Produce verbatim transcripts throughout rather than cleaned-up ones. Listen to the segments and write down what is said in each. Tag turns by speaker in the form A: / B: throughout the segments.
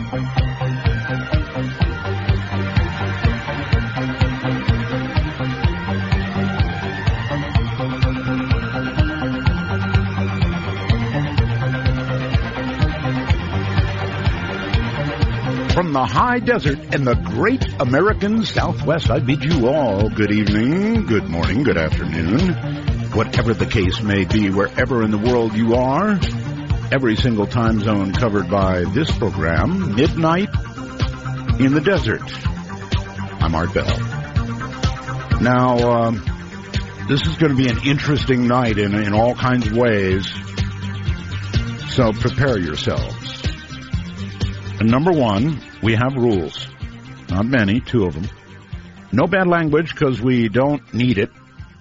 A: From the high desert in the great American Southwest, I bid you all good evening, good morning, good afternoon, whatever the case may be, wherever in the world you are. Every single time zone covered by this program, Midnight in the Desert. I'm Art Bell. Now, um, this is going to be an interesting night in, in all kinds of ways, so prepare yourselves. And number one, we have rules. Not many, two of them. No bad language because we don't need it.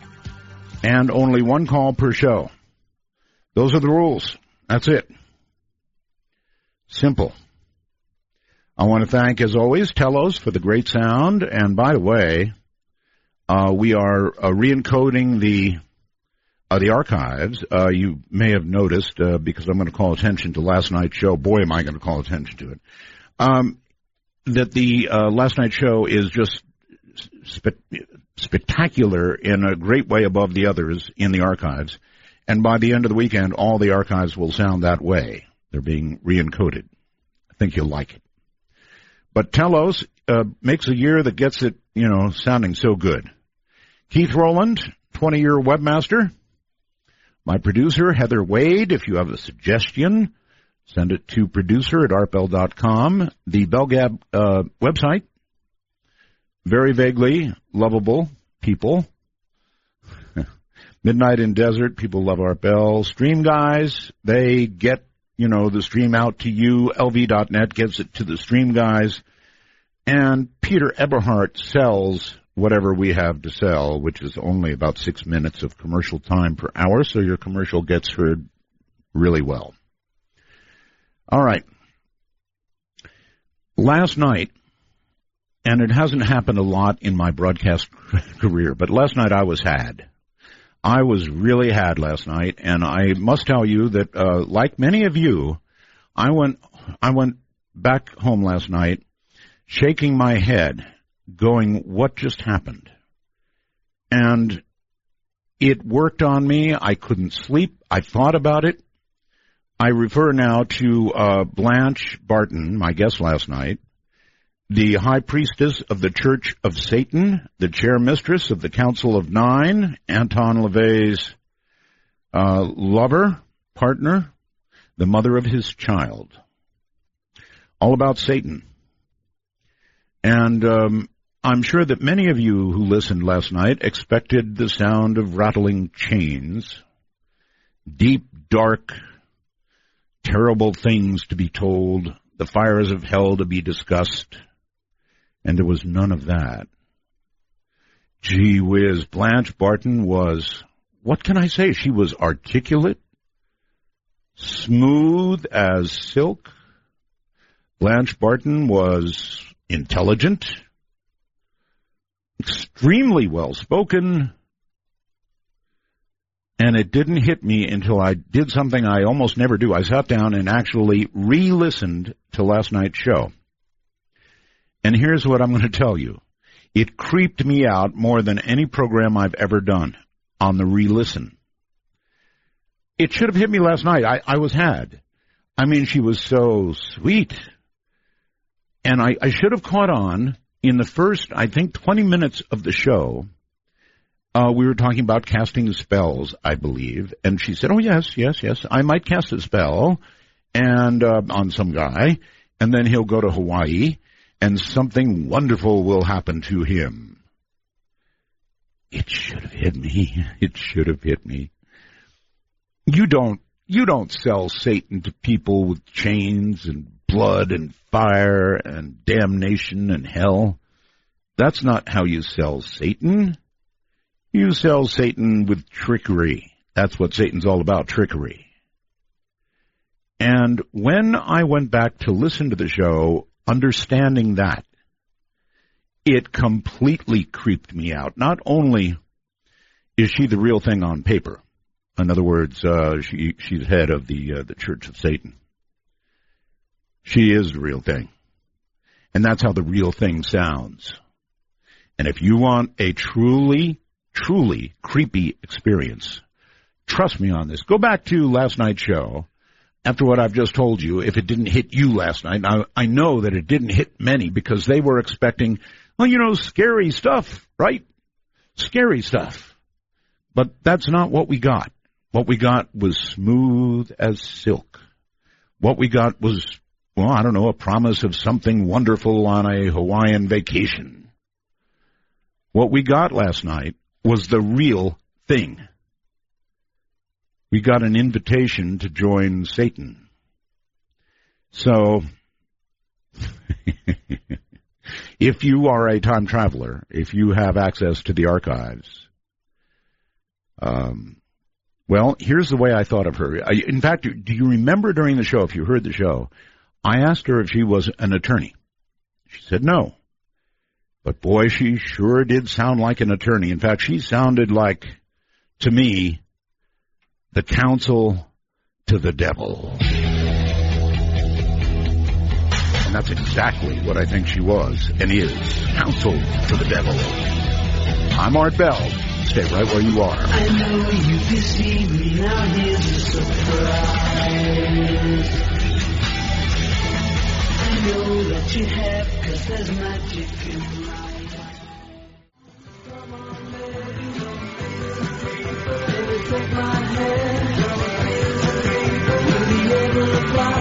A: And only one call per show. Those are the rules. That's it. Simple. I want to thank, as always, Telos for the great sound. And by the way, uh, we are uh, re-encoding the uh, the archives. Uh, you may have noticed, uh, because I'm going to call attention to last night's show. Boy, am I going to call attention to it. Um, that the uh, last night's show is just spe- spectacular in a great way above the others in the archives. And by the end of the weekend, all the archives will sound that way. They're being re-encoded. I think you'll like it. But Telos uh, makes a year that gets it, you know, sounding so good. Keith Rowland, twenty-year webmaster. My producer, Heather Wade. If you have a suggestion, send it to producer at art bell dot com. The BellGab uh, website, very vaguely lovable people. Midnight in Desert, people love Art Bell. Stream guys, they get, you know, the stream out to you. L V dot net gives it to the stream guys. And Peter Eberhardt sells whatever we have to sell, which is only about six minutes of commercial time per hour, so your commercial gets heard really well. All right. Last night, and it hasn't happened a lot in my broadcast career, but last night I was had. I was really had last night, and I must tell you that, uh, like many of you, I went, I went back home last night shaking my head, going, what just happened? And it worked on me. I couldn't sleep. I thought about it. I refer now to uh, Blanche Barton, my guest last night, the high priestess of the Church of Satan, the chair mistress of the Council of Nine, Anton LaVey's uh, lover, partner, the mother of his child. All about Satan. And um, I'm sure that many of you who listened last night expected the sound of rattling chains, deep, dark, terrible things to be told, the fires of hell to be discussed, and there was none of that. Gee whiz, Blanche Barton was, what can I say? She was articulate, smooth as silk. Blanche Barton was intelligent, extremely well-spoken, and it didn't hit me until I did something I almost never do. I sat down and actually re-listened to last night's show. And here's what I'm going to tell you. It creeped me out more than any program I've ever done on the re-listen. It should have hit me last night. I, I was had. I mean, she was so sweet. And I, I should have caught on in the first, I think, twenty minutes of the show. Uh, we were talking about casting spells, I believe. And she said, oh, yes, yes, yes, I might cast a spell and uh, on some guy, and then he'll go to Hawaii, and something wonderful will happen to him. It should have hit me. It should have hit me. You don't, you don't sell Satan to people with chains and blood and fire and damnation and hell. That's not how you sell Satan. You sell Satan with trickery. That's what Satan's all about, trickery. And when I went back to listen to the show, understanding that, it completely creeped me out. Not only is she the real thing on paper, in other words, uh, she she's head of the uh, the Church of Satan. She is the real thing. And that's how the real thing sounds. And if you want a truly, truly creepy experience, trust me on this. Go back to last night's show. After what I've just told you, if it didn't hit you last night, now I know that it didn't hit many because they were expecting, well, you know, scary stuff, right? Scary stuff. But that's not what we got. What we got was smooth as silk. What we got was, well, I don't know, a promise of something wonderful on a Hawaiian vacation. What we got last night was the real thing. We got an invitation to join Satan. So, if you are a time traveler, if you have access to the archives, um, well, here's the way I thought of her. I, in fact, do you remember during the show, if you heard the show, I asked her if she was an attorney. She said no. But boy, she sure did sound like an attorney. In fact, she sounded like, to me, the counsel to the devil. And that's exactly what I think she was and is. Counsel to the devil. I'm Art Bell. Stay right where you are.
B: I know you deceived me, now here's a surprise. I know that you have, 'cause there's magic in my eyes. Come on, baby, baby, take my hand. We'll be able to fly.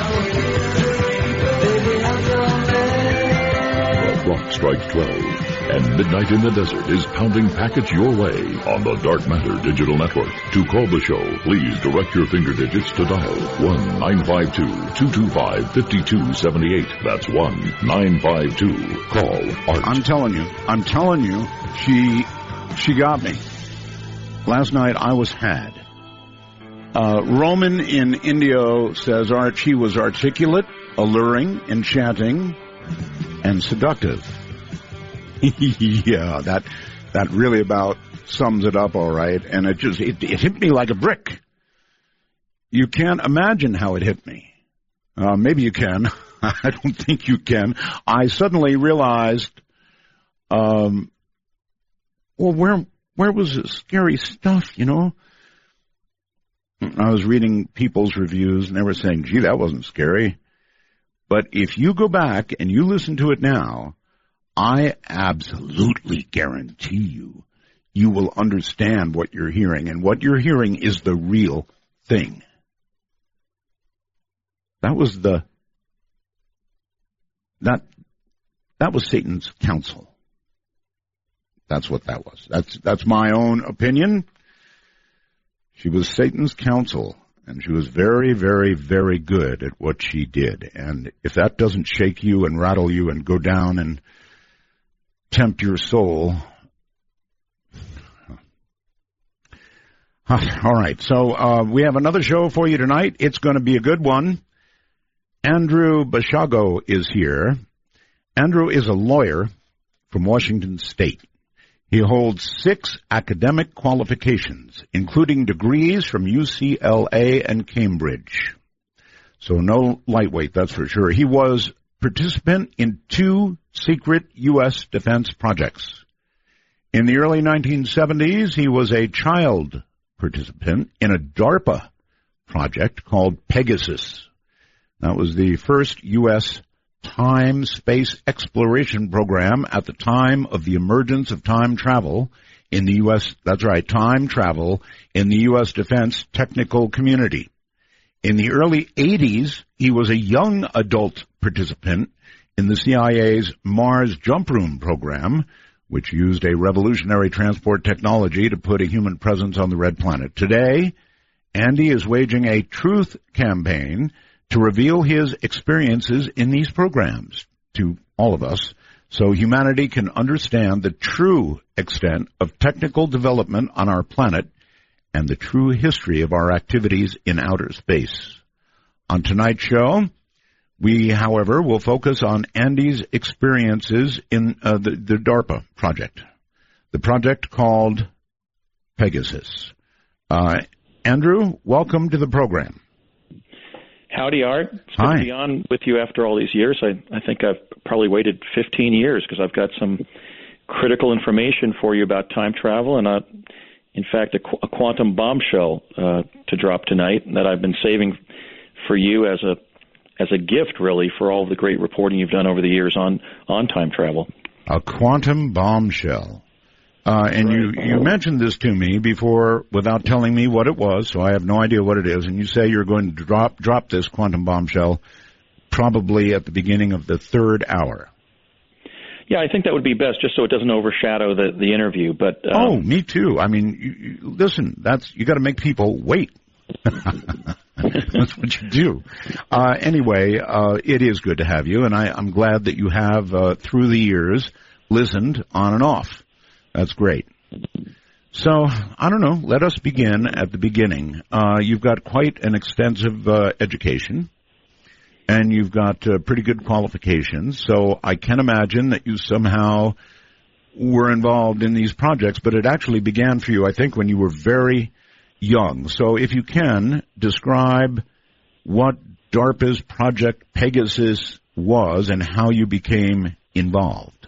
B: Baby, I'm your man.
C: The clock strikes twelve. And Midnight in the Desert is pounding packets your way on the Dark Matter Digital Network. To call the show, please direct your finger digits to dial one nine five two, two two five, five two seven eight. That's one nine five two. Call Art.
A: I'm telling you, I'm telling you, she, she got me. Last night I was had. Uh, Roman in Indio says Art, she was articulate, alluring, enchanting, and seductive. Yeah, that that really about sums it up all right. And it just, it, it hit me like a brick. You can't imagine how it hit me. Uh, maybe you can. I don't think you can. I suddenly realized, um, well, where where was the scary stuff, you know? I was reading people's reviews, and they were saying, gee, that wasn't scary. But if you go back and you listen to it now, I absolutely guarantee you, you will understand what you're hearing, and what you're hearing is the real thing. That was the, that, that was Satan's counsel. That's what that was. That's, that's my own opinion. She was Satan's counsel, and she was very, very, very good at what she did. And if that doesn't shake you and rattle you and go down and tempt your soul. All right, so uh, we have another show for you tonight. It's going to be a good one. Andrew Basiago is here. Andrew is a lawyer from Washington State. He holds six academic qualifications, including degrees from U C L A and Cambridge. So no lightweight, that's for sure. He was participant in two secret U S defense projects. In the early nineteen seventies, he was a child participant in a DARPA project called Pegasus. That was the first U S time-space exploration program at the time of the emergence of time travel in the U S, that's right, time travel in the U S defense technical community. In the early eighties, he was a young adult participant in the C I A's Mars Jump Room program, which used a revolutionary transport technology to put a human presence on the red planet. Today, Andy is waging a truth campaign to reveal his experiences in these programs to all of us so humanity can understand the true extent of technical development on our planet and the true history of our activities in outer space. On tonight's show, we, however, will focus on Andy's experiences in uh, the, the DARPA project, the project called Pegasus. Uh, Andrew, welcome to the program.
D: Howdy, Art. It's good
A: Hi.
D: to be on with you after all these years. I, I think I've probably waited fifteen years because I've got some critical information for you about time travel and, uh, in fact, a, qu- a quantum bombshell uh, to drop tonight that I've been saving for you as a as a gift, really, for all of the great reporting you've done over the years on, on time travel.
A: A quantum bombshell. Uh, and
D: Right.
A: you, you mentioned this to me before without telling me what it was, so I have no idea what it is. And you say you're going to drop drop this quantum bombshell probably at the beginning of the third hour.
D: Yeah, I think that would be best, just so it doesn't overshadow the, the interview. But um,
A: Oh, me too. I mean, you, you, listen, that's you got to make people wait. That's what you do. Uh, anyway, uh, it is good to have you, and I, I'm glad that you have, uh, through the years, listened on and off. That's great. So, I don't know, let us begin at the beginning. Uh, you've got quite an extensive uh, education, and you've got uh, pretty good qualifications, so I can imagine that you somehow were involved in these projects, but it actually began for you, I think, when you were very young. So if you can, describe what DARPA's Project Pegasus was and how you became involved.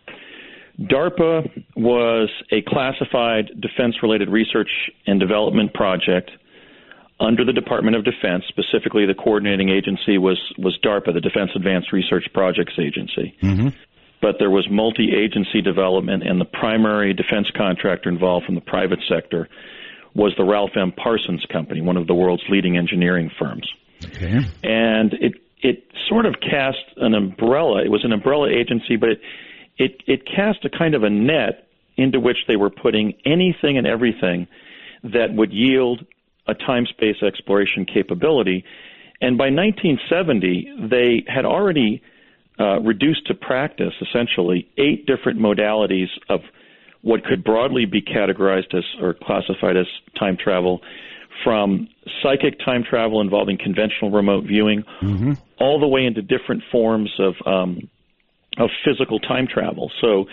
D: DARPA was a classified defense-related research and development project under the Department of Defense. Specifically, the coordinating agency was, was DARPA, the Defense Advanced Research Projects Agency.
A: Mm-hmm.
D: But there was multi-agency development, and the primary defense contractor involved from the private sector was the Ralph M. Parsons Company, one of the world's leading engineering firms.
A: Okay.
D: And it it sort of cast an umbrella. It was an umbrella agency, but it it, it cast a kind of a net into which they were putting anything and everything that would yield a time-space exploration capability. And by nineteen seventy, they had already uh, reduced to practice, essentially, eight different modalities of what could broadly be categorized as or classified as time travel, from psychic time travel involving conventional remote viewing, mm-hmm. all the way into different forms of um, of physical time travel. So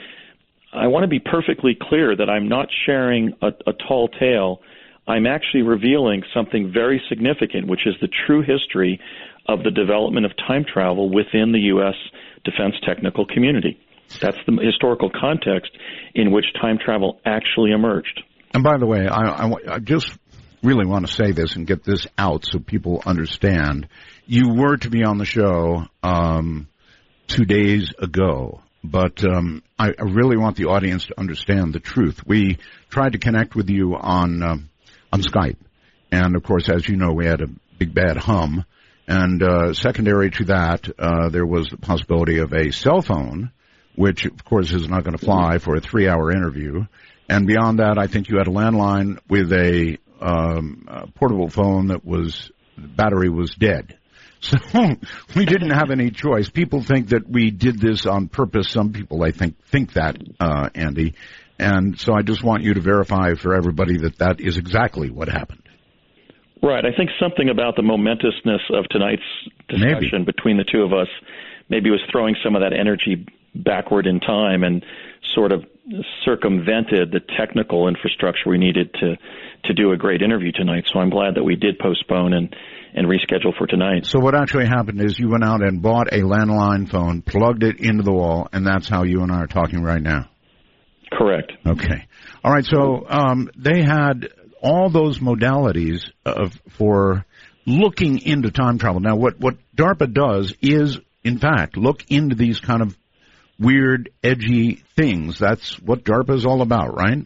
D: I want to be perfectly clear that I'm not sharing a, a tall tale. I'm actually revealing something very significant, which is the true history of the development of time travel within the U S defense technical community. That's the historical context in which time travel actually emerged.
A: And by the way, I, I, I just really want to say this and get this out so people understand. You were to be on the show um, two days ago, but um, I, I really want the audience to understand the truth. We tried to connect with you on uh, on Skype, and of course, as you know, we had a big bad hum. And uh, secondary to that, uh, there was the possibility of a cell phone, which, of course, is not going to fly for a three-hour interview. And beyond that, I think you had a landline with a, um, a portable phone that was, the battery was dead. So we didn't have any choice. People think that we did this on purpose. Some people, I think, think that, uh, Andy. And so I just want you to verify for everybody that that is exactly what happened.
D: Right. I think something about the momentousness of tonight's discussion maybe. between the two of us maybe was throwing some of that energy backward in time and sort of circumvented the technical infrastructure we needed to to do a great interview tonight. So I'm glad that we did postpone and, and reschedule for tonight.
A: So what actually happened is you went out and bought a landline phone, plugged it into the wall, and that's how you and I are talking right now.
D: Correct.
A: Okay. All right. So um, they had all those modalities of, for looking into time travel. Now, what, what DARPA does is, in fact, look into these kind of weird, edgy things. That's what DARPA is all about, right?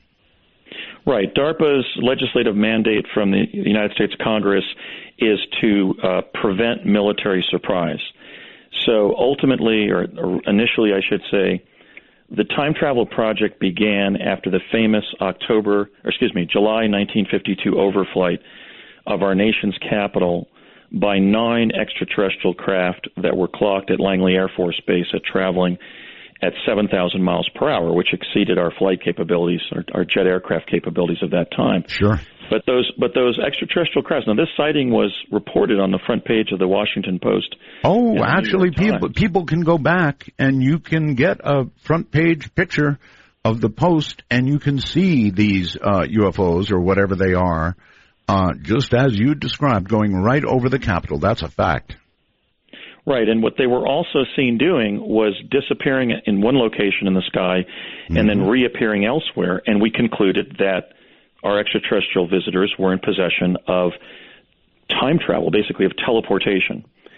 D: Right. DARPA's legislative mandate from the United States Congress is to uh, prevent military surprise. So ultimately, or, or initially, I should say, the time travel project began after the famous October, or excuse me, July nineteen fifty-two overflight of our nation's capital by nine extraterrestrial craft that were clocked at Langley Air Force Base at traveling at seven thousand miles per hour, which exceeded our flight capabilities, our, our jet aircraft capabilities of that time.
A: Sure.
D: But those, but those extraterrestrial crafts. Now, this sighting was reported on the front page of the Washington Post.
A: Oh, actually, people people can go back and you can get a front page picture of the Post, and you can see these uh, U F Os or whatever they are uh, just as you described, going right over the Capitol. That's a fact.
D: Right, and what they were also seen doing was disappearing in one location in the sky and mm-hmm. then reappearing elsewhere, and we concluded that our extraterrestrial visitors were in possession of time travel, basically of teleportation.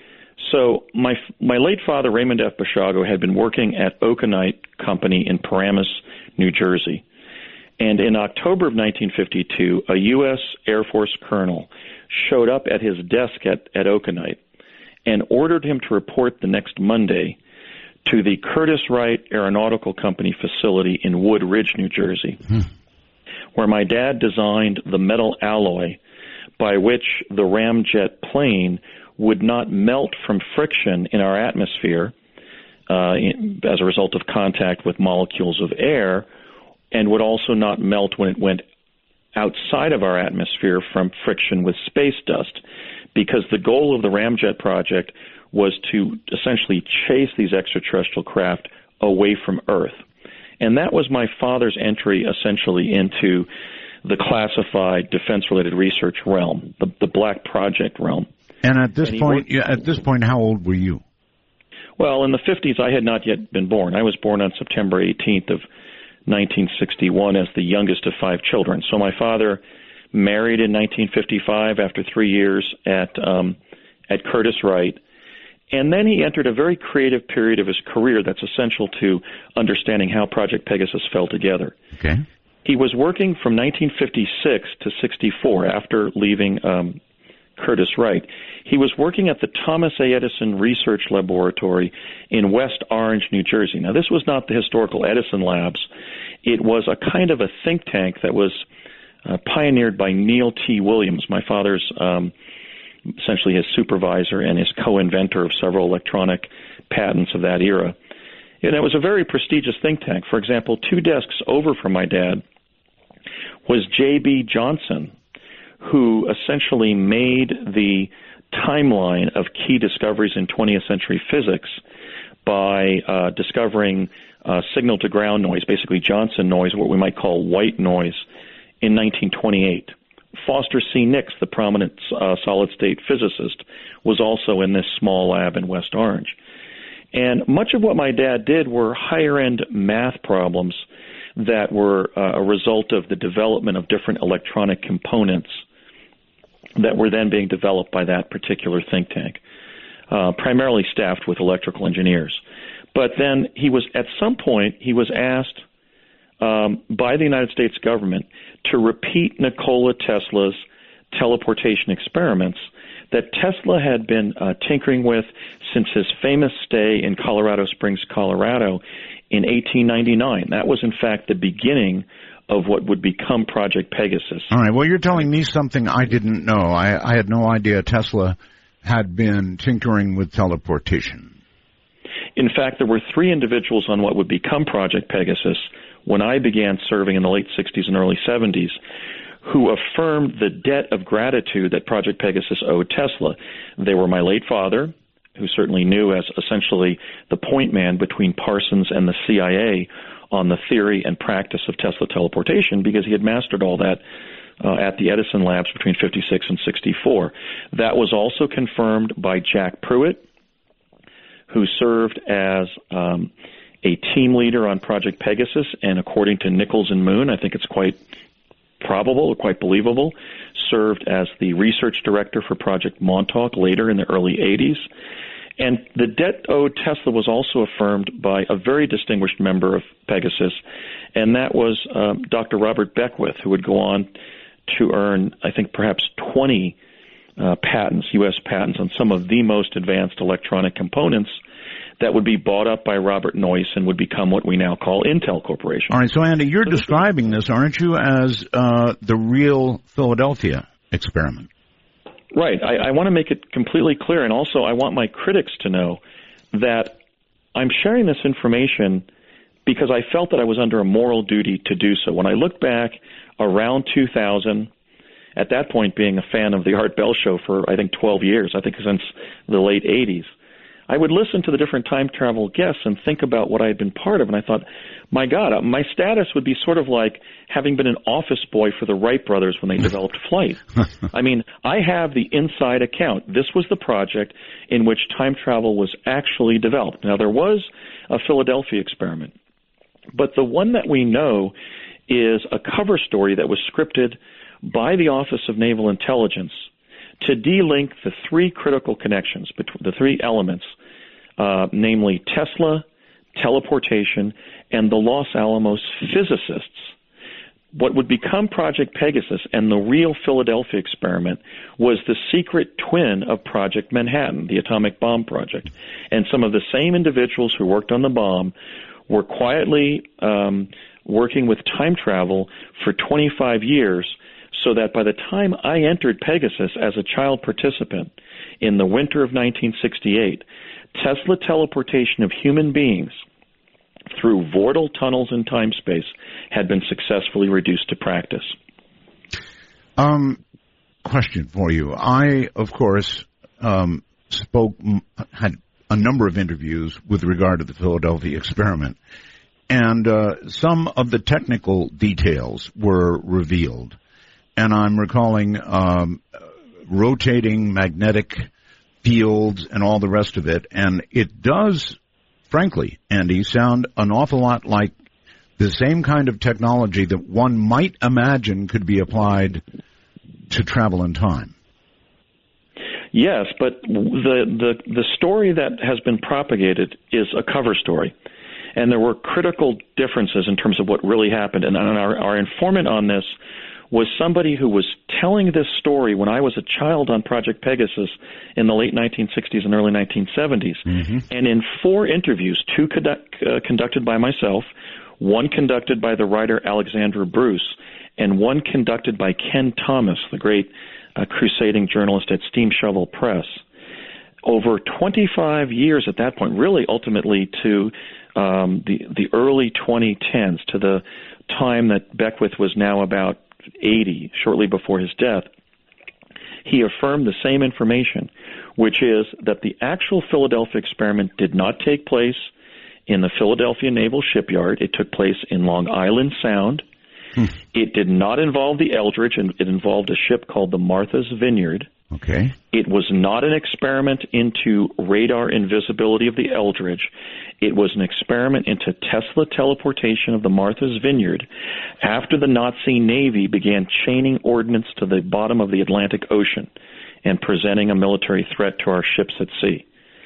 D: So my my late father, Raymond F. Bashago, had been working at Okanite Company in Paramus, New Jersey. And in October of nineteen fifty-two, a U S Air Force colonel showed up at his desk at, at Okanite and ordered him to report the next Monday to the Curtiss-Wright Aeronautical Company facility in Wood Ridge, New Jersey, hmm. where my dad designed the metal alloy by which the ramjet plane would not melt from friction in our atmosphere uh, in, as a result of contact with molecules of air, and would also not melt when it went outside of our atmosphere from friction with space dust, because the goal of the ramjet project was to essentially chase these extraterrestrial craft away from Earth. And that was my father's entry essentially into the classified defense-related research realm, the, the Black Project realm.
A: And at this and point, yeah, at this point, how old were you?
D: Well, in the fifties, I had not yet been born. I was born on September eighteenth of nineteen sixty-one as the youngest of five children. So my father married in nineteen fifty-five after three years at um, at Curtiss-Wright, and then he entered a very creative period of his career that's essential to understanding how Project Pegasus fell together.
A: Okay.
D: He was working from nineteen fifty-six to sixty-four after leaving um, Curtiss-Wright. He was working at the Thomas A. Edison Research Laboratory in West Orange, New Jersey. Now, this was not the historical Edison Labs. It was a kind of a think tank that was uh, pioneered by Neil T. Williams, my father's um, essentially his supervisor and his co-inventor of several electronic patents of that era. And it was a very prestigious think tank. For example, two desks over from my dad was J B. Johnson, who essentially made the timeline of key discoveries in twentieth century physics by uh, discovering uh, signal-to-ground noise, basically Johnson noise, what we might call white noise, in nineteen twenty-eight. Foster C. Nix, the prominent uh, solid-state physicist, was also in this small lab in West Orange. And much of what my dad did were higher-end math problems that were uh, a result of the development of different electronic components that were then being developed by that particular think tank, uh, primarily staffed with electrical engineers. But then he was, at some point, he was asked um, by the United States government to repeat Nikola Tesla's teleportation experiments that Tesla had been uh, tinkering with since his famous stay in Colorado Springs, Colorado, in eighteen ninety-nine. That was, in fact, the beginning of what would become Project Pegasus.
A: All right. Well, you're telling me something I didn't know. I, I had no idea Tesla had been tinkering with teleportation.
D: In fact, there were three individuals on what would become Project Pegasus when I began serving in the late sixties and early seventies who affirmed the debt of gratitude that Project Pegasus owed Tesla. They were my late father, who certainly knew as essentially the point man between Parsons and the C I A on the theory and practice of Tesla teleportation, because he had mastered all that uh, at the Edison Labs between fifty-six and sixty-four. That was also confirmed by Jack Pruitt, who served as um, a team leader on Project Pegasus, and according to Nichols and Moon, I think it's quite probable or quite believable, served as the research director for Project Montauk later in the early eighties. And the debt owed Tesla was also affirmed by a very distinguished member of Pegasus, and that was um, Doctor Robert Beckwith, who would go on to earn, I think, perhaps twenty uh, patents, U S patents, on some of the most advanced electronic components that would be bought up by Robert Noyce and would become what we now call Intel Corporation.
A: All right, so Andy, you're so describing this, aren't you, as uh, the real Philadelphia experiment?
D: Right. I, I want to make it completely clear, and also I want my critics to know that I'm sharing this information because I felt that I was under a moral duty to do so. When I look back around two thousand, at that point being a fan of the Art Bell Show for, I think, twelve years, I think since the late eighties, I would listen to the different time travel guests and think about what I had been part of, and I thought, my God, my status would be sort of like having been an office boy for the Wright brothers when they developed flight. I mean, I have the inside account. This was the project in which time travel was actually developed. Now, there was a Philadelphia experiment, but the one that we know is a cover story that was scripted by the Office of Naval Intelligence to de-link the three critical connections, between the three elements, uh, namely Tesla, teleportation, and the Los Alamos physicists. What would become Project Pegasus and the real Philadelphia experiment was the secret twin of Project Manhattan, the atomic bomb project. And some of the same individuals who worked on the bomb were quietly um, working with time travel for twenty-five years, so that by the time I entered Pegasus as a child participant in the winter of nineteen sixty-eight, Tesla teleportation of human beings through vortal tunnels in time-space had been successfully reduced to practice.
A: Um, question for you. I, of course, um, spoke, had a number of interviews with regard to the Philadelphia experiment, and uh, some of the technical details were revealed. And I'm recalling um, rotating magnetic fields and all the rest of it. And it does, frankly, Andy, sound an awful lot like the same kind of technology that one might imagine could be applied to travel in time.
D: Yes, but the, the, the story that has been propagated is a cover story. And there were critical differences in terms of what really happened. And our, our informant on this was somebody who was telling this story when I was a child on Project Pegasus in the late nineteen sixties and early nineteen seventies. Mm-hmm. And in four interviews, two conduct, uh, conducted by myself, one conducted by the writer Alexandra Bruce, and one conducted by Ken Thomas, the great uh, crusading journalist at Steam Shovel Press. Over twenty-five years at that point, really ultimately to um, the, the early twenty tens, to the time that Beckwith was now about eighty, shortly before his death, he affirmed the same information, which is that the actual Philadelphia experiment did not take place in the Philadelphia Naval Shipyard. It took place in Long Island Sound. Hmm. It did not involve the Eldridge, and it involved a ship called the Martha's Vineyard.
A: Okay.
D: It was not an experiment into radar invisibility of the Eldridge. It was an experiment into Tesla teleportation of the Martha's Vineyard after the Nazi Navy began chaining ordnance to the bottom of the Atlantic Ocean and presenting a military threat to our ships at sea.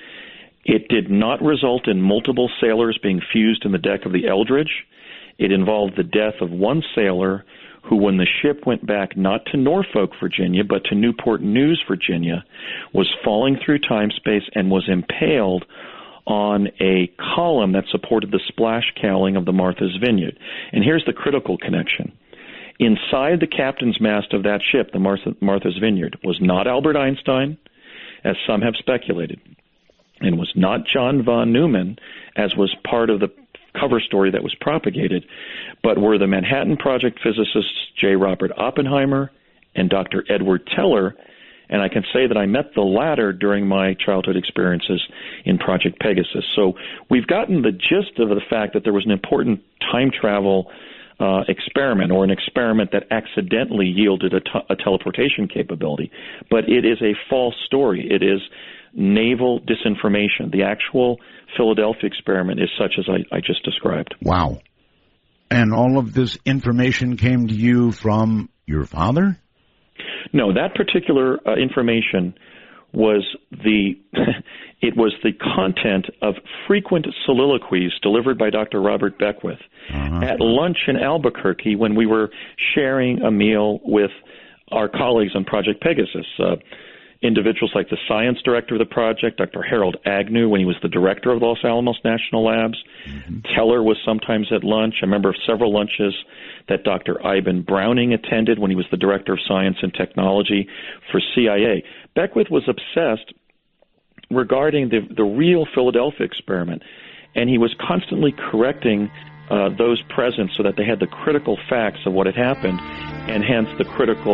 D: It did not result in multiple sailors being fused in the deck of the Eldridge. It involved the death of one sailor who, when the ship went back not to Norfolk, Virginia, but to Newport News, Virginia, was falling through time-space and was impaled on a column that supported the splash cowling of the Martha's Vineyard. And here's the critical connection. Inside the captain's mast of that ship, the Martha, Martha's Vineyard, was not Albert Einstein, as some have speculated, and was not John von Neumann, as was part of the cover story that was propagated, but were the Manhattan Project physicists J. Robert Oppenheimer and Doctor Edward Teller, and I can say that I met the latter during my childhood experiences in Project Pegasus. So we've gotten the gist of the fact that there was an important time travel uh, experiment, or an experiment that accidentally yielded a, t- a teleportation capability, but it is a false story. It is naval disinformation. The actual Philadelphia experiment is such as I, I just described.
A: Wow. And all of this information came to you from your father?
D: No, that particular uh, information was the it was the content of frequent soliloquies delivered by Doctor Robert Beckwith uh-huh. at lunch in Albuquerque when we were sharing a meal with our colleagues on Project Pegasus. Uh, individuals like the science director of the project, Doctor Harold Agnew, when he was the director of Los Alamos National Labs. Mm-hmm. Teller was sometimes at lunch. I remember several lunches that Doctor Ivan Browning attended when he was the director of science and technology for C I A. Beckwith was obsessed regarding the, the real Philadelphia experiment, and he was constantly correcting uh, those present so that they had the critical facts of what had happened, and hence the critical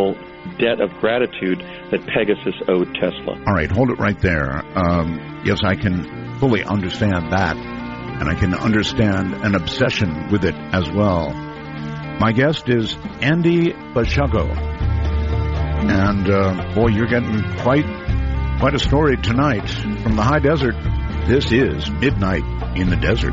D: debt of gratitude that Pegasus owed Tesla.
A: All right, hold it right there. Um, yes, I can fully understand that, and I can understand an obsession with it as well. My guest is Andy Basiago, and uh, boy, you're getting quite quite a story tonight from the high desert. This is Midnight in the Desert.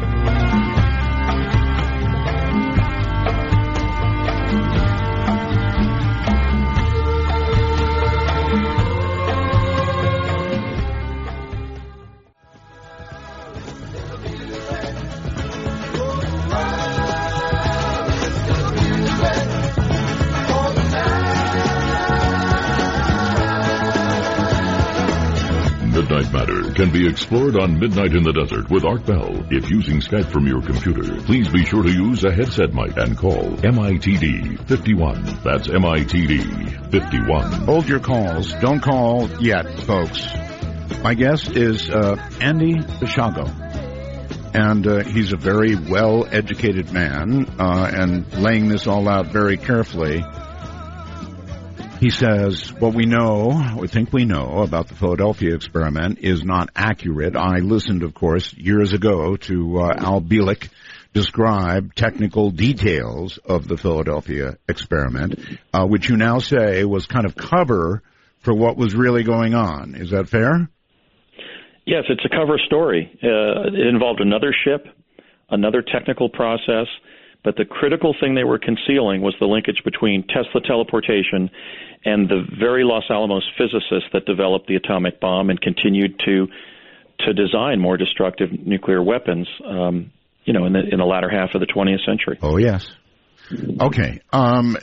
C: Midnight Matter can be explored on Midnight in the Desert with Art Bell. If using Skype from your computer, please be sure to use a headset mic and call M I T D fifty-one. That's M I T D fifty-one.
A: Hold your calls. Don't call yet, folks. My guest is uh, Andy Basiago, and uh, he's a very well-educated man, uh, and laying this all out very carefully. He says, what we know, we think we know about the Philadelphia experiment is not accurate. I listened, of course, years ago to uh, Al Bielek describe technical details of the Philadelphia experiment, uh, which you now say was kind of cover for what was really going on. Is that fair?
D: Yes, it's a cover story. Uh, it involved another ship, another technical process, but the critical thing they were concealing was the linkage between Tesla teleportation and the very Los Alamos physicists that developed the atomic bomb and continued to to design more destructive nuclear weapons, um, you know, in the in the latter half of the twentieth century.
A: Oh, yes. Okay. Um,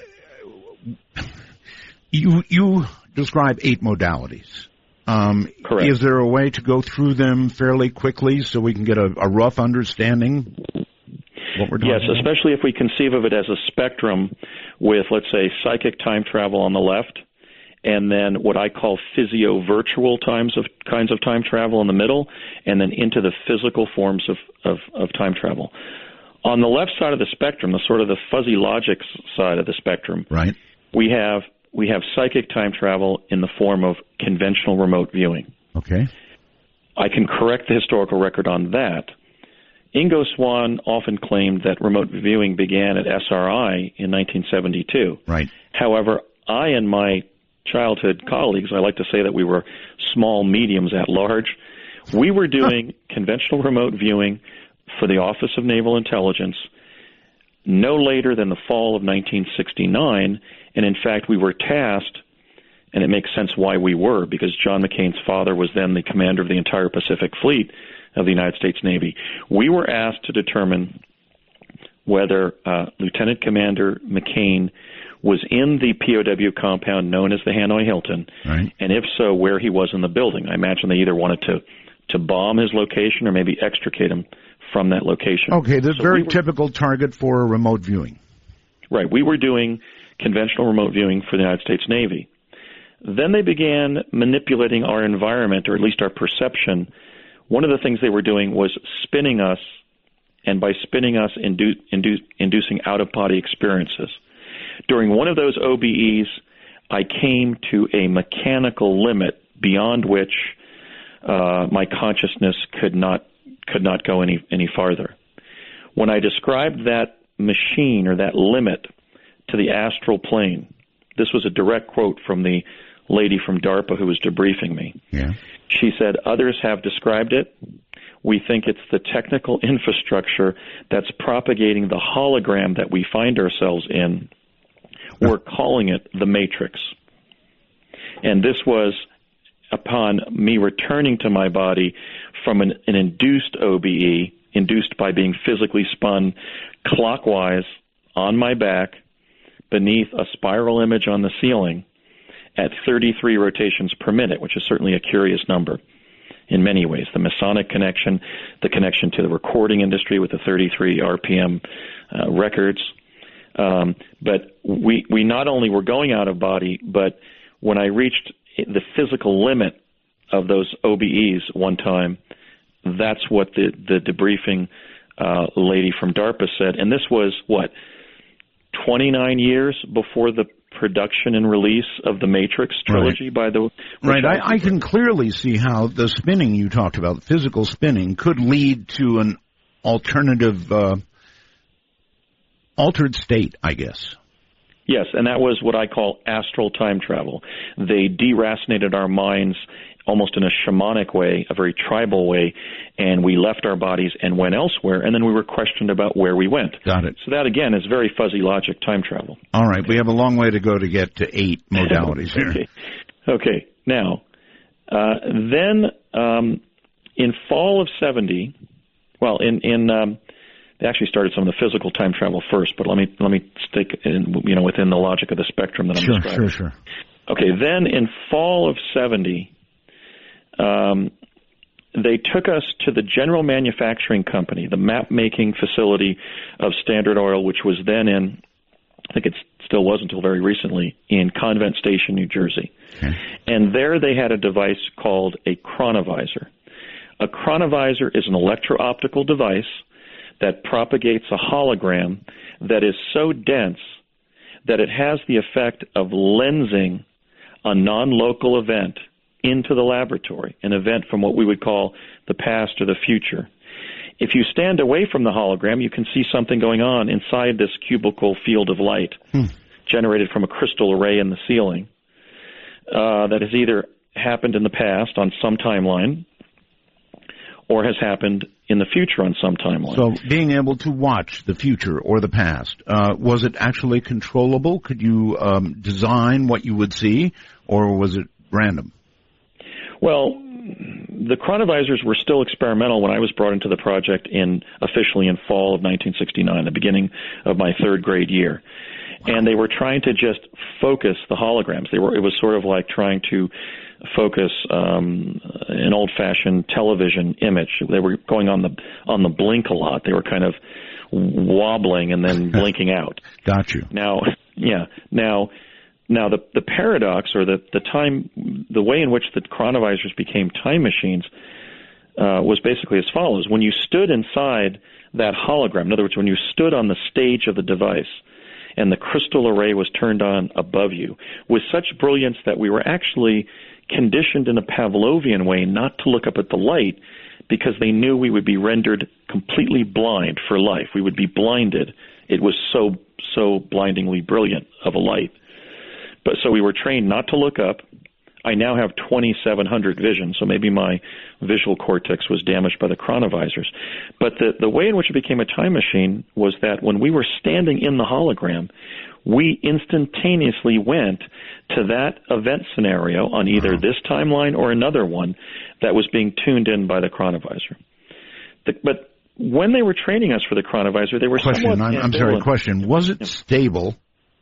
A: you you describe eight modalities. Um,
D: Correct.
A: Is there a way to go through them fairly quickly so we can get a, a rough understanding? What we're
D: yes,
A: about?
D: Especially if we conceive of it as a spectrum with, let's say, psychic time travel on the left, and then what I call physio-virtual times of kinds of time travel in the middle, and then into the physical forms of, of, of time travel. On the left side of the spectrum, the sort of the fuzzy logic side of the spectrum,
A: right,
D: we have we have psychic time travel in the form of conventional remote viewing.
A: Okay.
D: I can correct the historical record on that. Ingo Swann often claimed that remote viewing began at S R I in nineteen seventy-two.
A: Right.
D: However, I and my childhood colleagues, I like to say that we were small mediums at large, we were doing conventional remote viewing for the Office of Naval Intelligence no later than the fall of nineteen sixty-nine, and in fact we were tasked, and it makes sense why we were, because John McCain's father was then the commander of the entire Pacific Fleet of the United States Navy. We were asked to determine whether uh, Lieutenant Commander McCain was in the P O W compound known as the Hanoi Hilton,
A: right,
D: and if so, where he was in the building. I imagine they either wanted to, to bomb his location or maybe extricate him from that location.
A: Okay, the
D: so
A: very
D: we were,
A: typical target for remote viewing.
D: Right, we were doing conventional remote viewing for the United States Navy. Then they began manipulating our environment, or at least our perception. One of the things they were doing was spinning us, and by spinning us, indu- indu- inducing out-of-body experiences. During one of those O B Es, I came to a mechanical limit beyond which uh, my consciousness could not could not go any any farther. When I described that machine or that limit to the astral plane, this was a direct quote from the lady from DARPA who was debriefing me.
A: Yeah.
D: She said, others have described it. We think it's the technical infrastructure that's propagating the hologram that we find ourselves in. We're calling it the Matrix. And this was upon me returning to my body from an, an induced O B E, induced by being physically spun clockwise on my back beneath a spiral image on the ceiling at thirty-three rotations per minute, which is certainly a curious number in many ways. The Masonic connection, the connection to the recording industry with the thirty-three R P M uh, records. Um, but we, we not only were going out of body, but when I reached the physical limit of those O B Es one time, that's what the, the debriefing uh, lady from DARPA said. And this was, what, twenty-nine years before the production and release of the Matrix trilogy
A: right.
D: by the
A: right. I, I can clearly see how the spinning you talked about, the physical spinning, could lead to an alternative, uh, altered state, I guess.
D: Yes, and that was what I call astral time travel. They deracinated our minds almost in a shamanic way, a very tribal way, and we left our bodies and went elsewhere, and then we were questioned about where we went.
A: Got it.
D: So that, again, is very fuzzy logic time travel.
A: All right, we have a long way to go to get to eight modalities here.
D: Okay. Okay, now, uh, then um, in fall of seventy, well, in, in um, they actually started some of the physical time travel first, but let me let me stick in, you know, within the logic of the spectrum that I'm
A: sure,
D: describing.
A: Sure, sure, sure.
D: Okay, then in fall of seventy, um, they took us to the general manufacturing company, the map-making facility of Standard Oil, which was then in, I think it still was until very recently, in Convent Station, New Jersey. Okay. And there they had a device called a chronovisor. A chronovisor is an electro-optical device that propagates a hologram that is so dense that it has the effect of lensing a non-local event into the laboratory, an event from what we would call the past or the future. If you stand away from the hologram, you can see something going on inside this cubical field of light hmm. generated from a crystal array in the ceiling uh, that has either happened in the past on some timeline or has happened in the future on some timeline.
A: So being able to watch the future or the past, uh, was it actually controllable? Could you um, design what you would see, or was it random?
D: Well, the chronovisors were still experimental when I was brought into the project in officially in fall of nineteen sixty-nine, the beginning of my third grade year. Wow. And they were trying to just focus the holograms. They were it was sort of like trying to focus um, an old-fashioned television image. They were going on the on the blink a lot. They were kind of wobbling and then blinking out.
A: Got you.
D: Now, yeah. Now, now the the paradox, or the the time, the way in which the chronovisors became time machines, uh, was basically as follows: when you stood inside that hologram, in other words, when you stood on the stage of the device, and the crystal array was turned on above you with such brilliance that we were actually conditioned in a Pavlovian way not to look up at the light, because they knew we would be rendered completely blind for life. We would be blinded. It was so, so blindingly brilliant of a light. But so we were trained not to look up. I now have twenty-seven hundred vision, so maybe my visual cortex was damaged by the chronovisors. But the, the way in which it became a time machine was that when we were standing in the hologram, we instantaneously went to that event scenario on either this timeline or another one that was being tuned in by the chronovisor. The, but when they were training us for the chronovisor, they were
A: question,
D: somewhat
A: I'm, I'm sorry, question. Was it stable?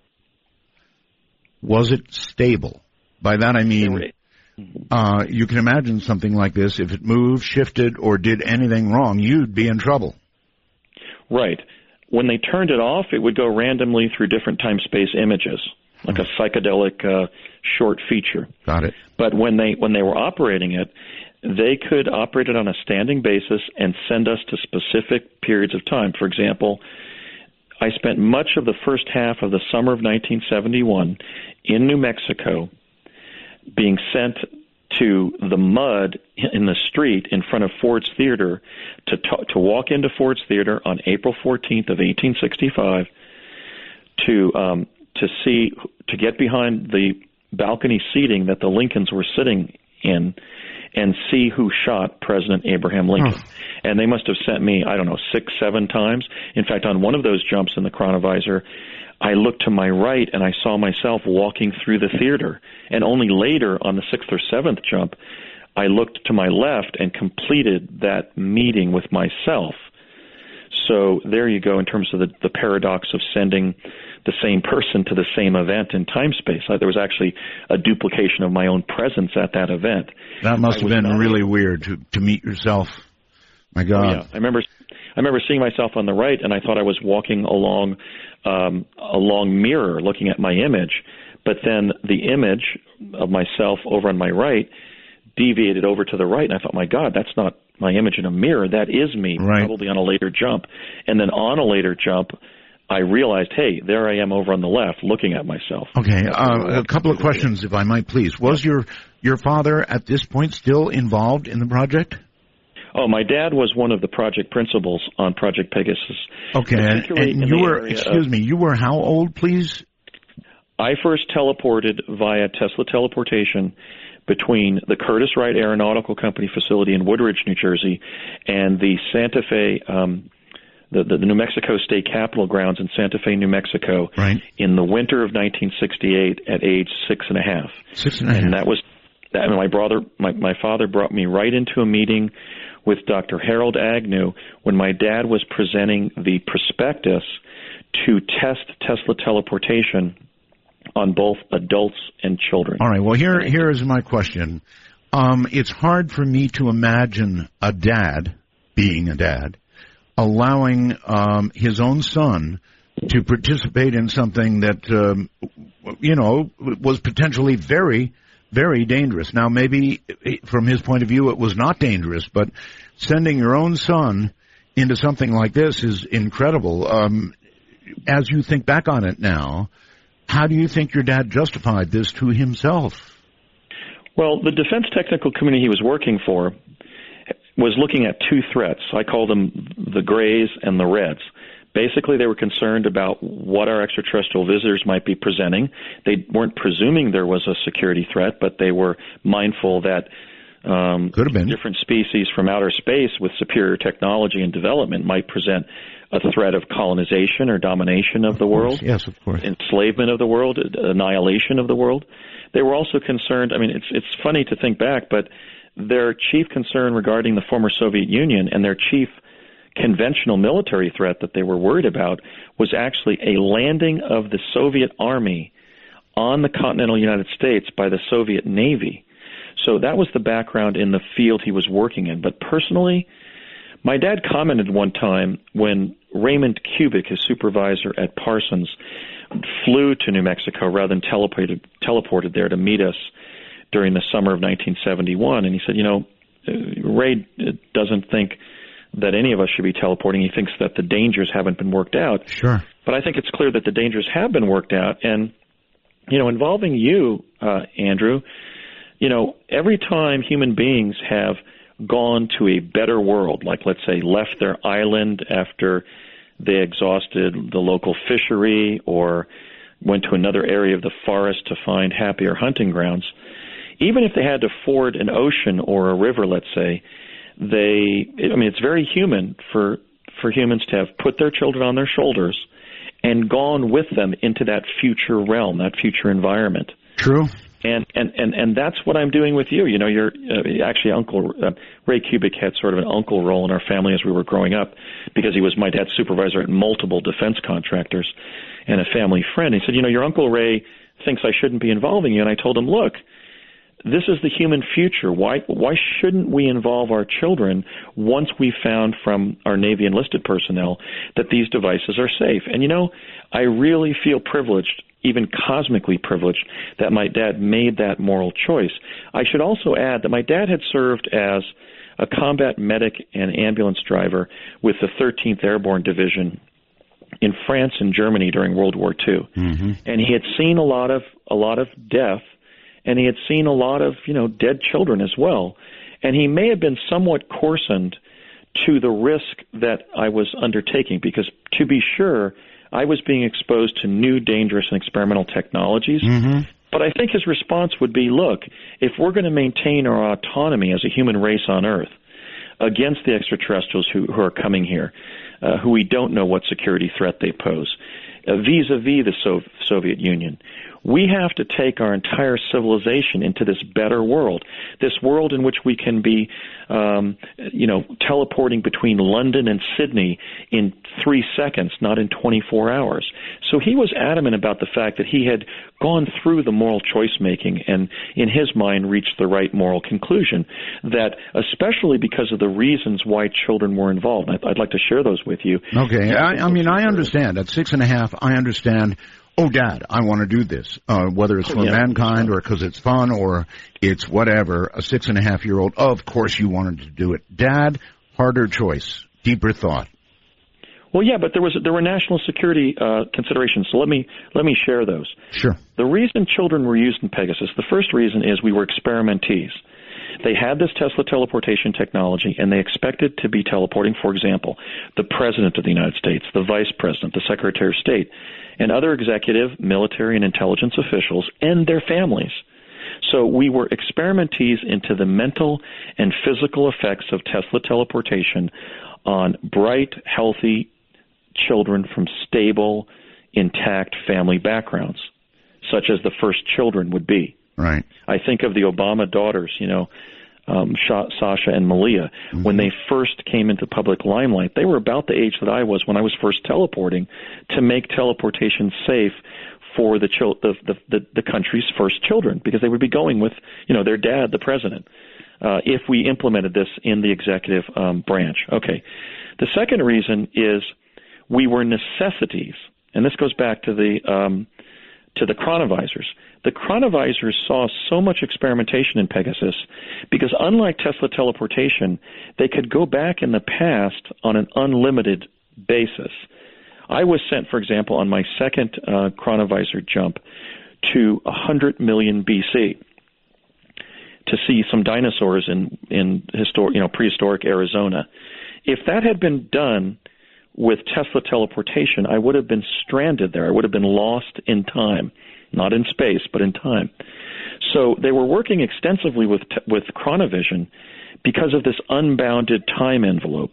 A: Was it stable? By that I mean, uh, you can imagine something like this. If it moved, shifted, or did anything wrong, you'd be in trouble.
D: Right. When they turned it off, it would go randomly through different time-space images, like a psychedelic uh, short feature.
A: Got it.
D: But when they when they were operating it, they could operate it on a standing basis and send us to specific periods of time. For example, I spent much of the first half of the summer of nineteen seventy-one in New Mexico, being sent to the mud in the street in front of Ford's Theater to t- to walk into Ford's Theater on April fourteenth of eighteen sixty-five to um, to see to get behind the balcony seating that the Lincolns were sitting in and see who shot President Abraham Lincoln. Oh. And they must have sent me, I don't know, six, seven times. In fact, on one of those jumps in the chronovisor, I looked to my right and I saw myself walking through the theater. And only later, on the sixth or seventh jump, I looked to my left and completed that meeting with myself. So there you go in terms of the, the paradox of sending the same person to the same event in time-space. Uh, there was actually a duplication of my own presence at that event.
A: That must have been really weird to, to meet yourself. My God.
D: Oh, yeah. I remember I remember seeing myself on the right, and I thought I was walking along um, a long mirror looking at my image, but then the image of myself over on my right deviated over to the right, and I thought, my God, that's not my image in a mirror. That is me,
A: right.
D: Probably on a later jump. And then on a later jump, I realized, hey, there I am over on the left looking at myself.
A: Okay, uh, a couple of questions, if I might, please. Was your your father at this point still involved in the project?
D: Oh, my dad was one of the project principals on Project Pegasus.
A: Okay, and, and you were, excuse
D: of,
A: me, you were how old, please?
D: I first teleported via Tesla teleportation between the Curtiss Wright Aeronautical Company facility in Woodridge, New Jersey, and the Santa Fe, um, the, the, the New Mexico State Capitol grounds in Santa Fe, New Mexico,
A: right.
D: in the winter of nineteen sixty-eight at age six and a half.
A: Six and a half.
D: And that was, that, my brother, my, my father brought me right into a meeting with Doctor Harold Agnew when my dad was presenting the prospectus to test Tesla teleportation on both adults and children.
A: All right. Well, here here is my question. Um, it's hard for me to imagine a dad, being a dad, allowing um, his own son to participate in something that, um, you know, was potentially very, very dangerous. Now, maybe from his point of view, it was not dangerous, but sending your own son into something like this is incredible. Um, as you think back on it now, how do you think your dad justified this to himself?
D: Well, the Defense Technical Committee he was working for was looking at two threats. I call them the grays and the reds. Basically, they were concerned about what our extraterrestrial visitors might be presenting. They weren't presuming there was a security threat, but they were mindful that um,
A: Could have been.
D: different species from outer space with superior technology and development might present a threat of colonization or domination of, of the
A: course.
D: world.
A: Yes, of course.
D: Enslavement of the world, annihilation of the world. They were also concerned, I mean, it's it's funny to think back, but their chief concern regarding the former Soviet Union and their chief conventional military threat that they were worried about was actually a landing of the Soviet Army on the continental United States by the Soviet Navy. So that was the background in the field he was working in. But personally, my dad commented one time when Raymond Kubik, his supervisor at Parsons, flew to New Mexico rather than teleported, teleported there to meet us during the summer of nineteen seventy-one. And he said, you know, Ray doesn't think that any of us should be teleporting. He thinks that the dangers haven't been worked out.
A: Sure.
D: But I think it's clear that the dangers have been worked out. And, you know, involving you, uh, Andrew, you know, every time human beings have gone to a better world, like let's say left their island after they exhausted the local fishery or went to another area of the forest to find happier hunting grounds, even if they had to ford an ocean or a river, let's say, they, I mean, it's very human for, for humans to have put their children on their shoulders and gone with them into that future realm, that future environment.
A: True.
D: And, and, and, and that's what I'm doing with you. You know, you're uh, actually Uncle uh, Ray Kubik had sort of an uncle role in our family as we were growing up because he was my dad's supervisor at multiple defense contractors and a family friend. He said, you know, your Uncle Ray thinks I shouldn't be involving you. And I told him, look, this is the human future. Why, why shouldn't we involve our children once we found from our Navy enlisted personnel that these devices are safe? And, you know, I really feel privileged, even cosmically privileged, that my dad made that moral choice. I should also add that my dad had served as a combat medic and ambulance driver with the thirteenth Airborne Division in France and Germany during World War Two. Mm-hmm. And he had seen a lot of a lot of death, and he had seen a lot of, you know, dead children as well. And he may have been somewhat coarsened to the risk that I was undertaking because, to be sure, I was being exposed to new, dangerous, and experimental technologies. Mm-hmm. But I think his response would be, look, if we're going to maintain our autonomy as a human race on Earth against the extraterrestrials who, who are coming here, uh, who we don't know what security threat they pose, uh, vis-a-vis the so- Soviet Union, we have to take our entire civilization into this better world, this world in which we can be, um, you know, teleporting between London and Sydney in three seconds, not in twenty-four hours. So he was adamant about the fact that he had gone through the moral choice-making and, in his mind, reached the right moral conclusion, that especially because of the reasons why children were involved. I'd, I'd like to share those with you.
A: Okay. I, I mean, I understand. At six and a half, I understand. Oh, Dad, I want to do this, uh, whether it's for
D: yeah,
A: mankind or because it's fun or it's whatever. A six and a half year old, of course you wanted to do it. Dad, harder choice, deeper thought.
D: Well, yeah, but there was there were national security uh, considerations. So let me let me share those.
A: Sure.
D: The reason children were used in Pegasus, the first reason is we were experimentees. They had this Tesla teleportation technology, and they expected to be teleporting, for example, the President of the United States, the Vice President, the Secretary of State, and other executive, military, and intelligence officials, and their families. So we were experimentees into the mental and physical effects of Tesla teleportation on bright, healthy children from stable, intact family backgrounds, such as the first children would be.
A: Right.
D: I think of the Obama daughters, you know, um, Sasha and Malia. Mm-hmm. When they first came into public limelight, they were about the age that I was when I was first teleporting to make teleportation safe for the, chil- the, the, the, the country's first children, because they would be going with, you know, their dad, the president, uh, if we implemented this in the executive um, branch. Okay. The second reason is we were necessities, and this goes back to the um, to the chronovisors. The chronovisors saw so much experimentation in Pegasus because, unlike Tesla teleportation, they could go back in the past on an unlimited basis. I was sent, for example, on my second uh, chronovisor jump to one hundred million B C to see some dinosaurs in in histor- you know prehistoric Arizona. If that had been done with Tesla teleportation, I would have been stranded there. I would have been lost in time, not in space, but in time. So they were working extensively with with Chronovision because of this unbounded time envelope.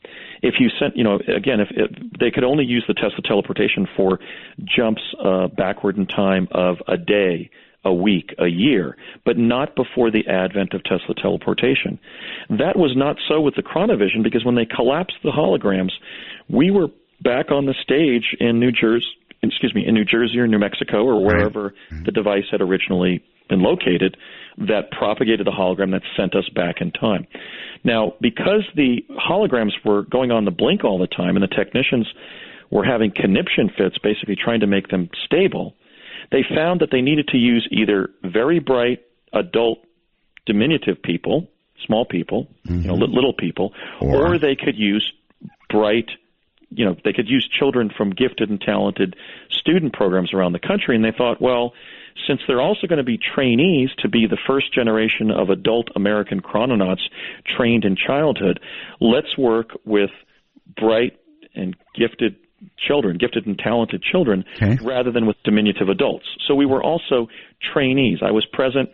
D: If you sent, you know, again, if, if they could only use the Tesla teleportation for jumps uh, backward in time of a day, a week, a year, but not before the advent of Tesla teleportation. That was not so with the Chronovision, because when they collapsed the holograms, we were back on the stage in New Jersey, excuse me, in New Jersey or New Mexico or wherever right. the device had originally been located that propagated the hologram that sent us back in time. Now, because the holograms were going on the blink all the time and the technicians were having conniption fits, basically trying to make them stable, they found that they needed to use either very bright adult diminutive people, small people, mm-hmm. you know, little people, or, or they could use bright, you know, they could use children from gifted and talented student programs around the country. And they thought, well, since they're also going to be trainees to be the first generation of adult American chrononauts trained in childhood, let's work with bright and gifted children, gifted and talented children, okay. rather than with diminutive adults. So we were also trainees. I was present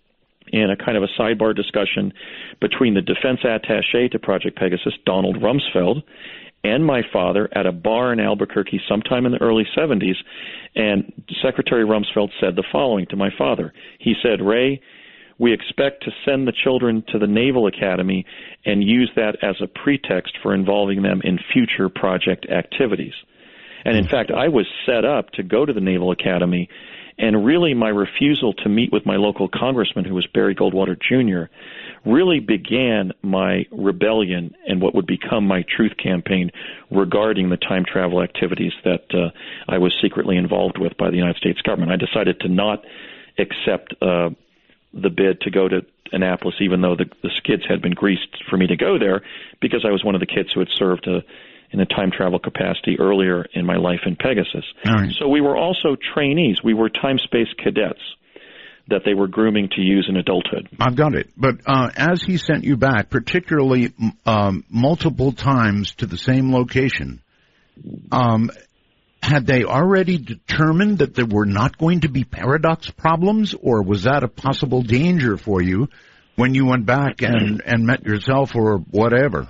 D: in a kind of a sidebar discussion between the defense attaché to Project Pegasus, Donald Rumsfeld, and my father at a bar in Albuquerque sometime in the early seventies, and Secretary Rumsfeld said the following to my father. He said, Ray, we expect to send the children to the Naval Academy and use that as a pretext for involving them in future project activities. And in fact, I was set up to go to the Naval Academy, and really my refusal to meet with my local congressman, who was Barry Goldwater Junior, really began my rebellion and what would become my truth campaign regarding the time travel activities that uh, I was secretly involved with by the United States government. I decided to not accept uh, the bid to go to Annapolis, even though the, the skids had been greased for me to go there, because I was one of the kids who had served uh, in a time travel capacity earlier in my life in Pegasus.
A: Right.
D: So we were also trainees. We were time-space cadets that they were grooming to use in adulthood.
A: I've got it. But uh, as he sent you back, particularly um, multiple times to the same location, um, had they already determined that there were not going to be paradox problems, or was that a possible danger for you when you went back and, and met yourself or whatever?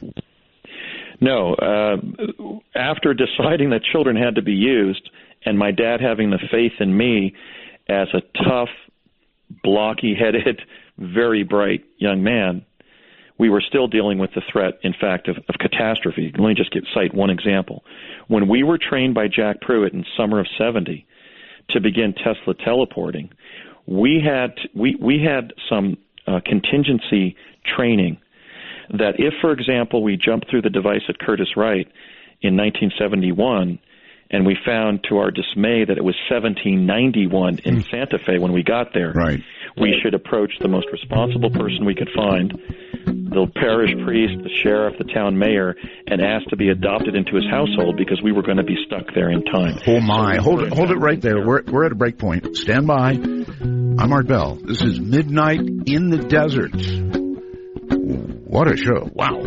D: No. Uh, after deciding that children had to be used, and my dad having the faith in me as a tough, blocky-headed, very bright young man, we were still dealing with the threat, in fact, of, of catastrophe. Let me just get, cite one example. When we were trained by Jack Pruitt in summer of seventy to begin Tesla teleporting, we had we we had some uh, contingency training that if, for example, we jumped through the device at Curtiss-Wright in nineteen seventy-one and we found to our dismay that it was seventeen ninety-one in mm. Santa Fe when we got there.
A: Right.
D: We should approach the most responsible person we could find, the parish priest, the sheriff, the town mayor, and ask to be adopted into his household because we were going to be stuck there in time.
A: Oh, my. So hold it, hold it right there. We're, we're at a break point. Stand by. I'm Art Bell. This is Midnight in the Desert. What a show. Wow.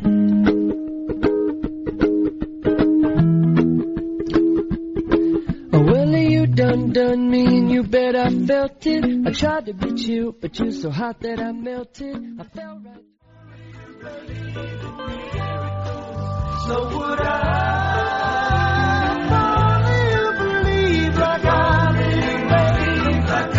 B: Done, done me, and you bet I felt it. I tried to beat you, but you're so hot that I melted. I fell right. So would I believe like I believe, like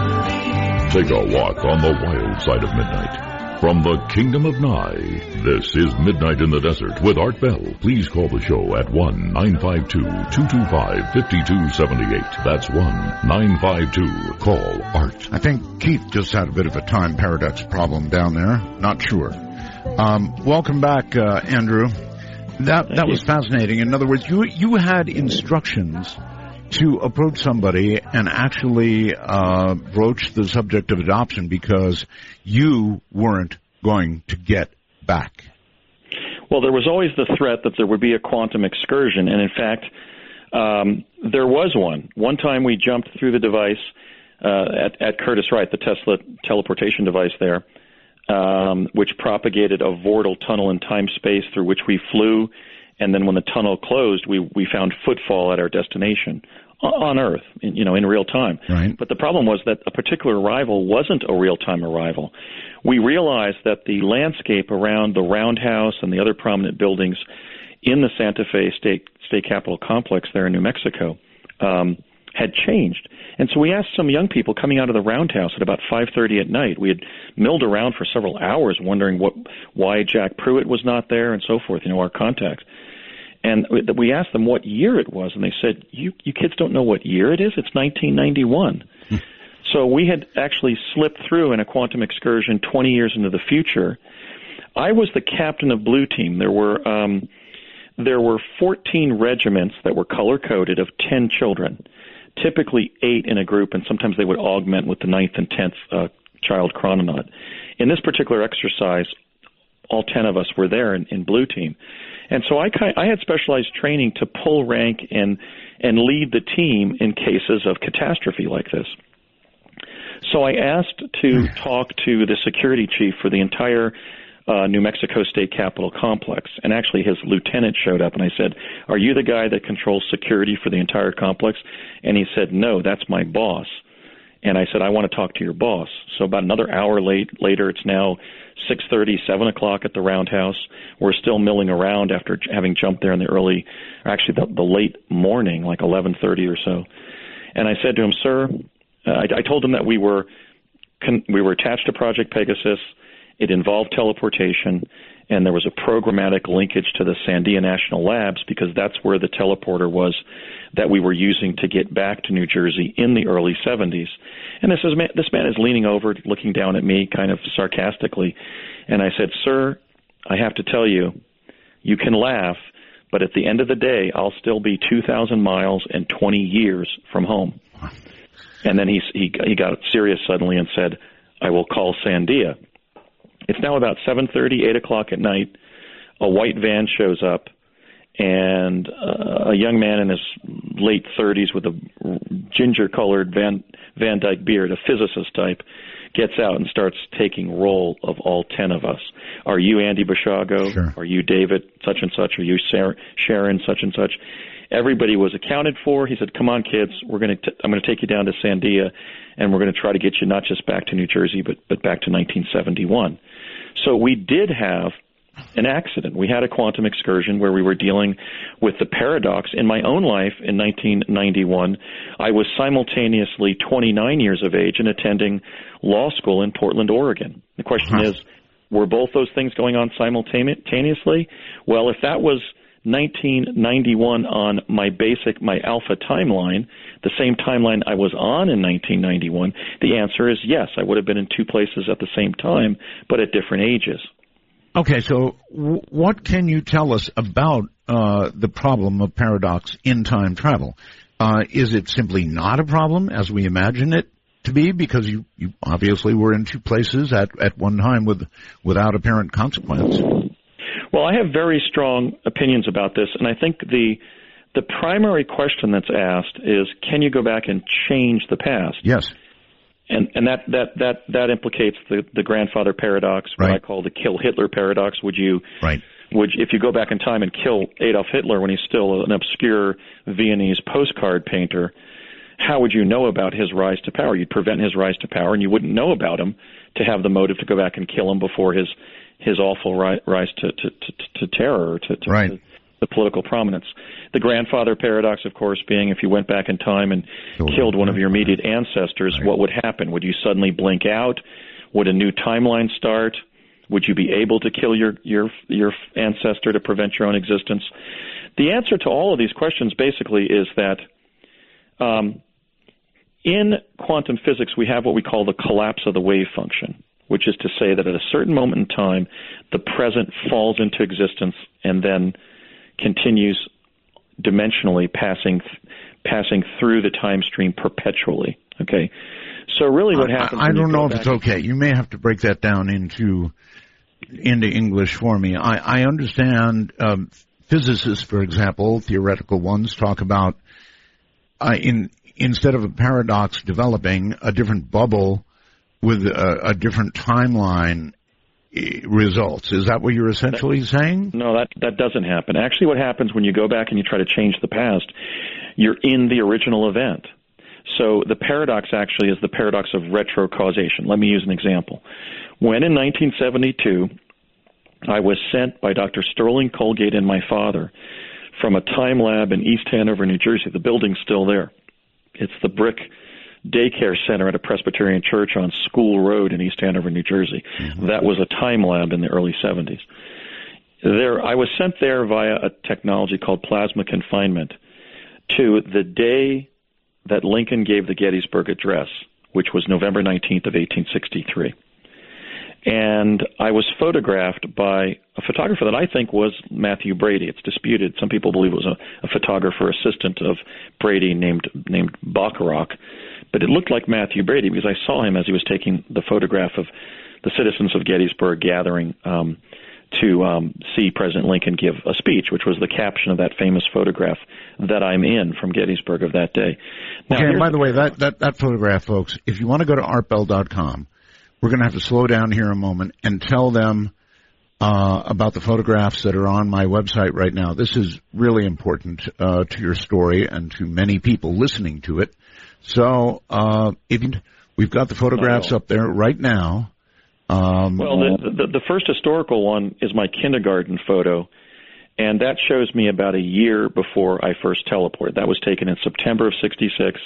B: I believe.
C: Take a walk on the wild side of midnight. From the Kingdom of Nye, this is Midnight in the Desert with Art Bell. Please call the show at one nine five two, two two five, five two seven eight. That's one nine five two, call Art.
A: I think Keith just had a bit of a time paradox problem down there. Not sure. Um, welcome back, uh, Andrew. That that was fascinating. In other words, you you had instructions to approach somebody and actually uh, broach the subject of adoption because you weren't going to get back.
D: Well, there was always the threat that there would be a quantum excursion, and in fact, um, there was one. One time we jumped through the device uh, at, at Curtis Wright, the Tesla teleportation device there, um, which propagated a vortal tunnel in time-space through which we flew. And then when the tunnel closed, we, we found footfall at our destination on Earth, in, you know, in real time.
A: Right.
D: But the problem was that a particular arrival wasn't a real-time arrival. We realized that the landscape around the Roundhouse and the other prominent buildings in the Santa Fe State State Capitol complex there in New Mexico um, had changed. And so we asked some young people coming out of the Roundhouse at about five thirty at night. We had milled around for several hours wondering what why Jack Pruitt was not there and so forth, you know, our contacts. And we asked them what year it was, and they said, you, you kids don't know what year it is? It's nineteen ninety-one. So we had actually slipped through in a quantum excursion twenty years into the future. I was the captain of Blue Team. There were um, there were fourteen regiments that were color-coded of ten children, typically eight in a group, and sometimes they would augment with the ninth and tenth uh, child chrononaut. In this particular exercise, all ten of us were there in, in Blue Team. And so I, I had specialized training to pull rank and and lead the team in cases of catastrophe like this. So I asked to talk to the security chief for the entire uh, New Mexico State Capitol complex, and actually his lieutenant showed up, and I said, "Are you the guy that controls security for the entire complex?" And he said, "No, that's my boss." And I said, "I want to talk to your boss." So about another hour late later, it's now six thirty, seven o'clock at the Roundhouse. We're still milling around after having jumped there in the early, or actually the, the late morning, like eleven thirty or so. And I said to him, "Sir," uh, I, I told him that we were con- we were attached to Project Pegasus. It involved teleportation, and there was a programmatic linkage to the Sandia National Labs because that's where the teleporter was that we were using to get back to New Jersey in the early seventies. And this is this man is leaning over, looking down at me kind of sarcastically. And I said, "Sir, I have to tell you, you can laugh, but at the end of the day, I'll still be two thousand miles and twenty years from home." And then he, he, he got serious suddenly and said, "I will call Sandia." It's now about seven thirty, eight o'clock at night. A white van shows up, and uh, a young man in his late thirties with a ginger-colored Van, Van Dyke beard, a physicist type, gets out and starts taking roll of all ten of us. Are you Andy Bashago?
A: Sure.
D: Are you David such and such? Are you Sarah, Sharon such and such? Everybody was accounted for. He said, "Come on, kids, we're going to I'm going to take you down to Sandia, and we're going to try to get you not just back to New Jersey, but but back to nineteen seventy-one." So we did have an accident. We had a quantum excursion where we were dealing with the paradox. In my own life in nineteen ninety-one, I was simultaneously twenty-nine years of age and attending law school in Portland, Oregon. The question huh. is, were both those things going on simultaneously? Well, if that was nineteen ninety-one on my basic, my alpha timeline, the same timeline I was on in nineteen ninety-one, the answer is yes. I would have been in two places at the same time, but at different ages.
A: Okay, so w- what can you tell us about uh, the problem of paradox in time travel? Uh, is it simply not a problem as we imagine it to be? Because you, you obviously were in two places at, at one time with without apparent consequence.
D: Well, I have very strong opinions about this, and I think the the primary question that's asked is, can you go back and change the past?
A: Yes.
D: And and that that that that implicates the the grandfather paradox, what
A: right.
D: I call the kill Hitler paradox. Would you
A: right.
D: would if you go back in time and kill Adolf Hitler when he's still an obscure Viennese postcard painter, how would you know about his rise to power? You'd prevent his rise to power, and you wouldn't know about him to have the motive to go back and kill him before his his awful ri- rise to to, to, to terror, to, to,
A: right.
D: to the political prominence. The grandfather paradox, of course, being if you went back in time and killed, killed one of your immediate ancestors, right. what would happen? Would you suddenly blink out? Would a new timeline start? Would you be able to kill your your your ancestor to prevent your own existence? The answer to all of these questions basically is that um, in quantum physics we have what we call the collapse of the wave function, which is to say that at a certain moment in time, the present falls into existence and then continues dimensionally passing passing through the time stream perpetually. Okay, so really what happens?
A: I, I don't know if it's okay. You may have to break that down into into English for me. I, I understand um, physicists, for example, theoretical ones, talk about uh, in instead of a paradox developing a different bubble with a, a different timeline results. Is that what you're essentially saying?
D: No, that that doesn't happen. Actually, what happens when you go back and you try to change the past, you're in the original event. So the paradox actually is the paradox of retrocausation. Let me use an example. When in nineteen seventy-two, I was sent by Doctor Sterling Colgate and my father from a time lab in East Hanover, New Jersey. The building's still there. It's the brick daycare center at a Presbyterian church on School Road in East Hanover, New Jersey. Mm-hmm. That was a time lab in the early seventies. There, I was sent there via a technology called plasma confinement to the day that Lincoln gave the Gettysburg Address, which was November nineteenth of eighteen sixty-three. And I was photographed by a photographer that I think was Matthew Brady. It's disputed. Some people believe it was a, a photographer assistant of Brady named named Bacharach. But it looked like Matthew Brady because I saw him as he was taking the photograph of the citizens of Gettysburg gathering um, to um, see President Lincoln give a speech, which was the caption of that famous photograph that I'm in from Gettysburg of that day. Now,
A: okay, and by the way, that, that, that photograph, folks, if you want to go to art bell dot com, we're going to have to slow down here a moment and tell them uh, about the photographs that are on my website right now. This is really important uh, to your story and to many people listening to it. So, uh, if you, we've got the photographs up there right now. Um,
D: well, the, the, the first historical one is my kindergarten photo, and that shows me about a year before I first teleported. That was taken in September of sixty-six,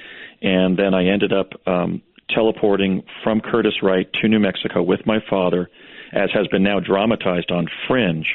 D: and then I ended up um, teleporting from Curtiss-Wright to New Mexico with my father, as has been now dramatized on Fringe,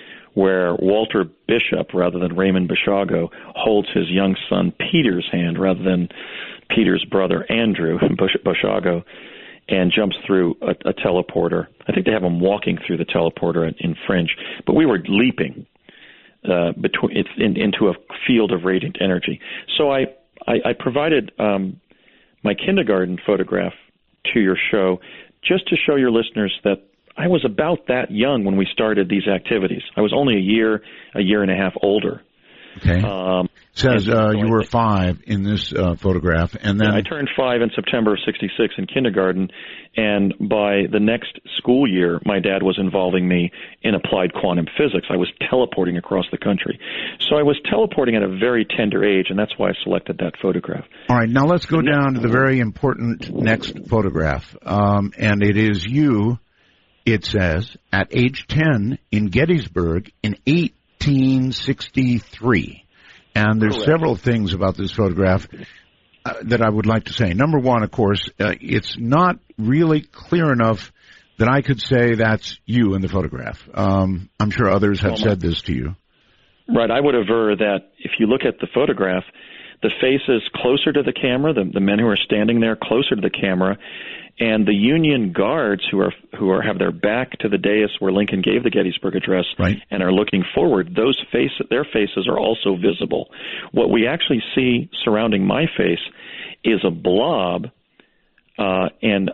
D: where Walter Bishop, rather than Raymond Bishago, holds his young son Peter's hand rather than Peter's brother Andrew Bishago, and jumps through a, a teleporter. I think they have him walking through the teleporter in, in Fringe, but we were leaping uh, between it's in, into a field of radiant energy. So I I, I provided um, my kindergarten photograph to your show just to show your listeners that I was about that young when we started these activities. I was only a year, a year and a half older.
A: Okay. Um, Says uh, you were five in this uh, photograph, and then
D: I turned five in September of sixty-six in kindergarten, and by the next school year, my dad was involving me in applied quantum physics. I was teleporting across the country, so I was teleporting at a very tender age, and that's why I selected that photograph.
A: All right, now let's go down to the very important next photograph, um, and it is you. It says at age ten in Gettysburg in eighteen sixty-three. And there's
D: Correct.
A: Several things about this photograph uh, that I would like to say. Number one, of course, uh, it's not really clear enough that I could say that's you in the photograph. Um, I'm sure others have
D: well,
A: said this to you.
D: Right. I would aver that if you look at the photograph, the faces closer to the camera, the, the men who are standing there closer to the camera, and the Union guards who are who are have their back to the dais where Lincoln gave the Gettysburg Address
A: right.
D: and are looking forward, those face their faces are also visible. What we actually see surrounding my face is a blob, uh, and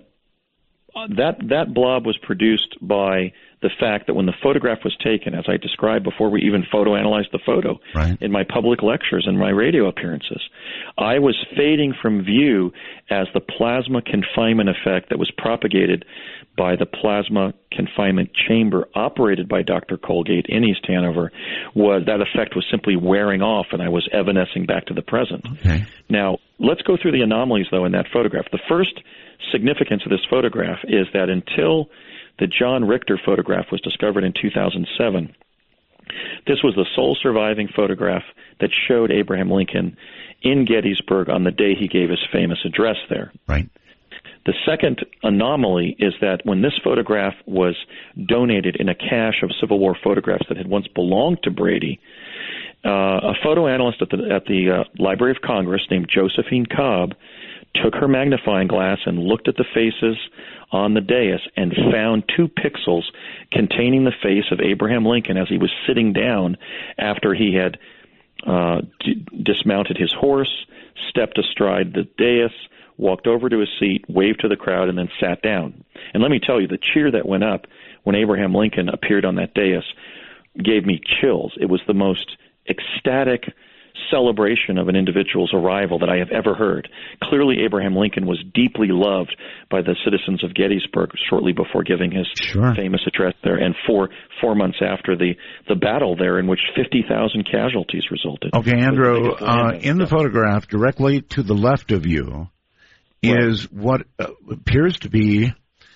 D: that that blob was produced by the fact that when the photograph was taken, as I described before we even photoanalyzed the photo
A: right.
D: in my public lectures and my radio appearances, I was fading from view as the plasma confinement effect that was propagated by the plasma confinement chamber operated by Doctor Colgate in East Hanover, was that effect was simply wearing off, and I was evanescing back to the present.
A: Okay.
D: Now, let's go through the anomalies, though, in that photograph. The first significance of this photograph is that until the John Richter photograph was discovered in two thousand seven, this was the sole surviving photograph that showed Abraham Lincoln in Gettysburg on the day he gave his famous address there.
A: Right.
D: The second anomaly is that when this photograph was donated in a cache of Civil War photographs that had once belonged to Brady, uh, a photo analyst at the, at the uh, Library of Congress named Josephine Cobb took her magnifying glass and looked at the faces on the dais and found two pixels containing the face of Abraham Lincoln as he was sitting down after he had uh, d- dismounted his horse, stepped astride the dais, walked over to his seat, waved to the crowd, and then sat down. And let me tell you, the cheer that went up when Abraham Lincoln appeared on that dais gave me chills. It was the most ecstatic celebration of an individual's arrival that I have ever heard. Clearly, Abraham Lincoln was deeply loved by the citizens of Gettysburg shortly before giving his
A: sure.
D: famous address there, and four four months after the, the battle there, in which fifty thousand casualties resulted.
A: Okay, Andrew, uh, in the photograph, directly to the left of you, is right. what uh, appears to be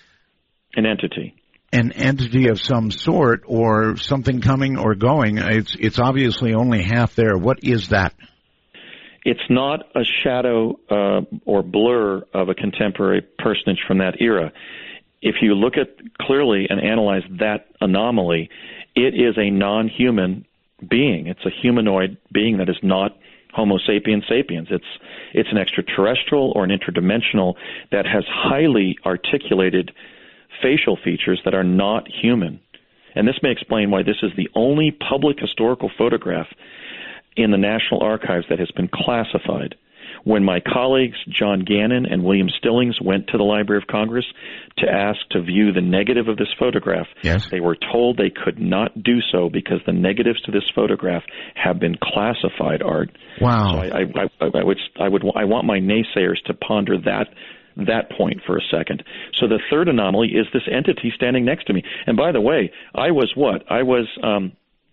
D: an entity.
A: An entity of some sort, or something coming or going. It's it's obviously only half there. What is that?
D: It's not a shadow uh, or blur of a contemporary personage from that era. If you look at clearly and analyze that anomaly, it is a non-human being. It's a humanoid being that is not Homo sapiens sapiens. It's it's an extraterrestrial or an interdimensional that has highly articulated facial features that are not human. And this may explain why this is the only public historical photograph in the National Archives that has been classified. When my colleagues John Gannon and William Stillings went to the Library of Congress to ask to view the negative of this photograph,
A: yes.
D: they were told they could not do so because the negatives to this photograph have been classified, Art.
A: Wow.
D: So I, I, I, I would, I would, I want my naysayers to ponder that that point for a second. So the third anomaly is this entity standing next to me. And by the way, I was what? I was um,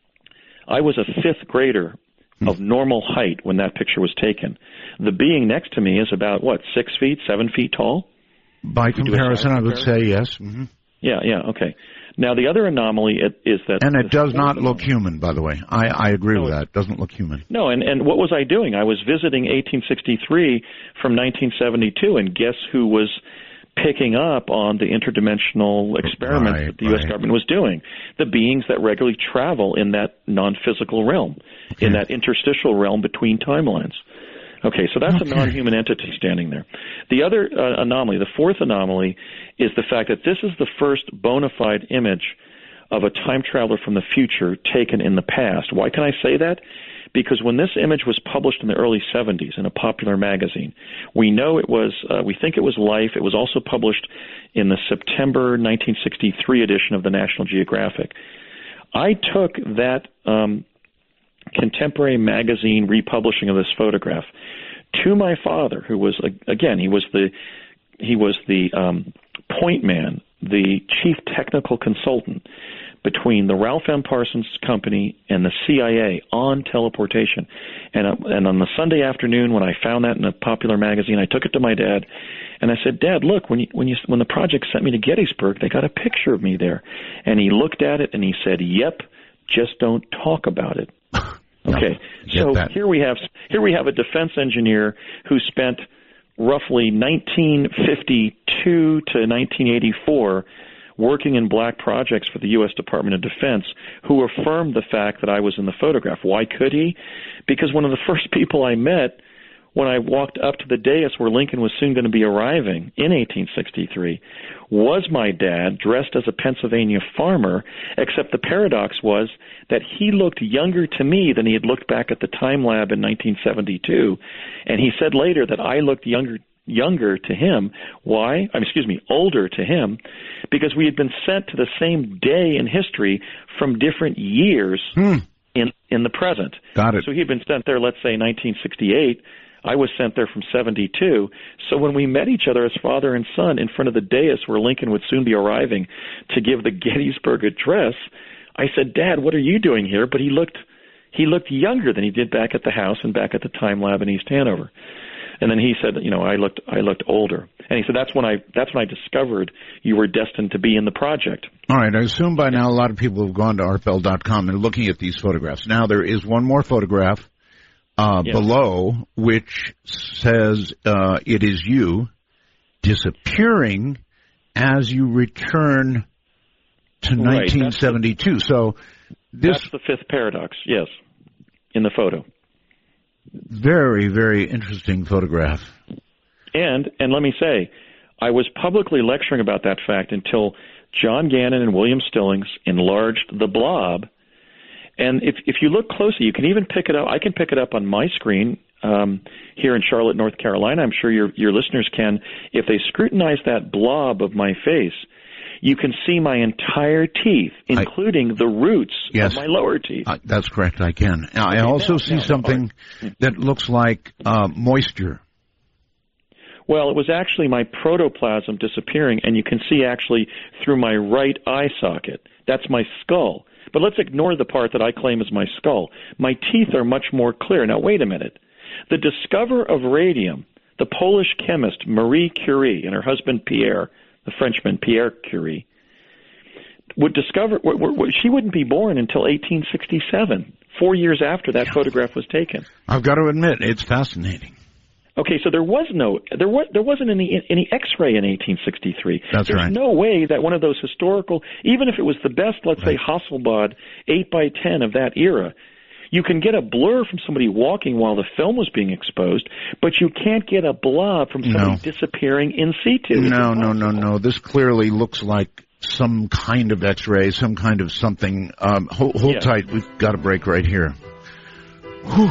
D: I was a fifth grader of normal height when that picture was taken. The being next to me is about, what, six feet, seven feet tall?
A: By comparison, I would say yes. Mm-hmm.
D: Yeah, yeah, okay. Now, the other anomaly is that...
A: And it does not look human, by the way. I, I agree no, with that. It doesn't look human.
D: No, and, and what was I doing? I was visiting eighteen sixty-three from nineteen seventy-two, and guess who was picking up on the interdimensional experiments
A: right,
D: that the U S
A: right.
D: government was doing? The beings that regularly travel in that non-physical realm, okay. in that interstitial realm between timelines. Okay, so that's okay. a non-human entity standing there. The other uh, anomaly, the fourth anomaly, is the fact that this is the first bona fide image of a time traveler from the future taken in the past. Why can I say that? Because when this image was published in the early seventies in a popular magazine, we know it was, uh, we think it was Life. It was also published in the September nineteen sixty-three edition of the National Geographic. I took that um, contemporary magazine republishing of this photograph to my father, who was, again, he was the he was the um, point man, the chief technical consultant between the Ralph M. Parsons Company and the C I A on teleportation. And uh, and on the Sunday afternoon when I found that in a popular magazine, I took it to my dad, and I said, "Dad, look, when you, when you when the project sent me to Gettysburg, they got a picture of me there." And he looked at it and he said, "Yep, just don't talk about it." Okay,
A: no,
D: so here we have here we have a defense engineer who spent roughly nineteen fifty-two to nineteen eighty-four working in black projects for the U S Department of Defense, who affirmed the fact that I was in the photograph. Why could he? Because one of the first people I met when I walked up to the dais where Lincoln was soon going to be arriving in eighteen sixty-three, was my dad dressed as a Pennsylvania farmer, except the paradox was that he looked younger to me than he had looked back at the Time Lab in nineteen seventy-two, and he said later that I looked younger younger to him. Why? I mean, excuse me, older to him, because we had been sent to the same day in history from different years hmm. in in the present.
A: Got it.
D: So he had been sent there, let's say, nineteen sixty-eight. I was sent there from seventy-two. So when we met each other as father and son in front of the dais where Lincoln would soon be arriving to give the Gettysburg Address, I said, "Dad, what are you doing here?" But he looked he looked younger than he did back at the house and back at the Time Lab in East Hanover. And then he said, you know, I looked I looked older. And he said, that's when I that's when I discovered you were destined to be in the project.
A: All right. I assume by now a lot of people have gone to art bell dot com and are looking at these photographs. Now there is one more photograph uh, yes. below which says uh, it is you disappearing as you return to
D: right,
A: nineteen seventy-two.
D: That's the,
A: so this
D: that's the fifth paradox, yes, in the photo.
A: Very, very interesting photograph.
D: And and let me say, I was publicly lecturing about that fact until John Gannon and William Stillings enlarged the blob. And if if you look closely, you can even pick it up. I can pick it up on my screen um, here in Charlotte, North Carolina. I'm sure your your listeners can. If they scrutinize that blob of my face, you can see my entire teeth, including I, the roots
A: yes,
D: of my lower teeth.
A: Uh, that's correct, I can. I okay, also now, see now, something right. that looks like uh, moisture.
D: Well, it was actually my protoplasm disappearing, and you can see actually through my right eye socket. That's my skull. But let's ignore the part that I claim is my skull. My teeth are much more clear. Now, wait a minute. The discoverer of radium, the Polish chemist Marie Curie and her husband Pierre, the Frenchman Pierre Curie, would discover she wouldn't be born until eighteen sixty-seven, four years after that yeah. photograph was taken.
A: I've got to admit, it's fascinating.
D: Okay, so there was no there was there wasn't any any X-ray in eighteen sixty-three.
A: That's
D: There's
A: right.
D: no way that one of those historical, even if it was the best, let's right. say Hasselblad eight by ten of that era, you can get a blur from somebody walking while the film was being exposed, but you can't get a blob from somebody
A: no.
D: disappearing in situ.
A: No, no, no, no. This clearly looks like some kind of X-ray, some kind of something. Um, hold hold yeah. tight. We've got a break right here. Whew.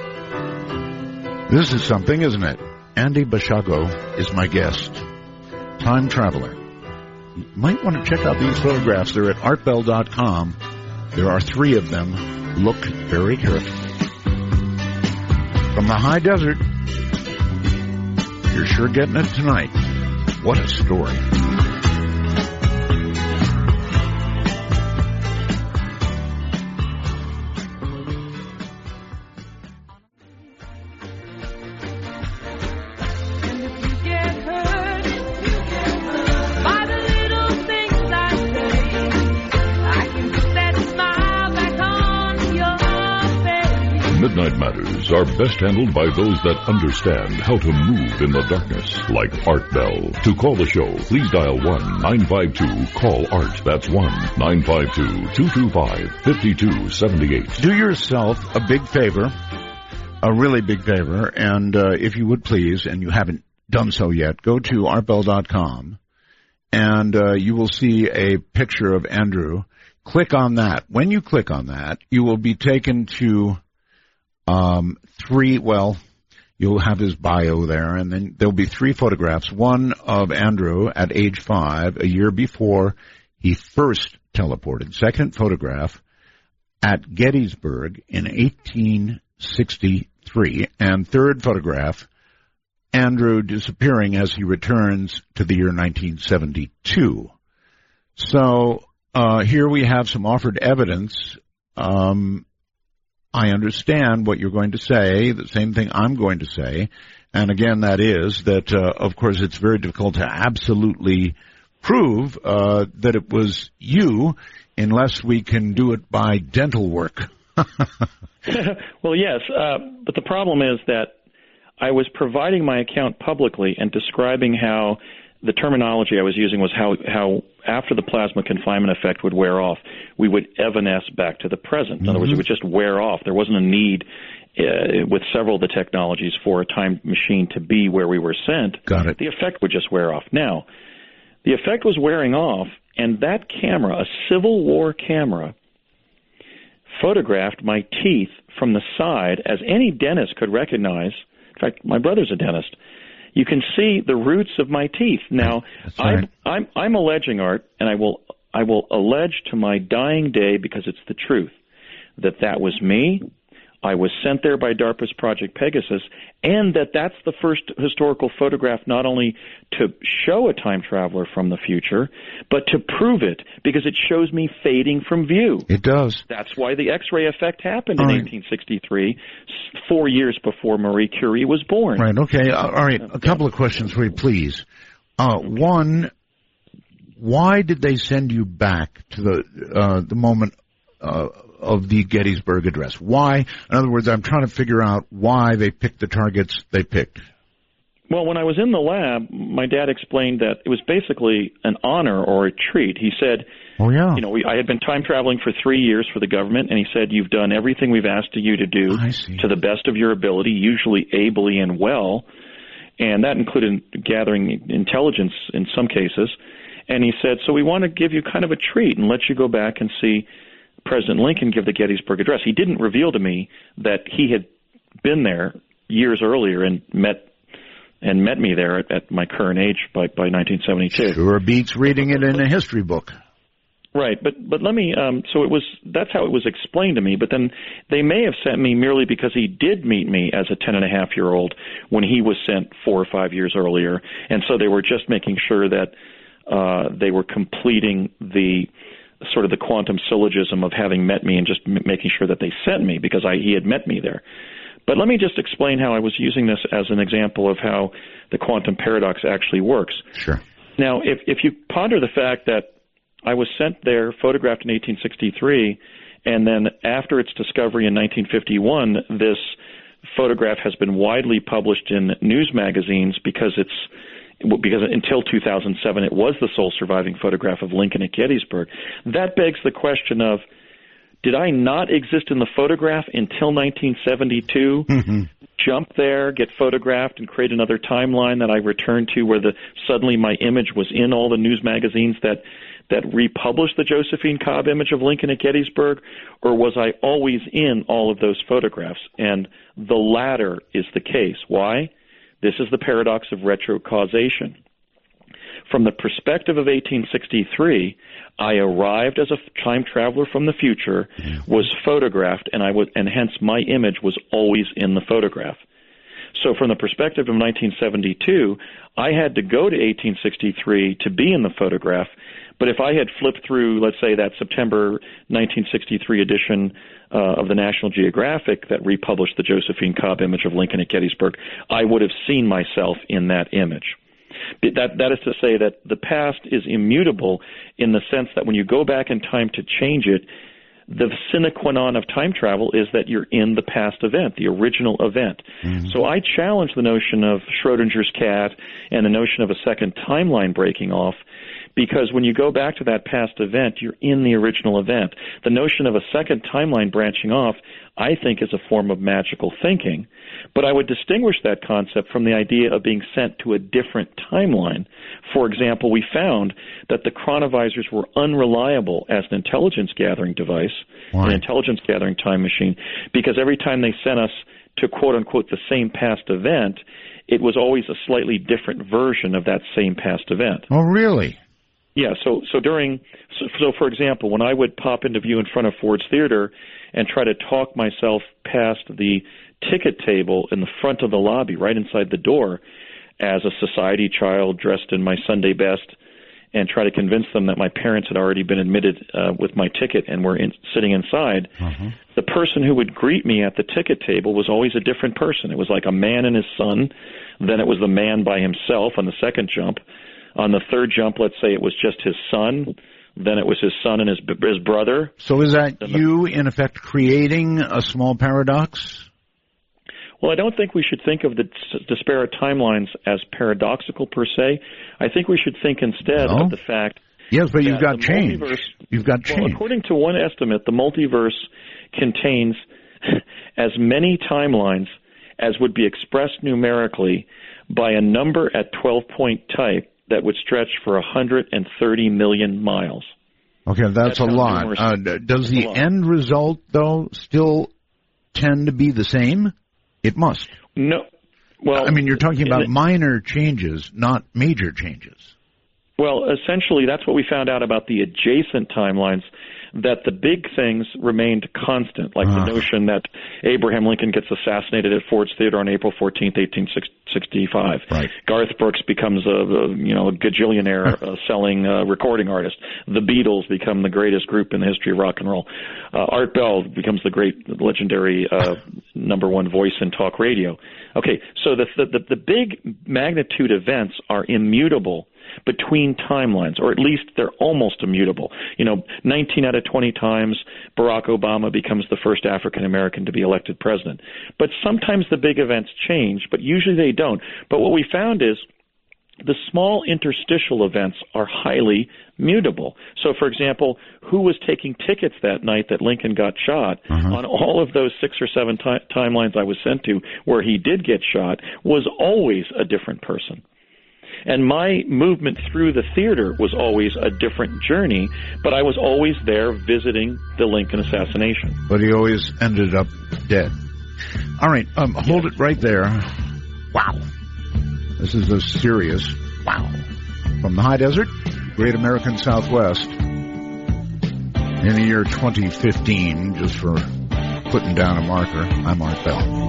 A: This is something, isn't it? Andy Basiago is my guest. Time traveler. You might want to check out these photographs. They're at art bell dot com. There are three of them. Look very carefully. From the high desert, you're sure getting it tonight. What a story.
C: Midnight Matters are best handled by those that understand how to move in the darkness, like Art Bell. To call the show, please dial one nine five two call art. That's one nine five two, two two five, five two seven eight.
A: Do yourself a big favor, a really big favor, and uh, if you would please, and you haven't done so yet, go to art bell dot com, and uh, you will see a picture of Andrew. Click on that. When you click on that, you will be taken to Um, three, well, you'll have his bio there, and then there'll be three photographs. One of Andrew at age five, a year before he first teleported. Second photograph at Gettysburg in eighteen sixty-three. And third photograph, Andrew disappearing as he returns to the year nineteen seventy-two. So, uh, here we have some offered evidence. Um, I understand what you're going to say, the same thing I'm going to say. And again, that is that, uh, of course, it's very difficult to absolutely prove uh, that it was you unless we can do it by dental work.
D: Well, yes, uh, but the problem is that I was providing my account publicly and describing how the terminology I was using was how, how after the plasma confinement effect would wear off, we would evanesce back to the present. In mm-hmm. other words, it would just wear off. There wasn't a need uh, with several of the technologies for a time machine to be where we were sent,
A: Got it.
D: the effect would just wear off. Now, the effect was wearing off, and that camera, a Civil War camera, photographed my teeth from the side, as any dentist could recognize. In fact, my brother's a dentist. You can see the roots of my teeth. Now,
A: right.
D: I'm, I'm, I'm alleging, Art, and I will, I will allege to my dying day, because it's the truth, that that was me. I was sent there by DARPA's Project Pegasus, and that that's the first historical photograph not only to show a time traveler from the future, but to prove it, because it shows me fading from view.
A: It does.
D: That's why the X-ray effect happened
A: All
D: in
A: right.
D: eighteen sixty-three, four years before Marie Curie was born.
A: Right, okay. All right, a couple of questions for you, please. Uh, one, why did they send you back to the uh, the moment uh, of the Gettysburg Address? Why? In other words, I'm trying to figure out why they picked the targets they picked.
D: Well, when I was in the lab, my dad explained that it was basically an honor or a treat. He said,
A: Oh, yeah.
D: you know, we, I had been time traveling for three years for the government, and he said, you've done everything we've asked you to do
A: I see.
D: to the best of your ability, usually ably and well, and that included gathering intelligence in some cases. And he said, so we want to give you kind of a treat and let you go back and see President Lincoln give the Gettysburg Address. He didn't reveal to me that he had been there years earlier and met and met me there at, at my current age by, by nineteen seventy-two.
A: Sure beats reading it in a history book.
D: Right, but but let me. Um, so it was. That's how it was explained to me. But then they may have sent me merely because he did meet me as a ten and a half year old when he was sent four or five years earlier, and so they were just making sure that uh, they were completing the sort of the quantum syllogism of having met me and just m- making sure that they sent me because I, he had met me there. But let me just explain how I was using this as an example of how the quantum paradox actually works.
A: Sure.
D: Now, if if you ponder the fact that I was sent there, photographed in eighteen sixty-three, and then after its discovery in nineteen fifty-one, this photograph has been widely published in news magazines because it's because until two thousand seven it was the sole surviving photograph of Lincoln at Gettysburg. That begs the question of, did I not exist in the photograph until nineteen seventy-two?
A: Mm-hmm.
D: Jump there, get photographed, and create another timeline that I return to where the suddenly my image was in all the news magazines that that republished the Josephine Cobb image of Lincoln at Gettysburg, or was I always in all of those photographs? And the latter is the case. Why? This is the paradox of retrocausation. From the perspective of eighteen sixty-three, I arrived as a time traveler from the future, was photographed, and I was, and hence my image was always in the photograph. So from the perspective of nineteen seventy-two, I had to go to eighteen sixty-three to be in the photograph, but if I had flipped through, let's say, that September nineteen sixty-three edition uh, of the National Geographic that republished the Josephine Cobb image of Lincoln at Gettysburg, I would have seen myself in that image. That, that is to say that the past is immutable in the sense that when you go back in time to change it, the sine qua non of time travel is that you're in the past event, the original event. Mm-hmm. So I challenge the notion of Schrodinger's cat and the notion of a second timeline breaking off, because when you go back to that past event, you're in the original event. The notion of a second timeline branching off, I think, is a form of magical thinking. But I would distinguish that concept from the idea of being sent to a different timeline. For example, we found that the chronovisors were unreliable as an intelligence-gathering device,
A: Why?
D: an intelligence-gathering time machine, because every time they sent us to quote-unquote the same past event, it was always a slightly different version of that same past event.
A: Oh, really?
D: Yeah, so so during so, so for example, when I would pop into view in front of Ford's Theater and try to talk myself past the ticket table in the front of the lobby, right inside the door, as a society child dressed in my Sunday best, and try to convince them that my parents had already been admitted uh, with my ticket and were in, sitting inside, uh-huh. the person who would greet me at the ticket table was always a different person. It was like a man and his son. Then it was the man by himself on the second jump. On the third jump, let's say it was just his son. Then it was his son and his his brother.
A: So is that you, in effect, creating a small paradox?
D: Well, I don't think we should think of the disparate timelines as paradoxical per se. I think we should think instead
A: no.
D: of the fact
A: yes, but you've got
D: the
A: change.
D: Multiverse,
A: you've got change.
D: Well, according to one estimate, the multiverse contains as many timelines as would be expressed numerically by a number at twelve-point type that would stretch for one hundred thirty million miles.
A: Okay, that's, that's a lot. Uh, does the end result, though, still tend to be the same? It must.
D: No. Well,
A: I mean, you're talking about minor changes, not major changes.
D: Well, essentially, that's what we found out about the adjacent timelines, that the big things remained constant, like uh-huh. the notion that Abraham Lincoln gets assassinated at Ford's Theater on April fourteenth, eighteen sixty-five.
A: Right.
D: Garth Brooks becomes a, a you know a gajillionaire uh, selling uh, recording artist. The Beatles become the greatest group in the history of rock and roll. Uh, Art Bell becomes the great legendary uh, number one voice in talk radio. Okay, so the the, the big magnitude events are immutable between timelines, or at least they're almost immutable. You know, nineteen out of twenty times Barack Obama becomes the first African American to be elected president. But sometimes the big events change, but usually they don't. But what we found is the small interstitial events are highly mutable. So, for example, who was taking tickets that night that Lincoln got shot? Uh-huh. On all of those six or seven ti- timelines I was sent to where he did get shot was always a different person. And my movement through the theater was always a different journey, but I was always there visiting the Lincoln assassination.
A: But he always ended up dead. All right, um, hold it right there. Wow. This is a serious wow. From the high desert, Great American Southwest, in the year twenty fifteen, just for putting down a marker, I'm Art Bell.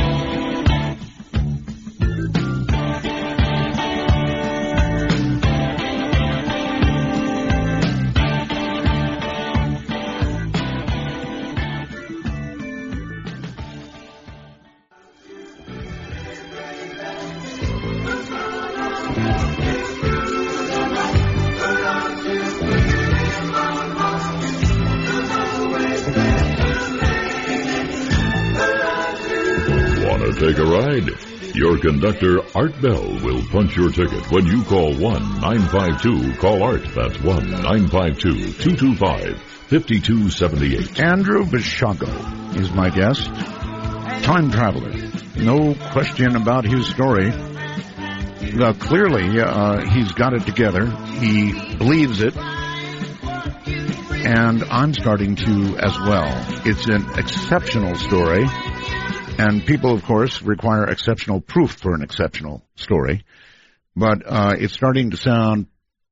C: Take a ride? Your conductor, Art Bell, will punch your ticket when you call one nine five two, call Art. That's one nine five two, two two five, five two seven eight.
A: Andrew Basiago is my guest. Time traveler. No question about his story. Well, clearly, uh, he's got it together. He believes it. And I'm starting to as well. It's an exceptional story. And people, of course, require exceptional proof for an exceptional story. But uh it's starting to sound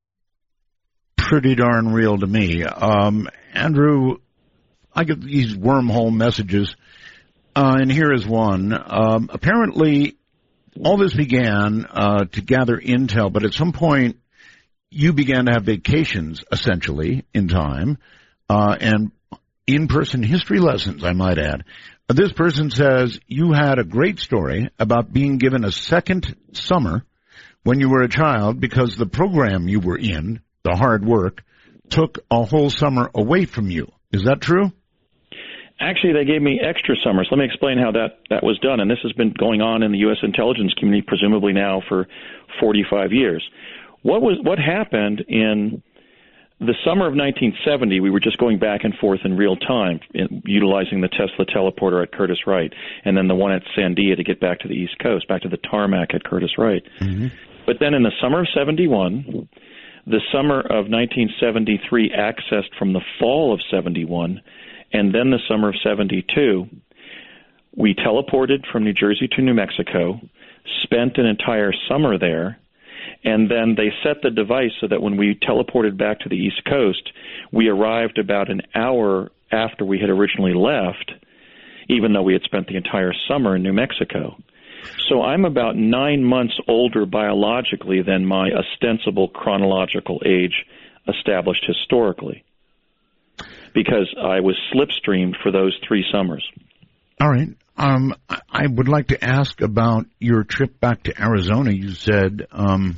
A: pretty darn real to me. Um Andrew, I get these wormhole messages, uh and here is one. Um apparently, all this began uh to gather intel, but at some point, you began to have vacations, essentially, in time, uh and in-person history lessons, I might add. This person says you had a great story about being given a second summer when you were a child because the program you were in, the hard work, took a whole summer away from you. Is that true?
D: Actually, they gave me extra summers. Let me explain how that, that was done. And this has been going on in the U S intelligence community, presumably now for forty-five years. What was what happened in the summer of nineteen seventy, we were just going back and forth in real time, in, utilizing the Tesla teleporter at Curtiss-Wright, and then the one at Sandia to get back to the East Coast, back to the tarmac at Curtiss-Wright. Mm-hmm. But then in the summer of seventy-one, the summer of nineteen seventy-three accessed from the fall of seventy-one, and then the summer of seventy-two, we teleported from New Jersey to New Mexico, spent an entire summer there, and then they set the device so that when we teleported back to the East Coast, we arrived about an hour after we had originally left, even though we had spent the entire summer in New Mexico. So I'm about nine months older biologically than my ostensible chronological age established historically, because I was slipstreamed for those three summers.
A: All right. Um, I would like to ask about your trip back to Arizona. You said um,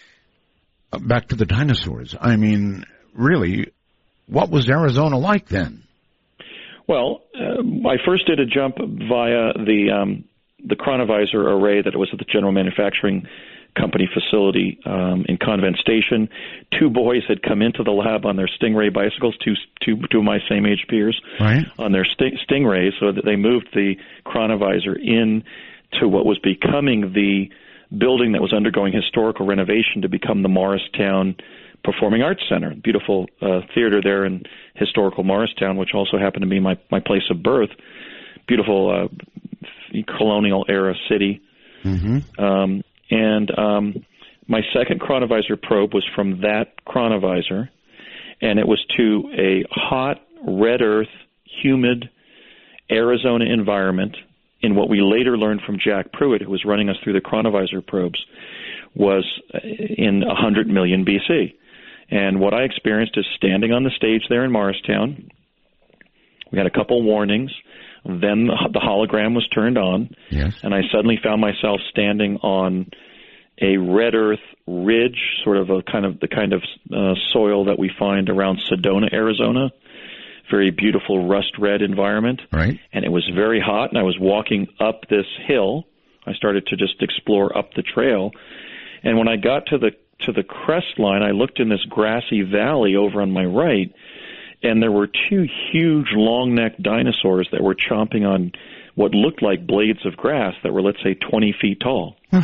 A: back to the dinosaurs. I mean, really, what was Arizona like then?
D: Well, uh, I first did a jump via the um, the chronovisor array that was at the General Manufacturing company facility um, in Convent Station. Two boys had come into the lab on their Stingray bicycles, two, two, two of my same age peers,
A: right,
D: on their Sting, Stingrays, so that they moved the chronovisor in to what was becoming the building that was undergoing historical renovation to become the Morristown Performing Arts Center, beautiful uh, theater there in historical Morristown, which also happened to be my, my place of birth. Beautiful uh, colonial era city.
A: Mm-hmm.
D: Um, and um, my second chronovisor probe was from that chronovisor, and it was to a hot, red earth, humid Arizona environment in what we later learned from Jack Pruitt, who was running us through the chronovisor probes, was in one hundred million B C. And what I experienced is standing on the stage there in Morristown. We had a couple warnings. Then the hologram was turned on,
A: yes,
D: and I suddenly found myself standing on a red earth ridge, sort of a kind of the kind of uh, soil that we find around Sedona, Arizona. Very beautiful rust red environment,
A: right?
D: And it was very hot, and I was walking up this hill. I started to just explore up the trail, and when I got to the to the crest line, I looked in this grassy valley over on my right, and there were two huge long-necked dinosaurs that were chomping on what looked like blades of grass that were, let's say, twenty feet tall. uh,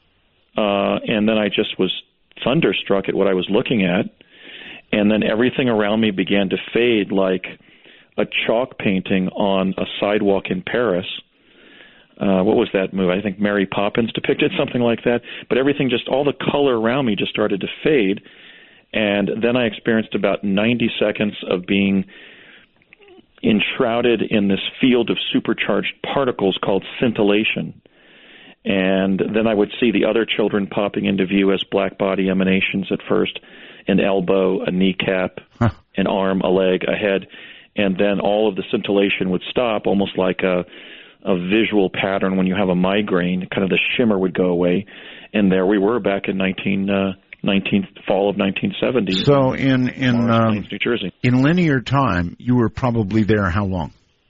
D: and then I just was thunderstruck at what I was looking at, and then everything around me began to fade like a chalk painting on a sidewalk in Paris. Uh, what was that movie? I think Mary Poppins depicted something like that. But everything, just all the color around me just started to fade. And then I experienced about ninety seconds of being enshrouded in this field of supercharged particles called scintillation. And then I would see the other children popping into view as black body emanations at first, an elbow, a kneecap, huh. an arm, a leg, a head. And then all of the scintillation would stop, almost like a a visual pattern when you have a migraine. Kind of the shimmer would go away, and there we were back in nineteen, uh, nineteen fall of nineteen seventy.
A: So in in um,
D: New Jersey,
A: in linear time, you were probably there how long?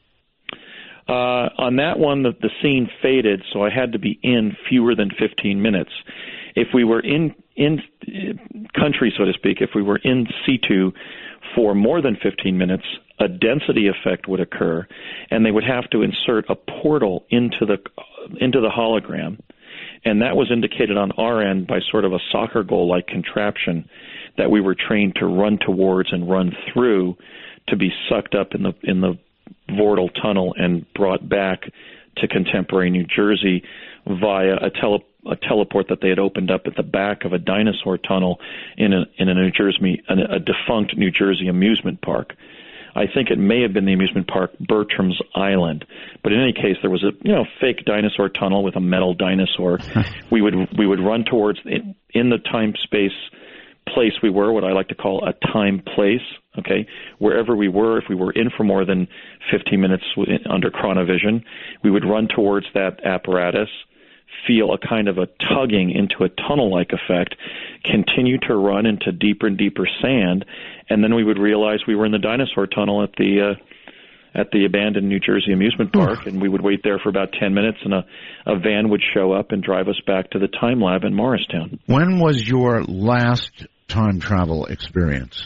D: Uh, on that one, the, the scene faded, so I had to be in fewer than fifteen minutes. If we were in in country, so to speak, if we were in situ for more than fifteen minutes, a density effect would occur, and they would have to insert a portal into the into the hologram, and that was indicated on our end by sort of a soccer goal-like contraption that we were trained to run towards and run through to be sucked up in the in the Vortal tunnel and brought back to contemporary New Jersey via a tele a teleport that they had opened up at the back of a dinosaur tunnel in a in a New Jersey a, a defunct New Jersey amusement park. I think it may have been the amusement park Bertram's Island, but in any case, there was a you know fake dinosaur tunnel with a metal dinosaur. we would we would run towards in, in the time space place we were, what I like to call a time place. Okay, wherever we were, if we were in for more than fifteen minutes under chronovision, we would run towards that apparatus, feel a kind of a tugging into a tunnel-like effect, continue to run into deeper and deeper sand, and then we would realize we were in the dinosaur tunnel at the uh, at the abandoned New Jersey amusement park, and we would wait there for about ten minutes, and a, a van would show up and drive us back to the time lab in Morristown.
A: When was your last time travel experience?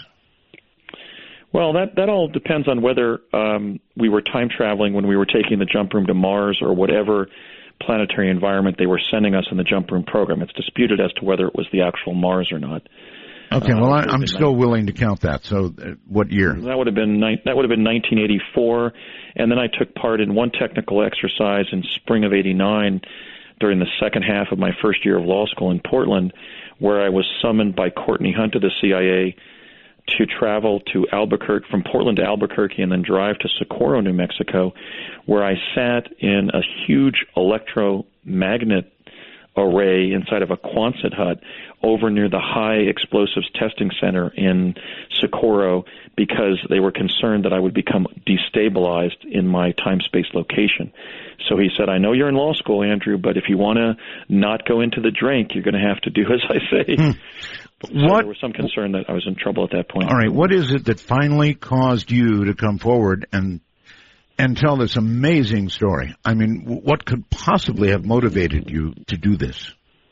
D: Well, that, that all depends on whether um, we were time traveling when we were taking the jump room to Mars or whatever planetary environment they were sending us in the jump room program. It's disputed as to whether it was the actual Mars or not.
A: Okay, well,
D: uh,
A: I, I'm still willing to count that. So, uh, what year?
D: That would have been ni- that would have been nineteen eighty-four, and then I took part in one technical exercise in spring of eighty-nine during the second half of my first year of law school in Portland, where I was summoned by Courtney Hunt of the C I A to travel to Albuquerque, from Portland to Albuquerque, and then drive to Socorro, New Mexico, where I sat in a huge electromagnet array inside of a Quonset hut over near the High Explosives Testing Center in Socorro because they were concerned that I would become destabilized in my time-space location. So he said, I know you're in law school, Andrew, but if you want to not go into the drink, you're going to have to do as I say. Hmm. So what, there was some concern that I was in trouble at that point.
A: All right, what is it that finally caused you to come forward and and tell this amazing story? I mean, what could possibly have motivated you to do this?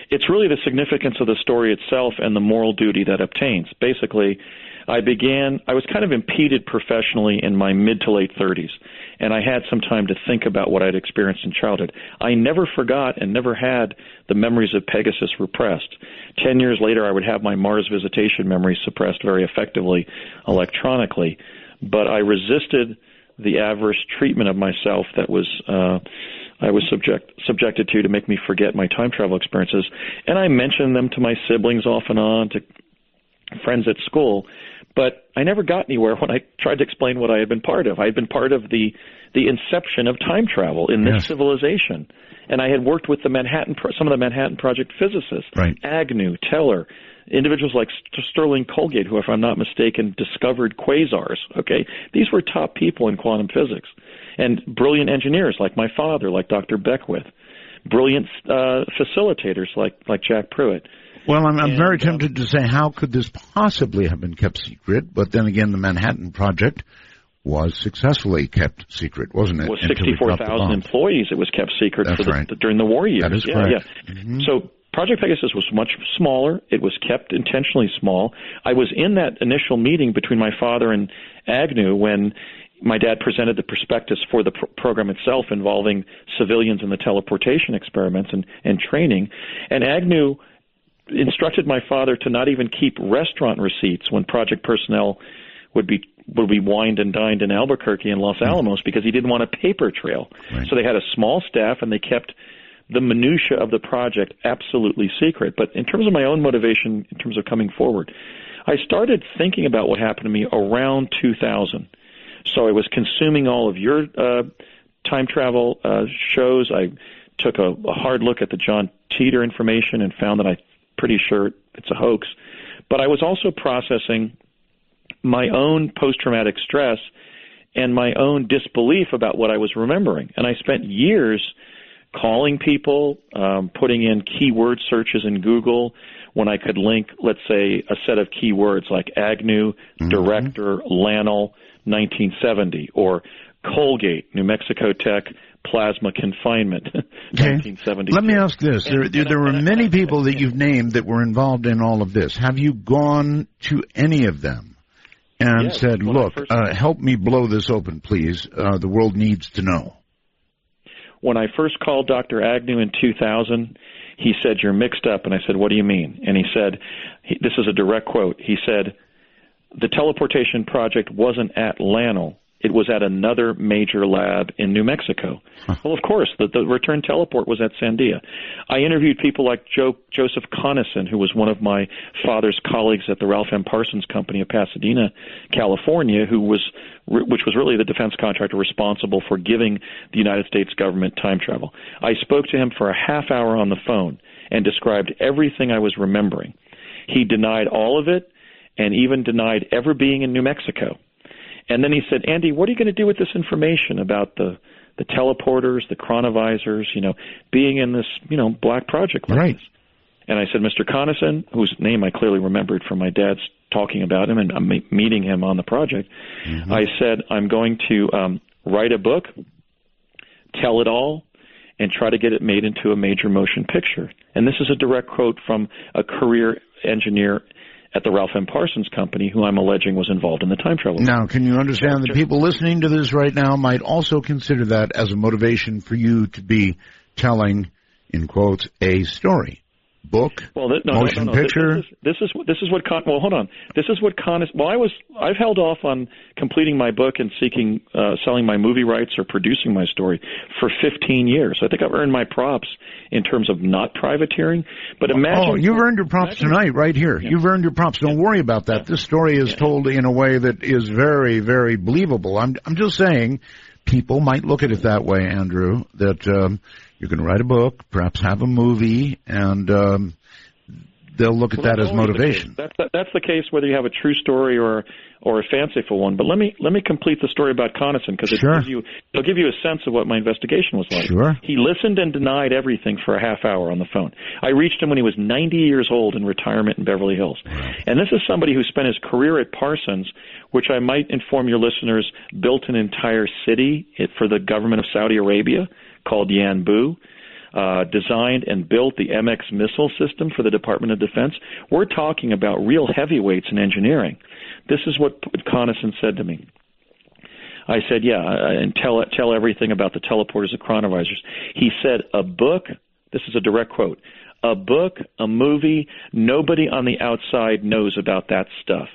D: it's really the significance of the story itself and the moral duty that obtains. Basically, I began, I was kind of impeded professionally in my mid to late thirties, and I had some time to think about what I'd experienced in childhood. I never forgot and never had the memories of Pegasus repressed. Ten years later, I would have my Mars visitation memories suppressed very effectively electronically, but I resisted the adverse treatment of myself that was uh, I was subject subjected to to make me forget my time travel experiences, and I mentioned them to my siblings off and on, to friends at school. But I never got anywhere when I tried to explain what I had been part of. I had been part of the the inception of time travel in this yes. civilization, and I had worked with the Manhattan, some of the Manhattan Project physicists,
A: right.
D: Agnew, Teller, individuals like Sterling Colgate, who, if I'm not mistaken, discovered quasars. Okay, these were top people in quantum physics, and brilliant engineers like my father, like Doctor Beckwith, brilliant uh, facilitators like like Jack Pruitt.
A: Well, I'm, I'm
D: and,
A: very
D: um,
A: tempted to say, how could this possibly have been kept secret? But then again, the Manhattan Project was successfully kept secret, wasn't it?
D: With sixty-four thousand employees, it was kept secret
A: That's
D: for the,
A: right.
D: the, during the war years.
A: That is
D: yeah,
A: correct.
D: Yeah.
A: Mm-hmm.
D: So Project Pegasus was much smaller. It was kept intentionally small. I was in that initial meeting between my father and Agnew when my dad presented the prospectus for the pr- program itself involving civilians in the teleportation experiments and, and training. And Agnew instructed my father to not even keep restaurant receipts when project personnel would be would be wined and dined in Albuquerque and Los Alamos because he didn't want a paper trail.
A: Right.
D: So they had a small staff and they kept the minutia of the project absolutely secret. But in terms of my own motivation, in terms of coming forward, I started thinking about what happened to me around two thousand. So I was consuming all of your uh, time travel uh, shows. I took a, a hard look at the John Teeter information and found that I'm pretty sure it's a hoax. But I was also processing my own post-traumatic stress and my own disbelief about what I was remembering. And I spent years calling people, um, putting in keyword searches in Google when I could link, let's say, a set of keywords like Agnew, mm-hmm. director, Lannel, nineteen seventy, or Colgate, New Mexico Tech, plasma confinement, okay. nineteen seventy.
A: Let me ask this.
D: And,
A: there there,
D: and,
A: there were
D: and,
A: many
D: and,
A: people that you've named that were involved in all of this. Have you gone to any of them and
D: yes,
A: said, look,
D: first,
A: uh, help me blow this open, please. Uh, the world needs to know.
D: When I first called Doctor Agnew in two thousand, he said, you're mixed up. And I said, what do you mean? And he said, he, this is a direct quote. He said, the teleportation project wasn't at Lannel. It was at another major lab in New Mexico. Huh. Well, of course, the, the return teleport was at Sandia. I interviewed people like Joe, Joseph Conason, who was one of my father's colleagues at the Ralph M. Parsons Company of Pasadena, California, who was, which was really the defense contractor responsible for giving the United States government time travel. I spoke to him for a half hour on the phone and described everything I was remembering. He denied all of it and even denied ever being in New Mexico. And then he said, Andy, what are you going to do with this information about the, the teleporters, the chronovisors, you know, being in this, you know, black project like
A: right.
D: this? And I said, Mister Conason, whose name I clearly remembered from my dad's talking about him and I'm meeting him on the project, mm-hmm. I said, I'm going to um, write a book, tell it all, and try to get it made into a major motion picture. And this is a direct quote from a career engineer at the Ralph M. Parsons Company, who I'm alleging was involved in the time travel.
A: Now, can you understand that people listening to this right now might also consider that as a motivation for you to be telling, in quotes, a story? Book,
D: well, th- no,
A: motion
D: no, no, no.
A: picture.
D: This, this is this is what. Con- well, hold on. This is what Con. Well, I was. I've held off on completing my book and seeking uh, selling my movie rights or producing my story for fifteen years. I think I've earned my props in terms of not privateering. But imagine.
A: Oh, you've earned your props imagine, tonight, right here. Yeah. You've earned your props. Don't yeah. worry about that. Yeah. This story is yeah. told in a way that is very, very believable. I'm. I'm just saying, people might look at it that way, Andrew. That. Um, You can write a book, perhaps have a movie, and um, they'll look at well, that as motivation.
D: That's, that, that's the case whether you have a true story or or a fanciful one. But let me let me complete the story about Conason because it
A: sure.
D: gives you it'll give you a sense of what my investigation was like.
A: Sure.
D: He listened and denied everything for a half hour on the phone. I reached him when he was ninety years old in retirement in Beverly Hills, wow. and this is somebody who spent his career at Parsons, which I might inform your listeners built an entire city for the government of Saudi Arabia, called Yanbu. uh, designed and built the M X missile system for the Department of Defense. We're talking about real heavyweights in engineering. This is what Connaughton said to me. I said, yeah, and tell tell everything about the teleporters and chronovisors. He said, a book, this is a direct quote, a book, a movie, nobody on the outside knows about that stuff.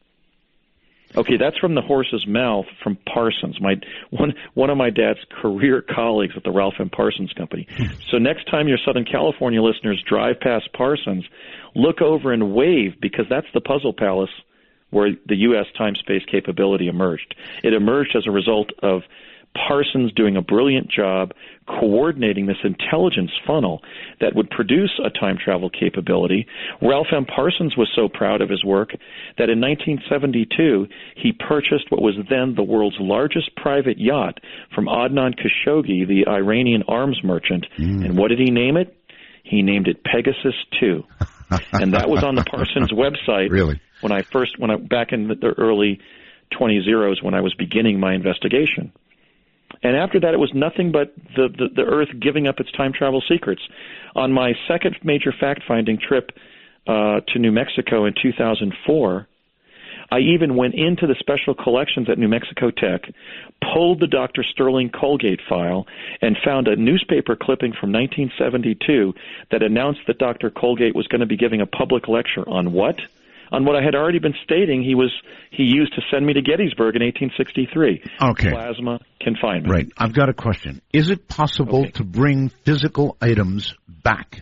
D: Okay, that's from the horse's mouth from Parsons, my one one of my dad's career colleagues at the Ralph M. Parsons Company. So next time your Southern California listeners drive past Parsons, look over and wave, because that's the puzzle palace where the U S time-space capability emerged. It emerged as a result of Parsons doing a brilliant job coordinating this intelligence funnel that would produce a time travel capability. Ralph M. Parsons was so proud of his work that in nineteen seventy-two he purchased what was then the world's largest private yacht from Adnan Khashoggi, the Iranian arms merchant. Mm. And what did he name it? He named it Pegasus two. And that was on the Parsons website.
A: Really?
D: When I first, when I, back in the early twenty zeros when I was beginning my investigation. And after that, it was nothing but the, the, the Earth giving up its time travel secrets. On my second major fact-finding trip uh, to New Mexico in two thousand four, I even went into the special collections at New Mexico Tech, pulled the Doctor Sterling Colgate file, and found a newspaper clipping from nineteen seventy-two that announced that Doctor Colgate was going to be giving a public lecture on what? On what I had already been stating he was he used to send me to Gettysburg in eighteen sixty-three.
A: Okay.
D: Plasma confinement.
A: Right. I've got a question. Is it possible okay. to bring physical items back?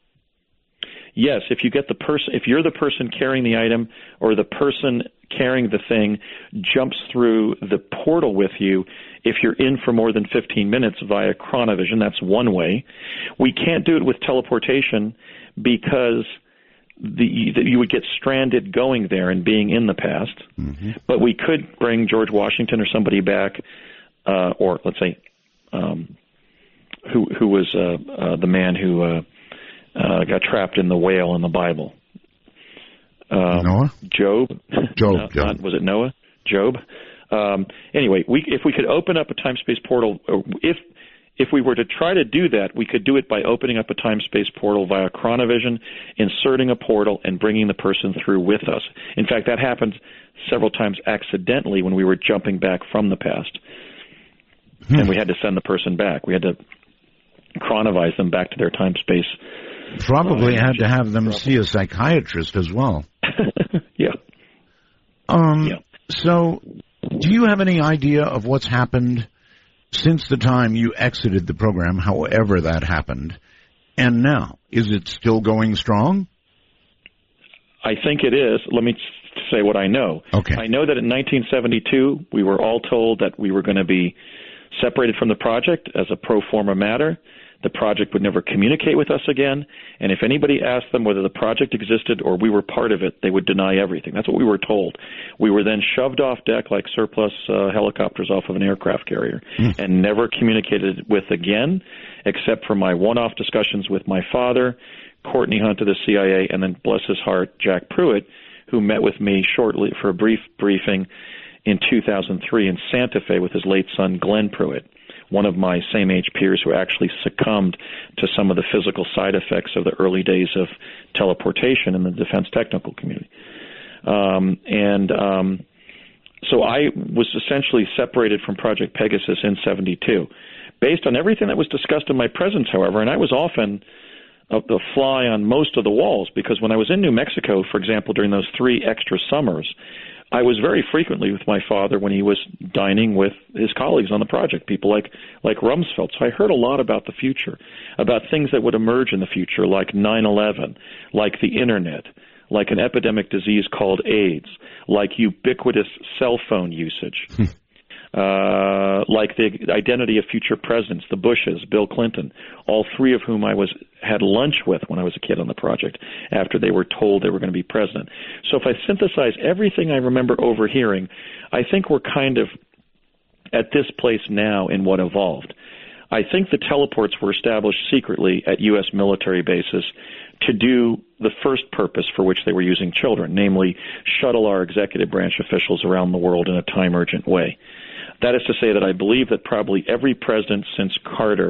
D: Yes, if you get the person, if you're the person carrying the item, or the person carrying the thing jumps through the portal with you, if you're in for more than fifteen minutes via chronovision, that's one way. We can't do it with teleportation because The, you would get stranded going there and being in the past. Mm-hmm. But we could bring George Washington or somebody back, uh, or let's say, um, who who was uh, uh, the man who uh, uh, got trapped in the whale in the Bible? Um,
A: Noah?
D: Job?
A: Job.
D: no,
A: Job.
D: Not, was it Noah? Job? Um, anyway, we, if we could open up a time-space portal, if If we were to try to do that, we could do it by opening up a time-space portal via chronovision, inserting a portal, and bringing the person through with us. In fact, that happened several times accidentally when we were jumping back from the past. Hmm. And we had to send the person back. We had to chronovize them back to their time-space.
A: Probably uh, had to have them see a psychiatrist as well.
D: yeah.
A: Um.
D: Yeah.
A: So, do you have any idea of what's happened since the time you exited the program, however that happened, and now? Is it still going strong?
D: I think it is. Let me say what I know.
A: Okay.
D: I know that in nineteen seventy-two, we were all told that we were going to be separated from the project as a pro forma matter. The project would never communicate with us again, and if anybody asked them whether the project existed or we were part of it, they would deny everything. That's what we were told. We were then shoved off deck like surplus uh, helicopters off of an aircraft carrier mm. and never communicated with again, except for my one-off discussions with my father, Courtney Hunt of the C I A, and then, bless his heart, Jack Pruitt, who met with me shortly for a brief briefing in two thousand three in Santa Fe with his late son, Glenn Pruitt, one of my same-age peers who actually succumbed to some of the physical side effects of the early days of teleportation in the defense technical community. Um, and um, so I was essentially separated from Project Pegasus in seventy-two. Based on everything that was discussed in my presence, however, and I was often a, a fly on most of the walls, because when I was in New Mexico, for example, during those three extra summers, I was very frequently with my father when he was dining with his colleagues on the project, people like, like Rumsfeld. So I heard a lot about the future, about things that would emerge in the future, like nine eleven, like the Internet, like an epidemic disease called AIDS, like ubiquitous cell phone usage, uh, like the identity of future presidents, the Bushes, Bill Clinton, all three of whom I was had lunch with when I was a kid on the project after they were told they were going to be president. So if I synthesize everything I remember overhearing, I think we're kind of at this place now in what evolved. I think the teleports were established secretly at U S military bases to do the first purpose for which they were using children, namely shuttle our executive branch officials around the world in a time-urgent way. That is to say that I believe that probably every president since Carter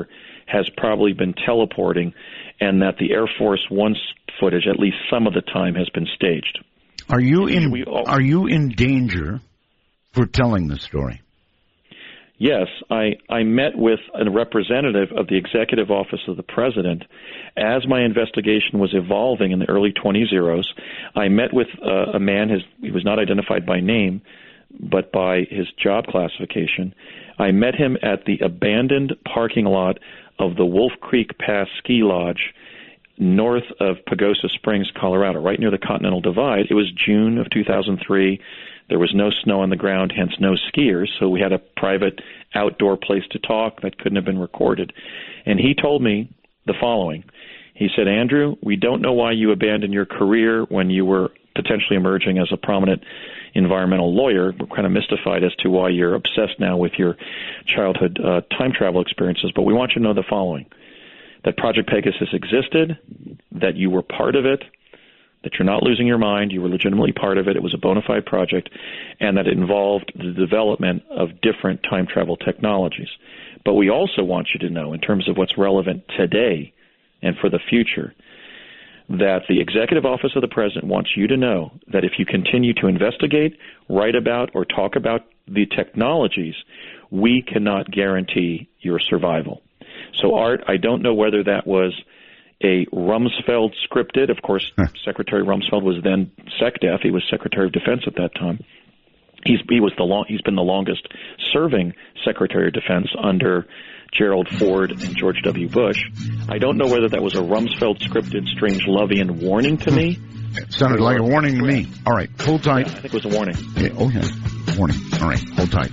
D: has probably been teleporting, and that the Air Force One footage, at least some of the time, has been staged.
A: Are you in?
D: We all,
A: are you in danger for telling the story?
D: Yes, I, I met with a representative of the Executive Office of the President as my investigation was evolving in the early twenty zeros. I met with uh, a man, his, he was not identified by name, but by his job classification. I met him at the abandoned parking lot of the Wolf Creek Pass Ski Lodge north of Pagosa Springs, Colorado, right near the Continental Divide. It was June of two thousand three. There was no snow on the ground, hence no skiers, so we had a private outdoor place to talk that couldn't have been recorded. And he told me the following. He said, Andrew, we don't know why you abandoned your career when you were potentially emerging as a prominent environmental lawyer. We're kind of mystified as to why you're obsessed now with your childhood uh, time travel experiences, but we want you to know the following, that Project Pegasus existed, that you were part of it, that you're not losing your mind, you were legitimately part of it, it was a bona fide project, and that it involved the development of different time travel technologies. But we also want you to know, in terms of what's relevant today and for the future, that the Executive Office of the President wants you to know that if you continue to investigate, write about, or talk about the technologies, we cannot guarantee your survival. So, Art, I don't know whether that was a Rumsfeld scripted. Of course, huh. Secretary Rumsfeld was then SecDef. He was Secretary of Defense at that time. He's, he was the long, he's been the longest serving Secretary of Defense under Gerald Ford and George W. Bush. I don't know whether that was a Rumsfeld scripted Strange-Lovian warning to me.
A: It sounded like a warning to me. All right, hold tight.
D: Yeah, I think it was a warning.
A: Yeah, oh, yeah, warning. All right, hold tight.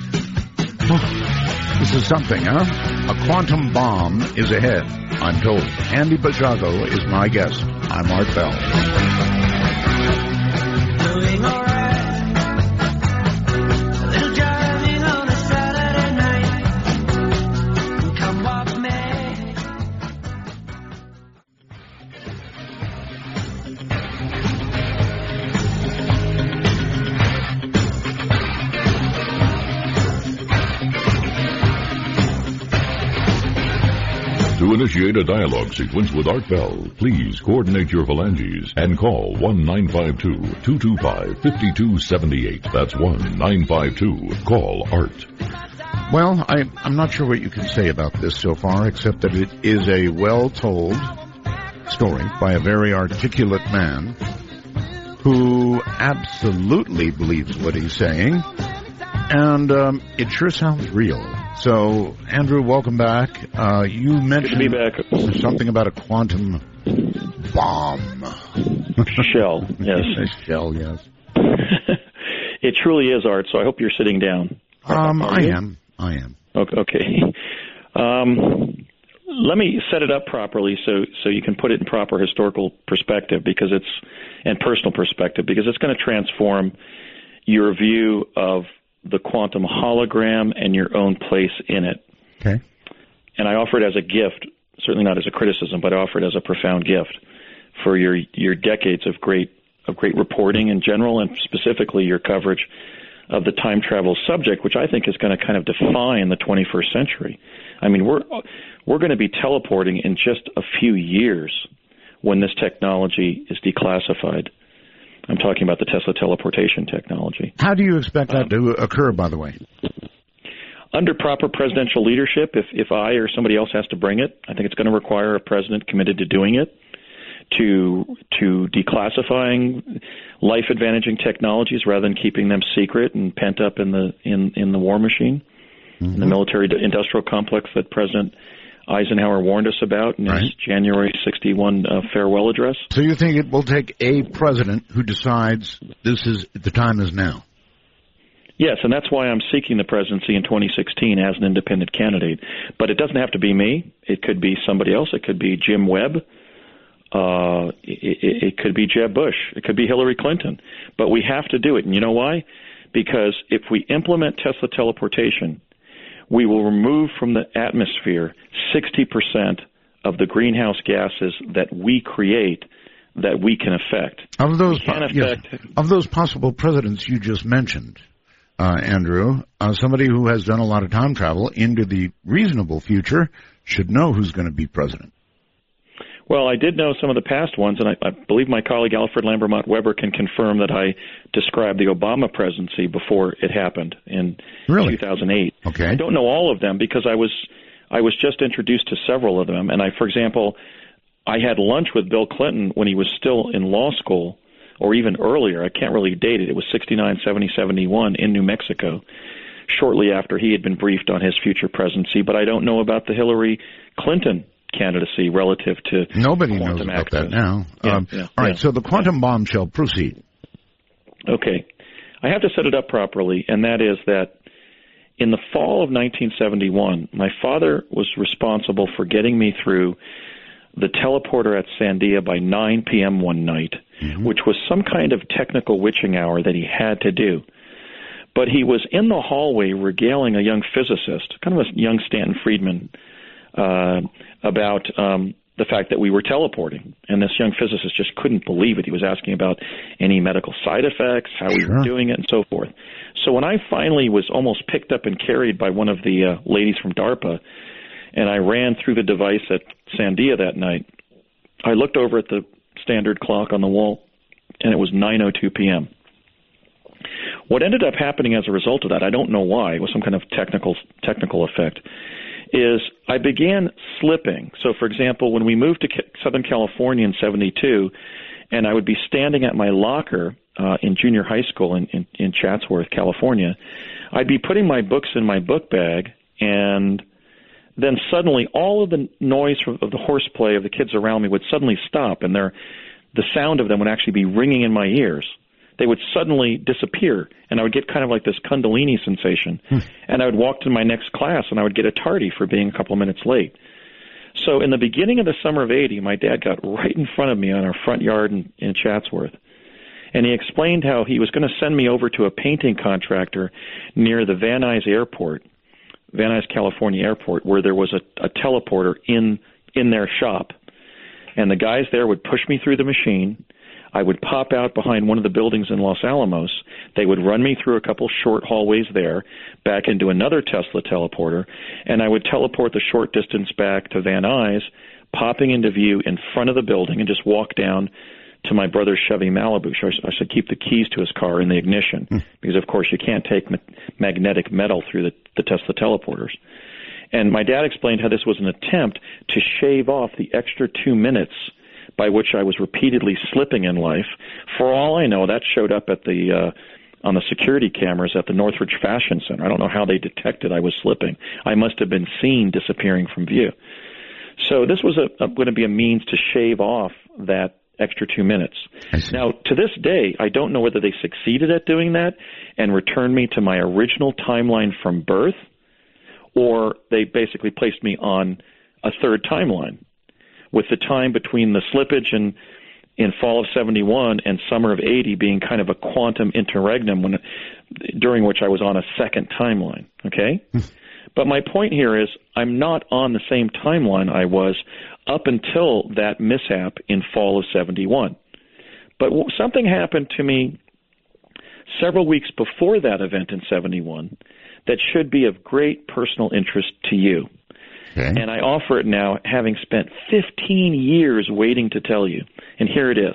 A: This is something, huh? A quantum bomb is ahead, I'm told. Andy Basiago is my guest. I'm Art Bell.
E: Doing all right. A little driving on a Saturday night. Come walk me.
C: To initiate a dialogue sequence with Art Bell, please coordinate your phalanges and call one nine five two, two two five, five two seven eight. That's one nine five two, call Art.
A: Well, I, I'm not sure what you can say about this so far, except that it is a well-told story by a very articulate man who absolutely believes what he's saying, and um, it sure sounds real. So, Andrew, welcome back. Uh, you mentioned
D: Good to be back.
A: something about a quantum bomb.
D: Shell, yes.
A: A shell, yes.
D: It truly is, Art, so I hope you're sitting down.
A: Um, I am. I am.
D: Okay. Um, let me set it up properly so, so you can put it in proper historical perspective because it's, and personal perspective, because it's going to transform your view of the quantum hologram and your own place in it.
A: Okay.
D: And I offer it as a gift, certainly not as a criticism, but I offer it as a profound gift for your your decades of great of great reporting in general, and specifically your coverage of the time travel subject, which I think is going to kind of define the twenty-first century. I mean, we're we're going to be teleporting in just a few years when this technology is declassified. I'm talking about the Tesla teleportation technology.
A: How do you expect that
D: um,
A: to occur, by the way?
D: Under proper presidential leadership, if, if I or somebody else has to bring it, I think it's going to require a president committed to doing it, to to declassifying life-advantaging technologies rather than keeping them secret and pent up in the in, in the war machine, mm-hmm. in the military-industrial complex that President Eisenhower warned us about in
A: right.
D: his January sixty-one uh, farewell address.
A: So you think it will take a president who decides this is the time is now?
D: Yes, and that's why I'm seeking the presidency in twenty sixteen as an independent candidate. But it doesn't have to be me. It could be somebody else. It could be Jim Webb. Uh, it, it could be Jeb Bush. It could be Hillary Clinton. But we have to do it. And you know why? Because if we implement Tesla teleportation, we will remove from the atmosphere sixty percent of the greenhouse gases that we create that we can affect.
A: Of those,
D: can
A: yes,
D: affect,
A: of those possible presidents you just mentioned, uh, Andrew, uh, somebody who has done a lot of time travel into the reasonable future should know who's going to be president.
D: Well, I did know some of the past ones, and I, I believe my colleague Alfred Lambermont Weber can confirm that I described the Obama presidency before it happened in
A: really?
D: two thousand eight.
A: Okay.
D: I don't know all of them because I was I was just introduced to several of them, and I, for example, I had lunch with Bill Clinton when he was still in law school, or even earlier. I can't really date it. It was sixty-nine, seventy, seventy-one in New Mexico, shortly after he had been briefed on his future presidency. But I don't know about the Hillary Clinton candidacy relative to
A: nobody knows about
D: access.
A: that now.
D: Yeah,
A: um,
D: yeah,
A: all right,
D: yeah.
A: so the quantum bombshell, proceed.
D: Okay. I have to set it up properly, and that is that in the fall of nineteen seventy-one, my father was responsible for getting me through the teleporter at Sandia by nine p.m. one night, mm-hmm. which was some kind of technical witching hour that he had to do. But he was in the hallway regaling a young physicist, kind of a young Stanton Friedman, uh, about um, the fact that we were teleporting. And this young physicist just couldn't believe it. He was asking about any medical side effects, how we
A: sure.
D: were doing it, and so forth. So when I finally was almost picked up and carried by one of the uh, ladies from DARPA, and I ran through the device at Sandia that night, I looked over at the standard clock on the wall, and it was nine oh two p.m. What ended up happening as a result of that, I don't know why, it was some kind of technical technical effect, is I began slipping. So, for example, when we moved to Southern California in seventy-two, and I would be standing at my locker uh, in junior high school in, in, in Chatsworth, California, I'd be putting my books in my book bag, and then suddenly all of the noise from, of the horseplay of the kids around me would suddenly stop, and their, the sound of them would actually be ringing in my ears. They would suddenly disappear, and I would get kind of like this Kundalini sensation. Hmm. And I would walk to my next class, and I would get a tardy for being a couple minutes late. So in the beginning of the summer of eighty, my dad got right in front of me on our front yard in, in Chatsworth, and he explained how he was going to send me over to a painting contractor near the Van Nuys Airport, Van Nuys, California Airport, where there was a, a teleporter in in their shop. And the guys there would push me through the machine. I would pop out behind one of the buildings in Los Alamos. They would run me through a couple short hallways there, back into another Tesla teleporter, and I would teleport the short distance back to Van Nuys, popping into view in front of the building, and just walk down to my brother's Chevy Malibu. So I should keep the keys to his car in the ignition, mm. because, of course, you can't take ma- magnetic metal through the, the Tesla teleporters. And my dad explained how this was an attempt to shave off the extra two minutes by which I was repeatedly slipping in life. For all I know, that showed up at the uh, on the security cameras at the Northridge Fashion Center. I don't know how they detected I was slipping. I must have been seen disappearing from view. So this was a, a, going to be a means to shave off that extra two minutes. Now, to this day, I don't know whether they succeeded at doing that and returned me to my original timeline from birth, or they basically placed me on a third timeline, with the time between the slippage in, in fall of seventy-one and summer of eighty being kind of a quantum interregnum when, during which I was on a second timeline, okay? But my point here is I'm not on the same timeline I was up until that mishap in fall of seventy-one. But something happened to me several weeks before that event in seventy-one that should be of great personal interest to you. Okay. And I offer it now, having spent fifteen years waiting to tell you. And here it is.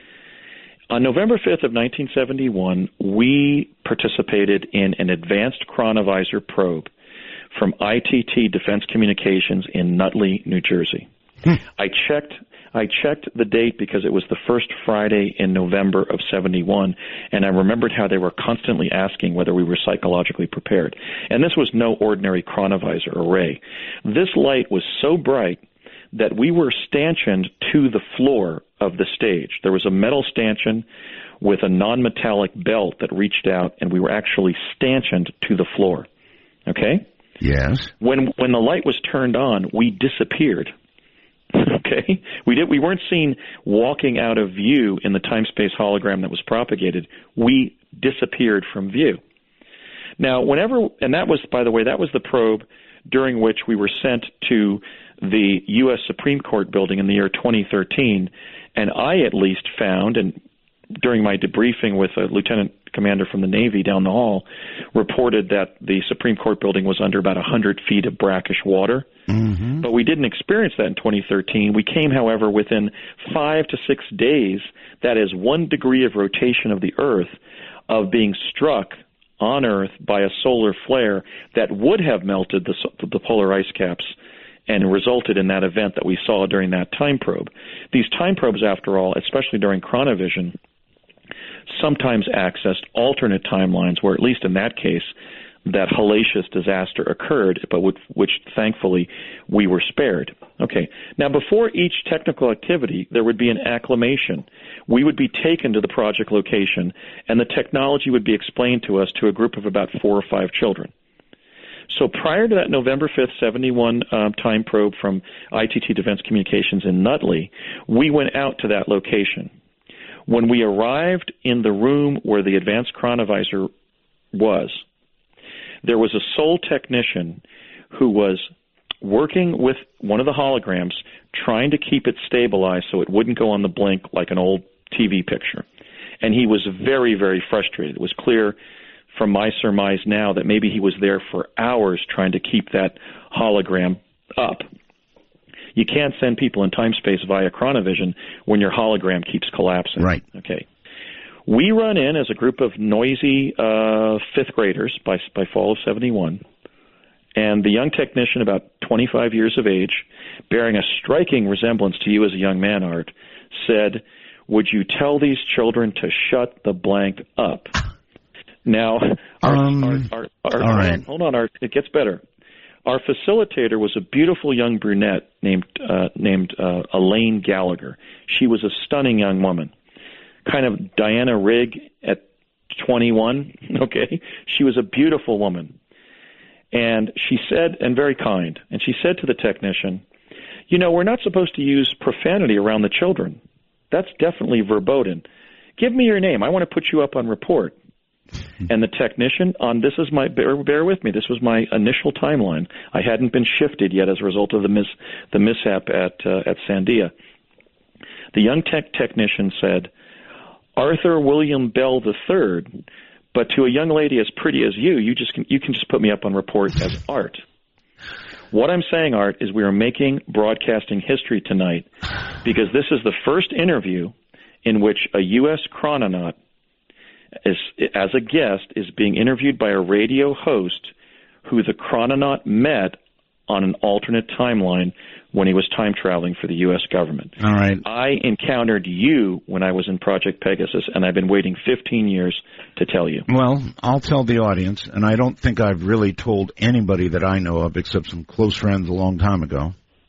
D: On November fifth of nineteen seventy-one, we participated in an advanced chronovisor probe from I T T Defense Communications in Nutley, New Jersey. Hmm. I checked I checked the date because it was the first Friday in November of seventy-one, and I remembered how they were constantly asking whether we were psychologically prepared. And this was no ordinary chronovisor array. This light was so bright that we were stanchioned to the floor of the stage. There was a metal stanchion with a non-metallic belt that reached out, and we were actually stanchioned to the floor. Okay?
A: Yes.
D: When when the light was turned on, we disappeared. Okay, we did. We weren't seen walking out of view in the time-space hologram that was propagated. We disappeared from view. Now, whenever, and that was, by the way, that was the probe during which we were sent to the U S Supreme Court building in the year twenty thirteen, and I at least found, and during my debriefing with uh, Lieutenant commander from the Navy down the hall reported that the Supreme Court building was under about one hundred feet of brackish water.
A: Mm-hmm.
D: But we didn't experience that in twenty thirteen. We came, however, within five to six days, that is one degree of rotation of the Earth, of being struck on Earth by a solar flare that would have melted the, the polar ice caps and resulted in that event that we saw during that time probe. These time probes, after all, especially during chronovision, sometimes accessed alternate timelines where, at least in that case, that hellacious disaster occurred, but which, which thankfully we were spared. Okay. Now, before each technical activity, there would be an acclimation. We would be taken to the project location, and the technology would be explained to us to a group of about four or five children. So prior to that November fifth, seventy-one um, time probe from I T T Defense Communications in Nutley, we went out to that location. When we arrived in the room where the advanced chronovisor was, there was a sole technician who was working with one of the holograms, trying to keep it stabilized so it wouldn't go on the blink like an old T V picture. And he was very, very frustrated. It was clear from my surmise now that maybe he was there for hours trying to keep that hologram up. You can't send people in time-space via chronovision when your hologram keeps collapsing.
A: Right.
D: Okay. We run in as a group of noisy uh, fifth graders by, by fall of seventy-one, and the young technician, about twenty-five years of age, bearing a striking resemblance to you as a young man, Art, said, "Would you tell these children to shut the blank up?" Now, our,
A: um,
D: our, our, our,
A: all right.
D: hold on, Art, it gets better. Our facilitator was a beautiful young brunette named uh, named uh, Elaine Gallagher. She was a stunning young woman, kind of Diana Rigg at twenty-one. Okay, she was a beautiful woman, and she said, and very kind, and she said to the technician, "You know, we're not supposed to use profanity around the children. That's definitely verboten. Give me your name. I want to put you up on report." And the technician, on this is my bear, bear with me. This was my initial timeline. I hadn't been shifted yet as a result of the mis the mishap at uh, at Sandia. The young tech technician said, "Arthur William Bell the Third, but to a young lady as pretty as you, you just can, you can just put me up on report as Art." What I'm saying, Art, is we are making broadcasting history tonight because this is the first interview in which a U S chrononaut Is, as a guest, is being interviewed by a radio host who the chrononaut met on an alternate timeline when he was time traveling for the U S government.
A: All right.
D: I encountered you when I was in Project Pegasus, and I've been waiting fifteen years to tell you.
A: Well, I'll tell the audience, and I don't think I've really told anybody that I know of except some close friends a long time ago.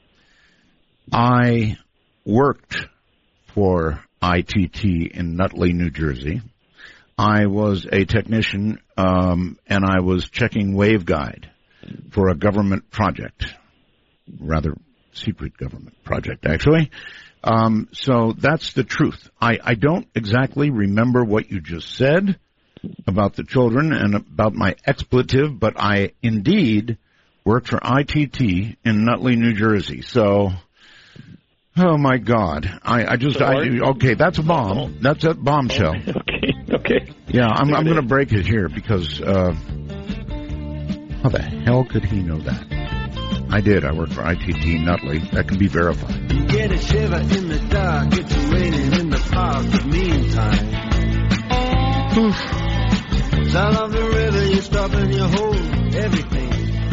A: I worked for I T T in Nutley, New Jersey. I was a technician, um, and I was checking waveguide for a government project, rather secret government project, actually. Um, so that's the truth. I, I don't exactly remember what you just said about the children and about my expletive, but I indeed worked for I T T in Nutley, New Jersey. So, oh my God, I, I just,
D: so
A: I, okay, that's a bomb. That's a bombshell.
D: Okay, okay.
A: Yeah, I'm, I'm going to break it here because, uh, how the hell could he know that? I did. I worked for I T T Nutley. That can be verified.
E: You get a shiver in the dark, it's raining in the park, but meantime. Oof. Sound of the river, you stop and you hold everything.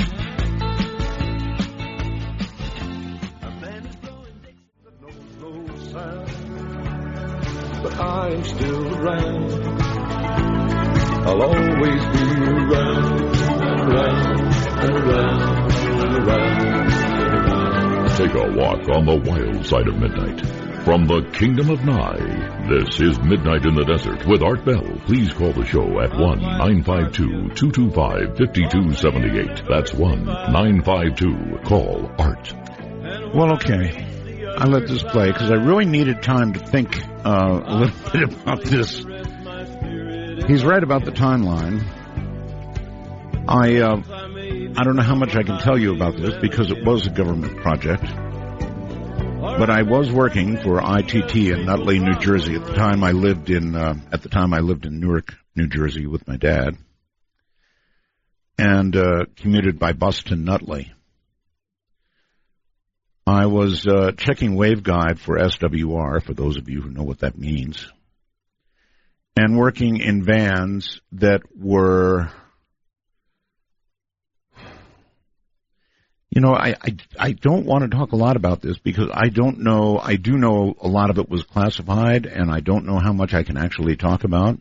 C: But I'm still around. I'll always be around, around, and around, and around, and around. Take a walk on the wild side of midnight. From the Kingdom of Nye, this is Midnight in the Desert with Art Bell. Please call the show at one nine five two, two two five, five two seven eight. That's one nine five two. Call Art.
A: Well, okay. I let this play because I really needed time to think uh, a little bit about this. He's right about the timeline. I uh, I don't know how much I can tell you about this because it was a government project. But but I was working for I T T in Nutley, New Jersey. At the time, I lived in uh, at the time I lived in Newark, New Jersey, with my dad, and uh, commuted by bus to Nutley. I was uh, checking waveguide for S W R, for those of you who know what that means, and working in vans that were, you know, I, I, I don't want to talk a lot about this because I don't know, I do know a lot of it was classified, and I don't know how much I can actually talk about.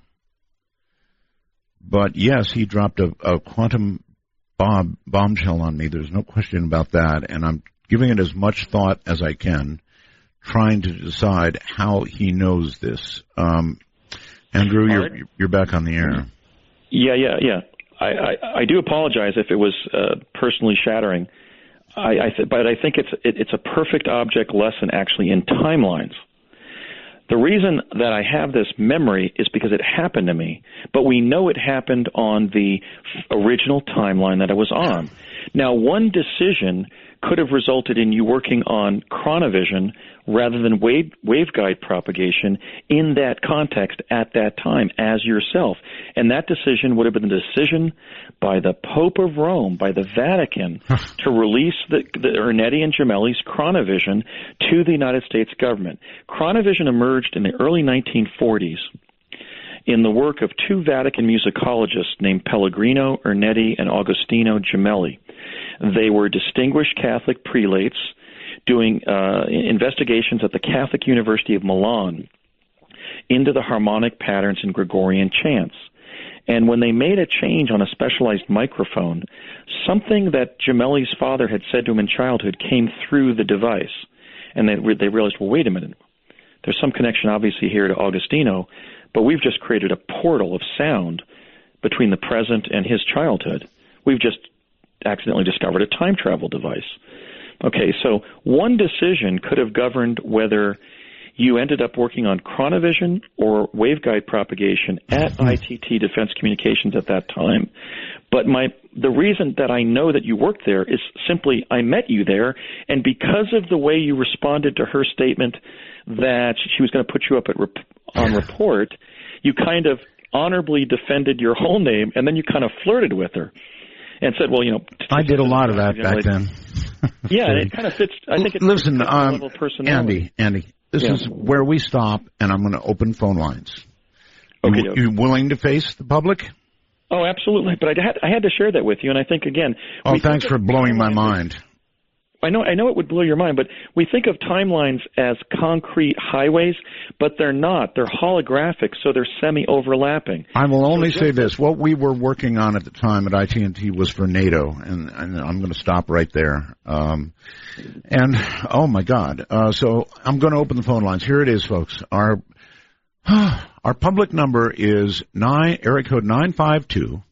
A: But yes, he dropped a, a quantum bomb, bombshell on me. There's no question about that, and I'm giving it as much thought as I can, trying to decide how he knows this. Um, Andrew, you're, you're back on the air.
D: Yeah, yeah, yeah. I, I, I do apologize if it was uh, personally shattering, I, I th- but I think it's it, it's a perfect object lesson actually in timelines. The reason that I have this memory is because it happened to me, but we know it happened on the original timeline that I was on. Now, one decision could have resulted in you working on chronovision rather than wave, waveguide propagation in that context at that time as yourself. And that decision would have been the decision by the Pope of Rome, by the Vatican, to release the, the Ernetti and Gemelli's chronovision to the United States government. Chronovision emerged in the early nineteen forties in the work of two Vatican musicologists named Pellegrino Ernetti and Agostino Gemelli. They were distinguished Catholic prelates doing uh, investigations at the Catholic University of Milan into the harmonic patterns in Gregorian chants. And when they made a change on a specialized microphone, something that Gemelli's father had said to him in childhood came through the device. And they, they realized, well, wait a minute. There's some connection, obviously, here to Agostino, but we've just created a portal of sound between the present and his childhood. We've just accidentally discovered a time travel device. Okay, so one decision could have governed whether you ended up working on chronovision or waveguide propagation at I T T Defense Communications at that time. But my the reason that I know that you worked there is simply I met you there, and because of the way you responded to her statement that she was going to put you up at rep- on report, you kind of honorably defended your whole name, and then you kind of flirted with her and said, well, you know.
A: I did a lot of that back then.
D: Yeah, and it kind of fits. I think it's
A: Listen,
D: a
A: um,
D: level of personality.
A: Andy, Andy, this
D: Yeah.
A: is where we stop, and I'm going to open phone lines.
D: Okay,
A: You,
D: okay.
A: you willing to face the public?
D: Oh, absolutely. But I had I had to share that with you, and I think again.
A: Oh,
D: we
A: thanks
D: think
A: for
D: of
A: blowing my
D: timelines-
A: mind.
D: I know I know it would blow your mind, but we think of timelines as concrete highways, but they're not. They're holographic, so they're semi-overlapping.
A: I will only
D: So
A: say
D: just-
A: this. What we were working on at the time at I T T was for NATO, and, and I'm going to stop right there. Um, and, oh, my God. Uh, so I'm going to open the phone lines. Here it is, folks. Our our public number is nine area code nine five two.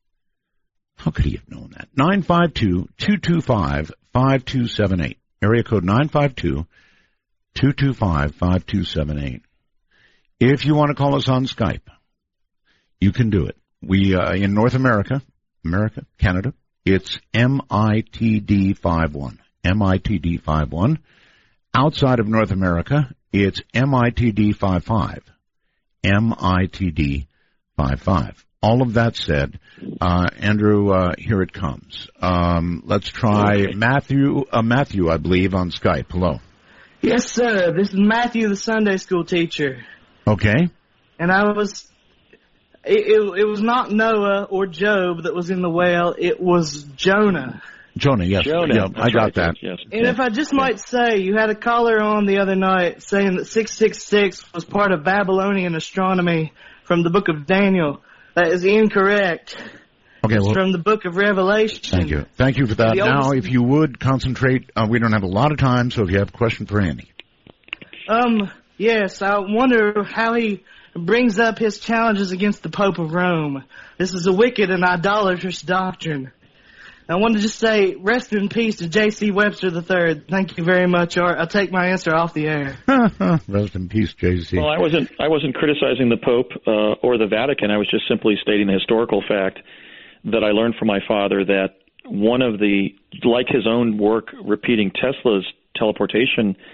A: How could he have known that? nine five two, two two five, five two seven eight. Area code nine five two, two two five, five two seven eight. If you want to call us on Skype, you can do it. We, uh, in North America, America, Canada, it's M I T D five one. M I T D five one. Outside of North America, it's M I T D five five. M I T D five five. All of that said, uh, Andrew, uh, here it comes. Um, let's try
F: Okay.
A: Matthew, uh, Matthew, I believe, on Skype. Hello.
F: Yes, sir. This is Matthew, the Sunday school teacher.
A: Okay.
F: And I was, it, it, it was not Noah or Job that was in the whale. It was Jonah.
A: Jonah, yes.
D: Jonah,
A: Yeah,
D: that's
A: I got
D: right,
A: that.
D: Yes.
F: And if I just might say, you had a caller on the other night saying that six six six was part of Babylonian astronomy from the book of Daniel. That is incorrect.
A: Okay,
F: It's
A: well,
F: from the book of Revelation.
A: thank you. Thank you for that.
F: The
A: Now,
F: oldest-
A: if you would concentrate, uh, we don't have a lot of time, so if you have a question for Andy.
F: Um, yes, I wonder how he brings up his challenges against the Pope of Rome. This is a wicked and idolatrous doctrine. I want to just say, rest in peace to J C Webster the third. Thank you very much, or I'll take my answer off the air.
A: Rest in peace, J C.
D: Well, I wasn't I wasn't criticizing the Pope uh, or the Vatican. I was just simply stating the historical fact that I learned from my father that one of the, like his own work repeating Tesla's teleportation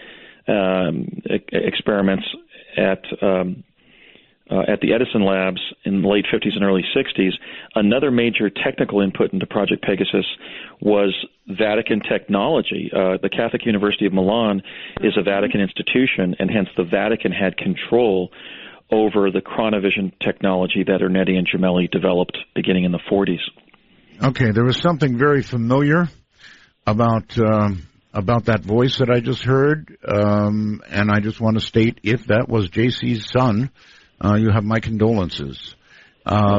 D: um, e- experiments at um, uh, at the Edison labs in the late fifties and early sixties, another major technical input into Project Pegasus was Vatican technology. Uh, the Catholic University of Milan is a Vatican institution, and hence the Vatican had control over the chronovision technology that Ernetti and Gemelli developed beginning in the forties.
A: Okay, there was something very familiar about um, about that voice that I just heard, um, and I just want to state, if that was J C's son, uh, you have my condolences. Uh,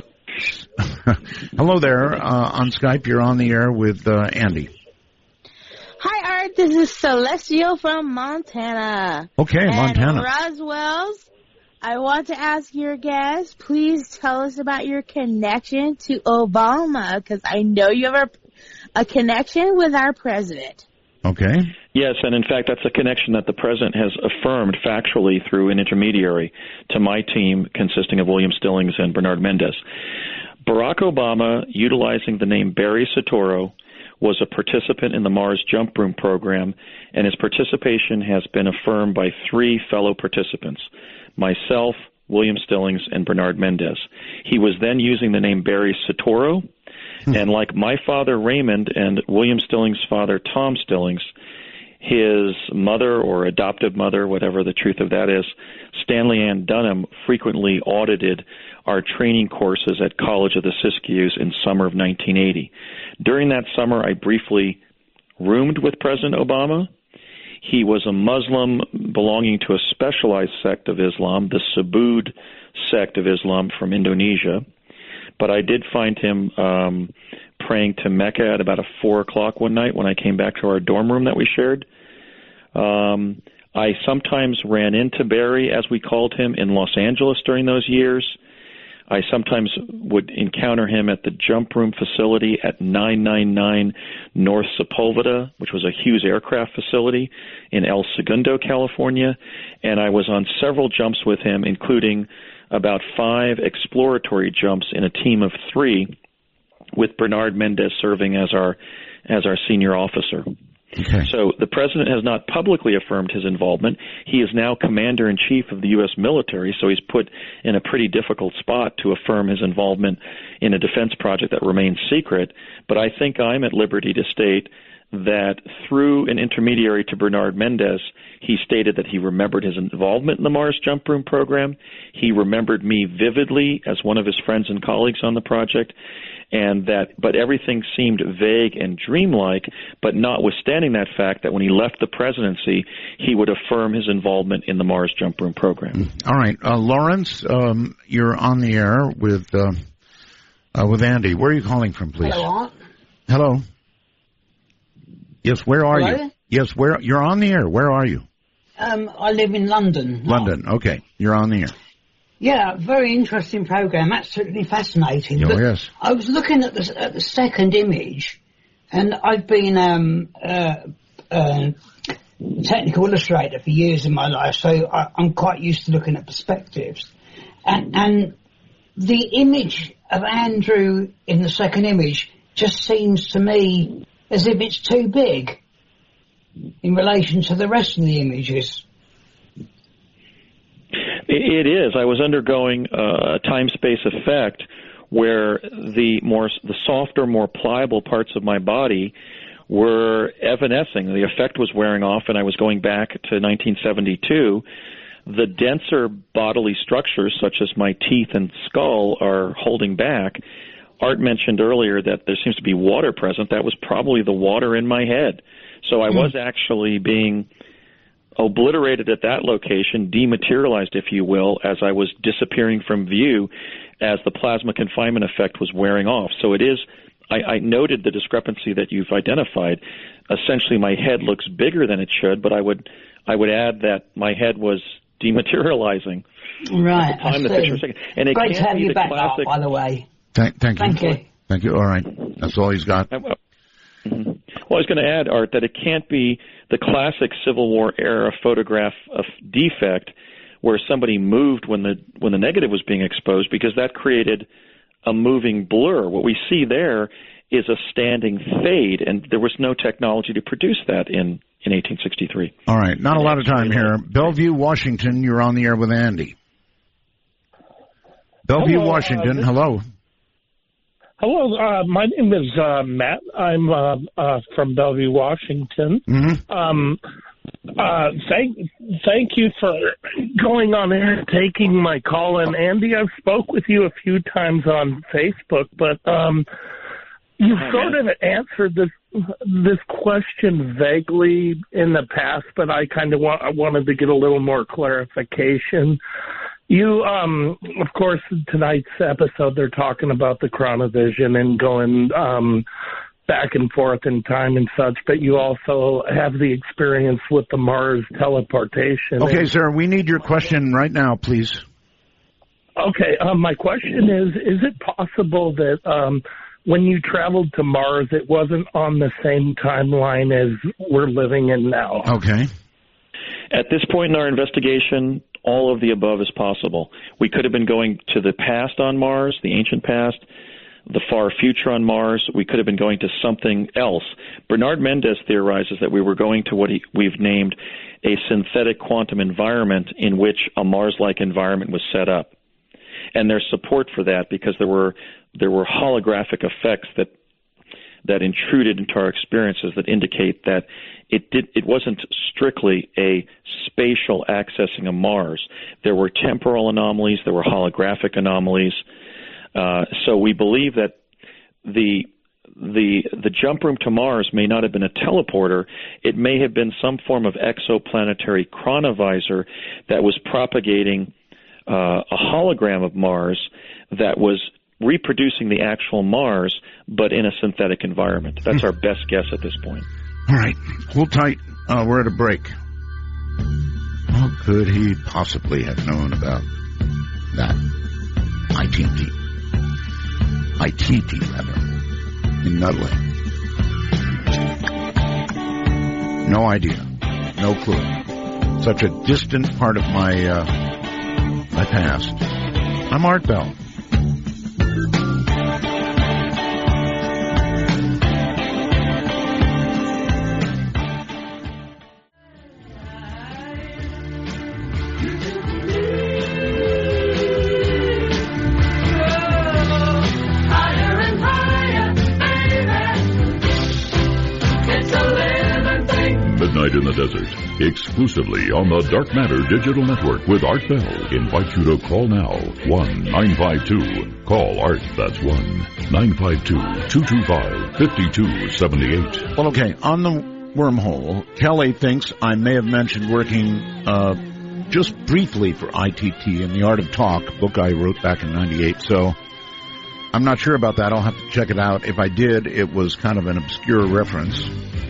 A: hello there, uh, on Skype. You're on the air with uh, Andy.
G: Hi, Art. This is Celestio from Montana.
A: Okay,
G: and
A: Montana.
G: Roswell's, I want to ask your guest, please tell us about your connection to Obama, because I know you have a, a connection with our president.
A: Okay.
D: Yes, and in fact, that's a connection that the president has affirmed factually through an intermediary to my team consisting of William Stillings and Bernard Mendez. Barack Obama, utilizing the name Barry Soetoro, was a participant in the Mars Jump Room program, and his participation has been affirmed by three fellow participants, myself, William Stillings, and Bernard Mendez. He was then using the name Barry Soetoro, and like my father Raymond and William Stillings' father Tom Stillings, his mother or adoptive mother, whatever the truth of that is, Stanley Ann Dunham, frequently audited our training courses at College of the Siskiyous in summer of nineteen eighty. During that summer, I briefly roomed with President Obama. He was a Muslim belonging to a specialized sect of Islam, the Subud sect of Islam from Indonesia. But I did find him um, praying to Mecca at about a four o'clock one night when I came back to our dorm room that we shared. Um, I sometimes ran into Barry, as we called him, in Los Angeles during those years. I sometimes would encounter him at the jump room facility at nine ninety-nine North Sepulveda, which was a Hughes aircraft facility in El Segundo, California. And I was on several jumps with him, including about five exploratory jumps in a team of three, with Bernard Mendez serving as our as our senior officer.
A: Okay.
D: So the president has not publicly affirmed his involvement. He is now commander-in-chief of the U S military, so he's put in a pretty difficult spot to affirm his involvement in a defense project that remains secret. But I think I'm at liberty to state that through an intermediary to Bernard Mendez, he stated that he remembered his involvement in the Mars Jump Room program. He remembered me vividly as one of his friends and colleagues on the project, and that, but everything seemed vague and dreamlike, but notwithstanding that fact that when he left the presidency, he would affirm his involvement in the Mars Jump Room program.
A: All right. Uh, Lawrence, um, you're on the air with, uh, uh, with Andy. Where are you calling from, please?
H: Hello.
A: Hello. Yes, where are
H: Hello?
A: you? Yes, where, you're on the air. Where are you?
H: Um, I live in London.
A: London. Okay. You're on the air.
H: Yeah, very interesting program, absolutely fascinating.
A: Oh,
H: But
A: yes.
H: I was looking at the, at the second image, and I've been um, uh, uh, technical illustrator for years in my life, so I, I'm quite used to looking at perspectives. And, and the image of Andrew in the second image just seems to me as if it's too big in relation to the rest of the images.
D: It is. I was undergoing a time-space effect where the more, the softer, more pliable parts of my body were evanescing. The effect was wearing off, and I was going back to nineteen seventy-two. The denser bodily structures, such as my teeth and skull, are holding back. Art mentioned earlier that there seems to be water present. That was probably the water in my head. So I mm. was actually being obliterated at that location, dematerialized, if you will, as I was disappearing from view as the plasma confinement effect was wearing off. So it is, I, I noted the discrepancy that you've identified. Essentially, my head looks bigger than it should, but I would I would add that my head was dematerializing.
H: Right,
D: at the time
H: I
D: the
H: see.
D: picture was taken. And it
H: Great
D: can't
H: to have
D: be
H: you
D: the
H: back,
D: classic,
H: Art, by the way.
A: Thank, thank you.
H: Thank you.
A: Thank you. All right. That's all he's got.
D: Mm-hmm. Well, I was going to add, Art, that it can't be the classic Civil War era photograph of defect where somebody moved when the when the negative was being exposed, because that created a moving blur. What we see there is a standing fade, and there was no technology to produce that in in eighteen sixty-three.
A: All right, not a lot of time here. Bellevue, Washington, you're on the air with Andy. Bellevue,
I: Hello,
A: Washington,
I: uh,
A: hello.
I: Hello, uh, my name is uh, Matt. I'm uh, uh, from Bellevue, Washington.
A: Mm-hmm.
I: Um, uh, thank, thank you for going on air and taking my call. And Andy, I've spoke with you a few times on Facebook, but um, you've sort of answered this this question vaguely in the past, but I kind of want, I wanted to get a little more clarification. You, um, of course, in tonight's episode, they're talking about the chronovision and going um, back and forth in time and such, but you also have the experience with the Mars teleportation.
A: Okay,
I: and,
A: sir, we need your question right now, please.
I: Okay, um, my question is, is it possible that um, when you traveled to Mars, it wasn't on the same timeline as we're living in now?
A: Okay.
D: At this point in our investigation, all of the above is possible. We could have been going to the past on Mars, the ancient past, the far future on Mars. We could have been going to something else. Bernard Mendez theorizes that we were going to what he, we've named a synthetic quantum environment in which a Mars-like environment was set up. And there's support for that because there were there were holographic effects that that intruded into our experiences that indicate that it did it wasn't strictly a spatial accessing of Mars. There were temporal anomalies, there were holographic anomalies. Uh, so we believe that the the the jump room to Mars may not have been a teleporter. It may have been some form of exoplanetary chronovisor that was propagating uh, a hologram of Mars that was reproducing the actual Mars, but in a synthetic environment. That's our best guess at this point.
A: All right, hold tight. Uh, we're at a break. How could he possibly have known about that? I T T. I T T, rather, in Nutley. No idea. No clue. Such a distant part of my, uh, my past. I'm Art Bell.
C: Midnight in the Desert, exclusively on the Dark Matter Digital Network with Art Bell. Invite you to call now, one nine five two. Call Art, that's one nine five two, two two five, five two seven eight.
A: Well, okay, on the wormhole, Kelly thinks I may have mentioned working uh, just briefly for I T T in The Art of Talk, book I wrote back in ninety-eight, so I'm not sure about that. I'll have to check it out. If I did, it was kind of an obscure reference.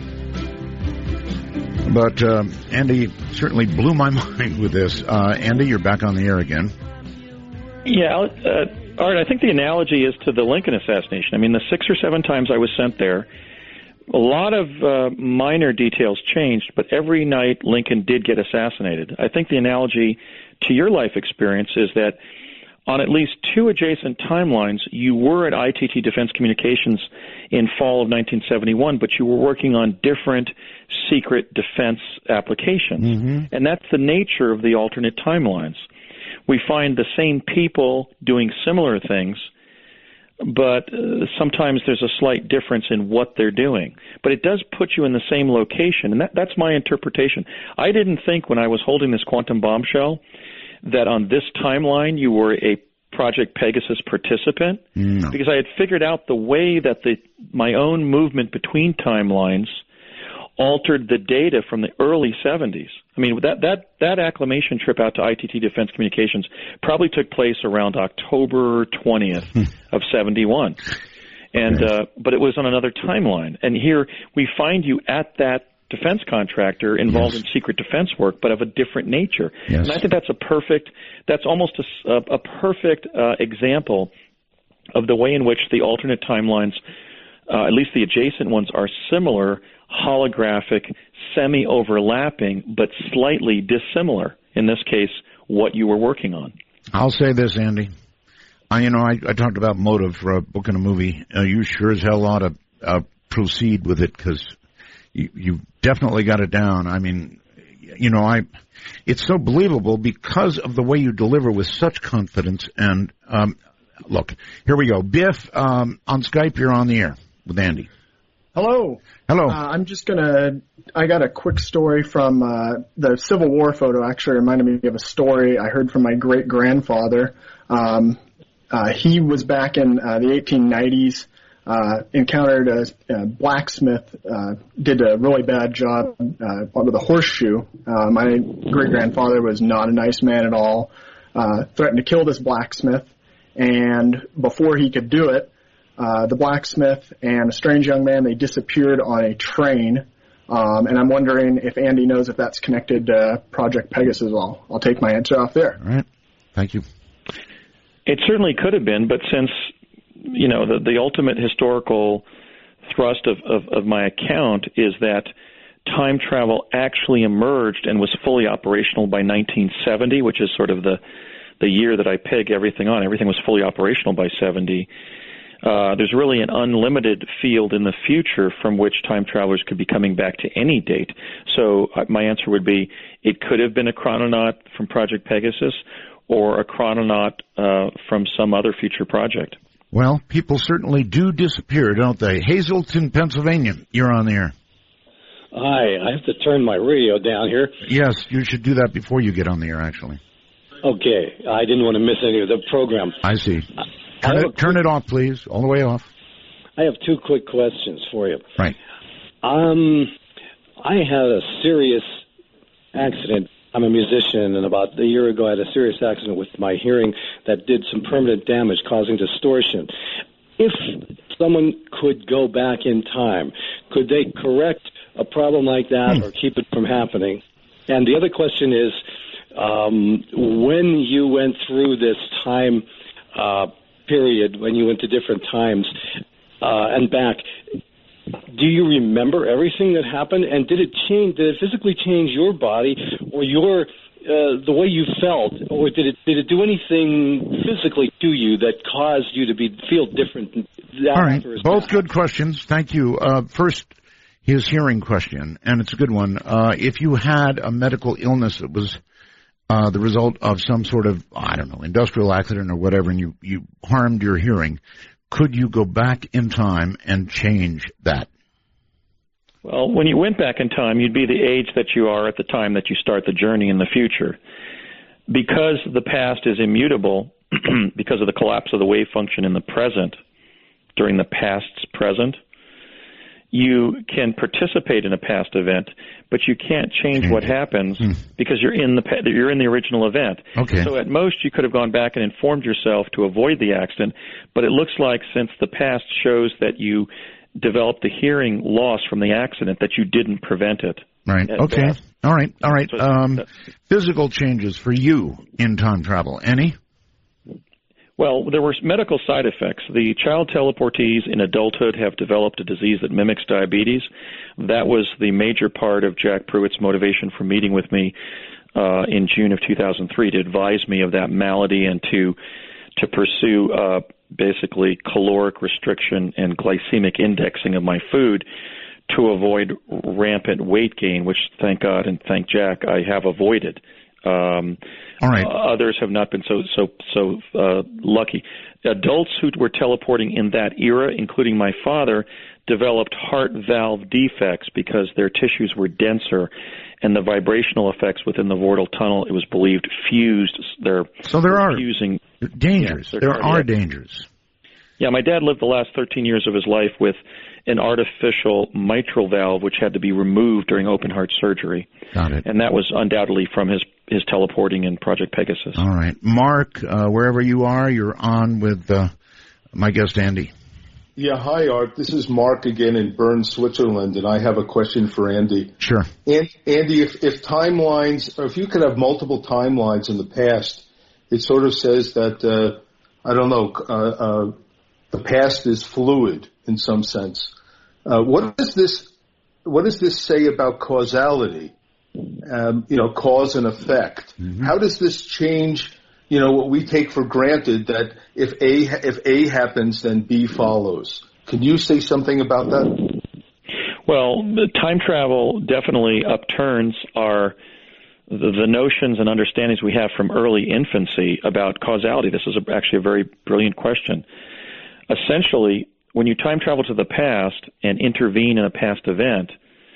A: But uh, Andy certainly blew my mind with this. Uh, Andy, you're back on the air again.
D: Yeah, uh, Art, I think the analogy is to the Lincoln assassination. I mean, the six or seven times I was sent there, a lot of uh, minor details changed, but every night Lincoln did get assassinated. I think the analogy to your life experience is that on at least two adjacent timelines, you were at I T T Defense Communications in fall of nineteen seventy-one, but you were working on different secret defense applications. Mm-hmm. And that's the nature of the alternate timelines. We find the same people doing similar things, but uh, sometimes there's a slight difference in what they're doing. But it does put you in the same location, and that, that's my interpretation. I didn't think when I was holding this quantum bombshell that on this timeline you were a Project Pegasus participant,
A: no.
D: because I had figured out the way that the my own movement between timelines altered the data from the early seventies. I mean, that that that acclimation trip out to I T T Defense Communications probably took place around October twentieth of seventy-one. And uh, but it was on another timeline. And here we find you at that defense contractor involved yes. in secret defense work, but of a different nature.
A: Yes.
D: And I think that's a perfect, that's almost a, a perfect uh, example of the way in which the alternate timelines, uh, at least the adjacent ones, are similar, holographic, semi-overlapping, but slightly dissimilar. In this case, what you were working on.
A: I'll say this, Andy. I, you know, I, I talked about motive for a book and a movie. Uh, you sure as hell ought to uh, proceed with it, because you, you've definitely got it down. I mean, you know, I, it's so believable because of the way you deliver with such confidence. And, um, look, here we go. Biff, um, on Skype, you're on the air with Andy.
J: Hello.
A: Hello.
J: Uh, I'm just gonna, I got a quick story from, uh, the Civil War photo actually reminded me of a story I heard from my great grandfather. Um, uh, he was back in, uh, the eighteen nineties. Uh, encountered a, a blacksmith, uh, did a really bad job, uh, with a horseshoe. Uh, my great-grandfather was not a nice man at all, uh, threatened to kill this blacksmith, and before he could do it, uh, the blacksmith and a strange young man, they disappeared on a train, um, and I'm wondering if Andy knows if that's connected to Project Pegasus at all. I'll take my answer off there.
A: All right. Thank you.
D: It certainly could have been, but since you know, the, the ultimate historical thrust of, of, of my account is that time travel actually emerged and was fully operational by nineteen seventy, which is sort of the, the year that I peg everything on. Everything was fully operational by seventy. Uh, there's really an unlimited field in the future from which time travelers could be coming back to any date. So uh, my answer would be it could have been a chrononaut from Project Pegasus or a chrononaut uh, from some other future project.
A: Well, people certainly do disappear, don't they? Hazleton, Pennsylvania, you're on the air.
K: Hi, I have to turn my radio down here.
A: Yes, you should do that before you get on the air, actually.
K: Okay, I didn't want to miss any of the program.
A: I see.
K: Uh,
A: turn,
K: I
A: it, turn it off, please, all the way off.
K: I have two quick questions for you.
A: Right.
K: Um, I had a serious accident. I'm a musician, and about a year ago I had a serious accident with my hearing that did some permanent damage, causing distortion. If someone could go back in time, could they correct a problem like that hmm. or keep it from happening? And the other question is, um, when you went through this time uh, period, when you went to different times uh, and back, do you remember everything that happened? And did it change? Did it physically change your body or your uh, the way you felt, or did it did it do anything physically to you that caused you to be feel different?
A: All right, both good questions. Thank you. Uh, first, his hearing question, and it's a good one. Uh, if you had a medical illness that was uh, the result of some sort of I don't know industrial accident or whatever, and you you harmed your hearing, could you go back in time and change that?
D: Well, when you went back in time, you'd be the age that you are at the time that you start the journey in the future. Because the past is immutable, because of the collapse of the wave function in the present, during the past's present, you can participate in a past event, but you can't change what happens hmm. because you're in the you're in the original event.
A: Okay.
D: So at most you could have gone back and informed yourself to avoid the accident, but it looks like since the past shows that you developed the hearing loss from the accident that you didn't prevent it.
A: Right. Okay. Best. All right. All right.
D: So,
A: um, physical changes for you in time travel. Any?
D: Well, there were medical side effects. The child teleportees in adulthood have developed a disease that mimics diabetes. That was the major part of Jack Pruitt's motivation for meeting with me uh, in June of two thousand three, to advise me of that malady and to to pursue uh, basically caloric restriction and glycemic indexing of my food to avoid rampant weight gain, which, thank God and thank Jack, I have avoided. Um,
A: All right.
D: Uh, others have not been so so so uh, lucky. Adults who were teleporting in that era, including my father, developed heart valve defects because their tissues were denser, and the vibrational effects within the vortal tunnel, it was believed, fused. Their
A: so there are
D: fusing
A: dangers.
D: Yeah,
A: there
D: cardiac.
A: are dangers.
D: Yeah, my dad lived the last thirteen years of his life with an artificial mitral valve, which had to be removed during open heart surgery.
A: Got it.
D: And that was undoubtedly from his, his teleporting in Project Pegasus.
A: All right. Mark, uh, wherever you are, you're on with uh, my guest, Andy.
L: Yeah, hi, Art. This is Mark again in Bern, Switzerland, and I have a question for Andy.
A: Sure.
L: And, Andy, if, if timelines, or if you could have multiple timelines in the past, it sort of says that, uh, I don't know, uh, uh, the past is fluid in some sense. Uh, what does this, what does this say about causality? Um, you know, cause and effect. Mm-hmm. How does this change, you know, what we take for granted that if A, if A happens, then B follows? Can you say something about that?
D: Well, the time travel definitely upturns our the, the notions and understandings we have from early infancy about causality. This is a, actually a very brilliant question. Essentially, when you time travel to the past and intervene in a past event,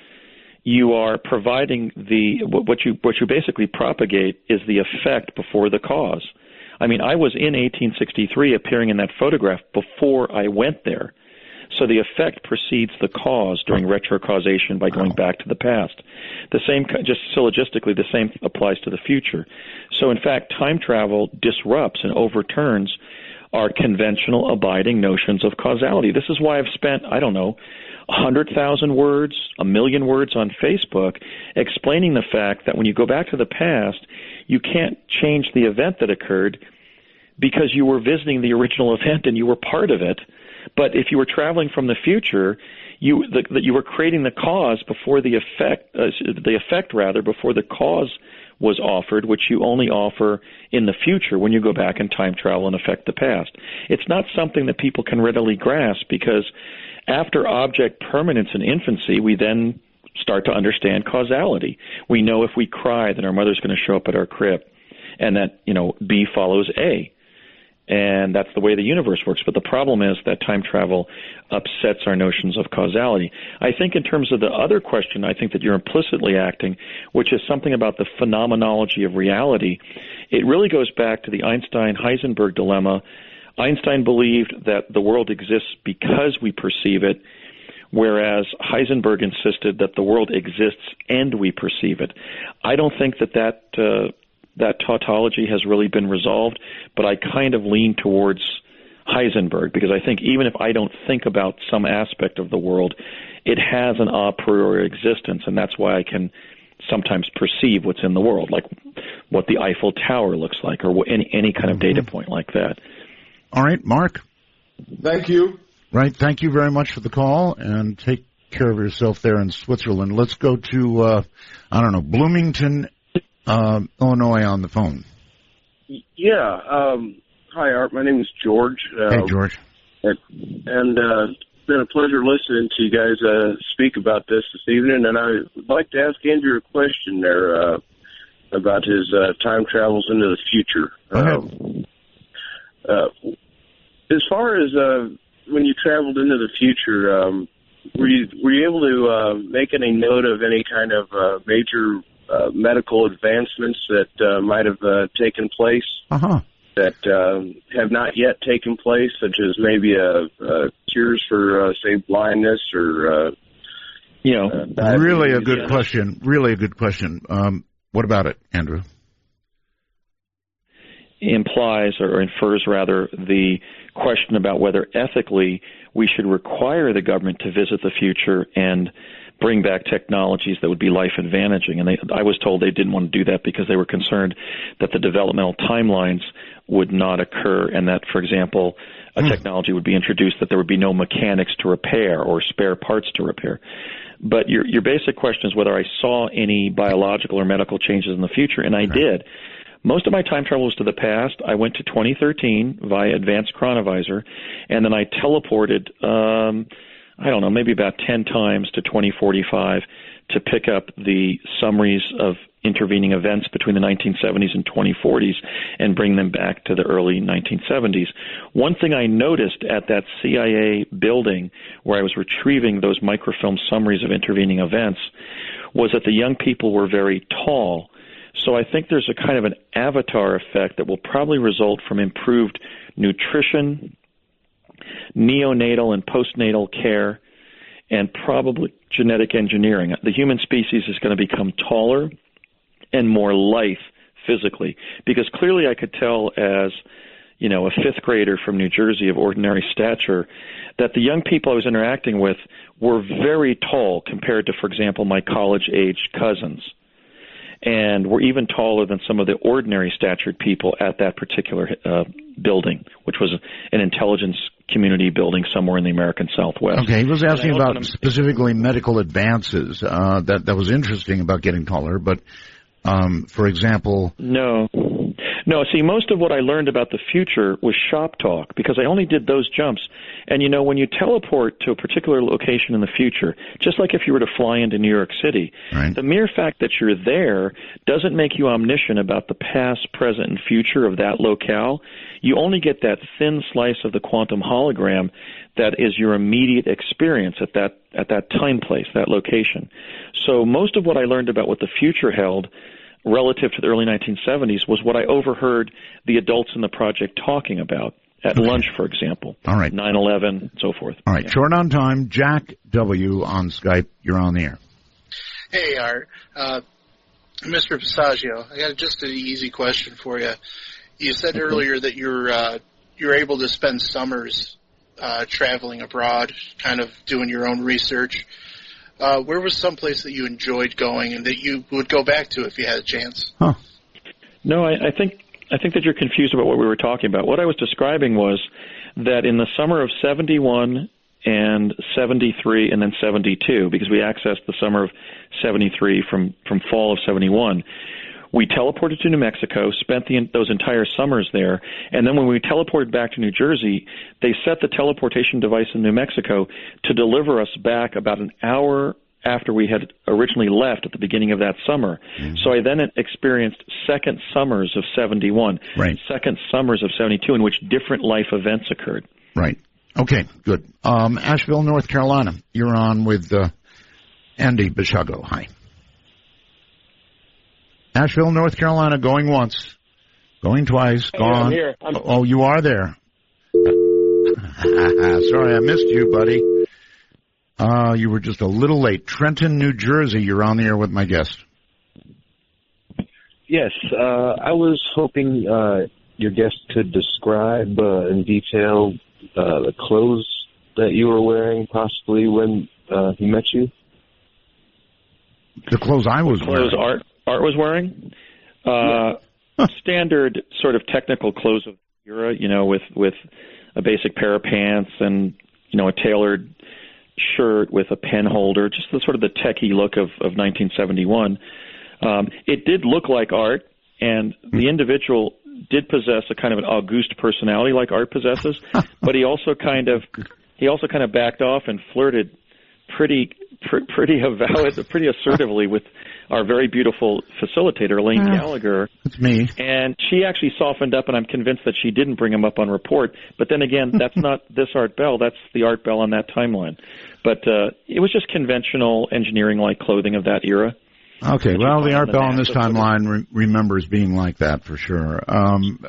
D: you are providing the what you what you basically propagate is the effect before the cause. I mean, I was in eighteen sixty-three appearing in that photograph before I went there. So the effect precedes the cause during retrocausation by going back to the past. The same, just syllogistically, the same applies to the future. So in fact, time travel disrupts and overturns our conventional abiding notions of causality. This is why I've spent, I don't know, one hundred thousand words, a million words on Facebook explaining the fact that when you go back to the past, you can't change the event that occurred because you were visiting the original event and you were part of it. But if you were traveling from the future, you the, the, you were creating the cause before the effect, uh, the effect rather, before the cause was offered, which you only offer in the future when you go back in time travel and affect the past. It's not something that people can readily grasp because after object permanence in infancy, we then start to understand causality. We know if we cry, then our mother's going to show up at our crib, and that, you know, B follows A. And that's the way the universe works. But the problem is that time travel upsets our notions of causality. I think in terms of the other question, I think that you're implicitly acting, which is something about the phenomenology of reality. It really goes back to the Einstein-Heisenberg dilemma. Einstein believed that the world exists because we perceive it, whereas Heisenberg insisted that the world exists and we perceive it. I don't think that that... Uh, that tautology has really been resolved, but I kind of lean towards Heisenberg because I think even if I don't think about some aspect of the world, it has an a priori existence, and that's why I can sometimes perceive what's in the world, like what the Eiffel Tower looks like or any, any kind of data point like that.
A: All right, Mark.
L: Thank you.
A: Right, thank you very much for the call, and take care of yourself there in Switzerland. Let's go to, uh, I don't know, Bloomington, Uh, Illinois on the phone.
M: Yeah. Um, hi, Art. My name is George. Uh,
A: hey, George.
M: And, and uh, it's been a pleasure listening to you guys uh, speak about this this evening. And I would like to ask Andrew a question there uh, about his uh, time travels into the future.
A: Go ahead.
M: Uh, uh, as far as uh, when you traveled into the future, um, were you were you able to uh, make any note of any kind of uh, major Uh, medical advancements that uh, might have uh, taken place
A: uh-huh.
M: that uh, have not yet taken place, such as maybe uh, uh, cures for, uh, say, blindness or, uh,
D: you know,
A: uh, really a good question. Really a good question. Um, what about it, Andrew?
D: Implies or infers rather the question about whether ethically we should require the government to visit the future and bring back technologies that would be life-advantaging. And they, I was told they didn't want to do that because they were concerned that the developmental timelines would not occur and that, for example, a hmm. technology would be introduced that there would be no mechanics to repair or spare parts to repair. But your, your basic question is whether I saw any biological or medical changes in the future, and I right. did. Most of my time travel was to the past. I went to twenty thirteen via Advanced Chronovisor, and then I teleported um, I don't know, maybe about ten times to twenty forty-five to pick up the summaries of intervening events between the nineteen seventies and twenty forties and bring them back to the early nineteen seventies. One thing I noticed at that C I A building where I was retrieving those microfilm summaries of intervening events was that the young people were very tall. So I think there's a kind of an avatar effect that will probably result from improved nutrition, neonatal and postnatal care, and probably genetic engineering. The human species is going to become taller and more lithe physically, because clearly I could tell as, you know, a fifth grader from New Jersey of ordinary stature that the young people I was interacting with were very tall compared to, for example, my college-age cousins, and were even taller than some of the ordinary statured people at that particular uh, building, which was an intelligence community building somewhere in the American Southwest.
A: Okay, he was asking about specifically medical advances. Uh, that that was interesting about getting taller, but um, for example,
D: no, No, see, most of what I learned about the future was shop talk because I only did those jumps. And, you know, when you teleport to a particular location in the future, just like if you were to fly into New York City,
A: right.
D: the mere fact that you're there doesn't make you omniscient about the past, present, and future of that locale. You only get that thin slice of the quantum hologram that is your immediate experience at that at that time place, that location. So most of what I learned about what the future held relative to the early nineteen seventies was what I overheard the adults in the project talking about at
A: okay.
D: lunch, for example.
A: All right.
D: nine eleven, so forth.
A: All right.
D: Yeah.
A: Short on time. Jack W. on Skype. You're on the air.
N: Hey, Art. Uh, Mister Passaggio, I got just an easy question for you. You said
D: okay.
N: earlier that you're uh, you're able to spend summers uh, traveling abroad, kind of doing your own research. Uh, where was some place that you enjoyed going and that you would go back to if you had a chance?
A: Huh.
D: No, I, I think I think that you're confused about what we were talking about. What I was describing was that in the summer of seventy-one and seventy-three and then seventy-two, because we accessed the summer of seventy-three from, from fall of seventy-one, we teleported to New Mexico, spent the, those entire summers there, and then when we teleported back to New Jersey, they set the teleportation device in New Mexico to deliver us back about an hour after we had originally left at the beginning of that summer. Mm-hmm. So I then experienced second summers of seventy-one,
A: right.
D: second summers of seventy-two, in which different life events occurred.
A: Right. Okay, good. Um, Asheville, North Carolina. You're on with uh, Andy Bishago. Hi. Asheville, North Carolina, going once, going twice,
O: hey,
A: gone.
O: I'm here. I'm...
A: Oh, you are there. Sorry, I missed you, buddy. Uh, you were just a little late. Trenton, New Jersey, you're on the air with my guest.
O: Yes, uh, I was hoping uh, your guest could describe uh, in detail uh, the clothes that you were wearing, possibly when uh, he met you.
A: The clothes I was
D: the clothes
A: wearing.
D: Art, Art was wearing? Uh,
A: yeah.
D: Standard sort of technical clothes of the era, you know, with, with a basic pair of pants and, you know, a tailored shirt with a pen holder, just the sort of the techie look of, of nineteen seventy-one. Um, it did look like Art, and the individual did possess a kind of an august personality like Art possesses, but he also kind of he also kind of backed off and flirted pretty pr- pretty avowed, pretty assertively with our very beautiful facilitator, Elaine
A: uh,
D: Gallagher.
A: That's me.
D: And she actually softened up, and I'm convinced that she didn't bring him up on report. But then again, that's not this Art Bell. That's the Art Bell on that timeline. But uh, it was just conventional engineering-like clothing of that era.
A: Okay, well, the Art Bell on this timeline re- remembers being like that for sure. Um,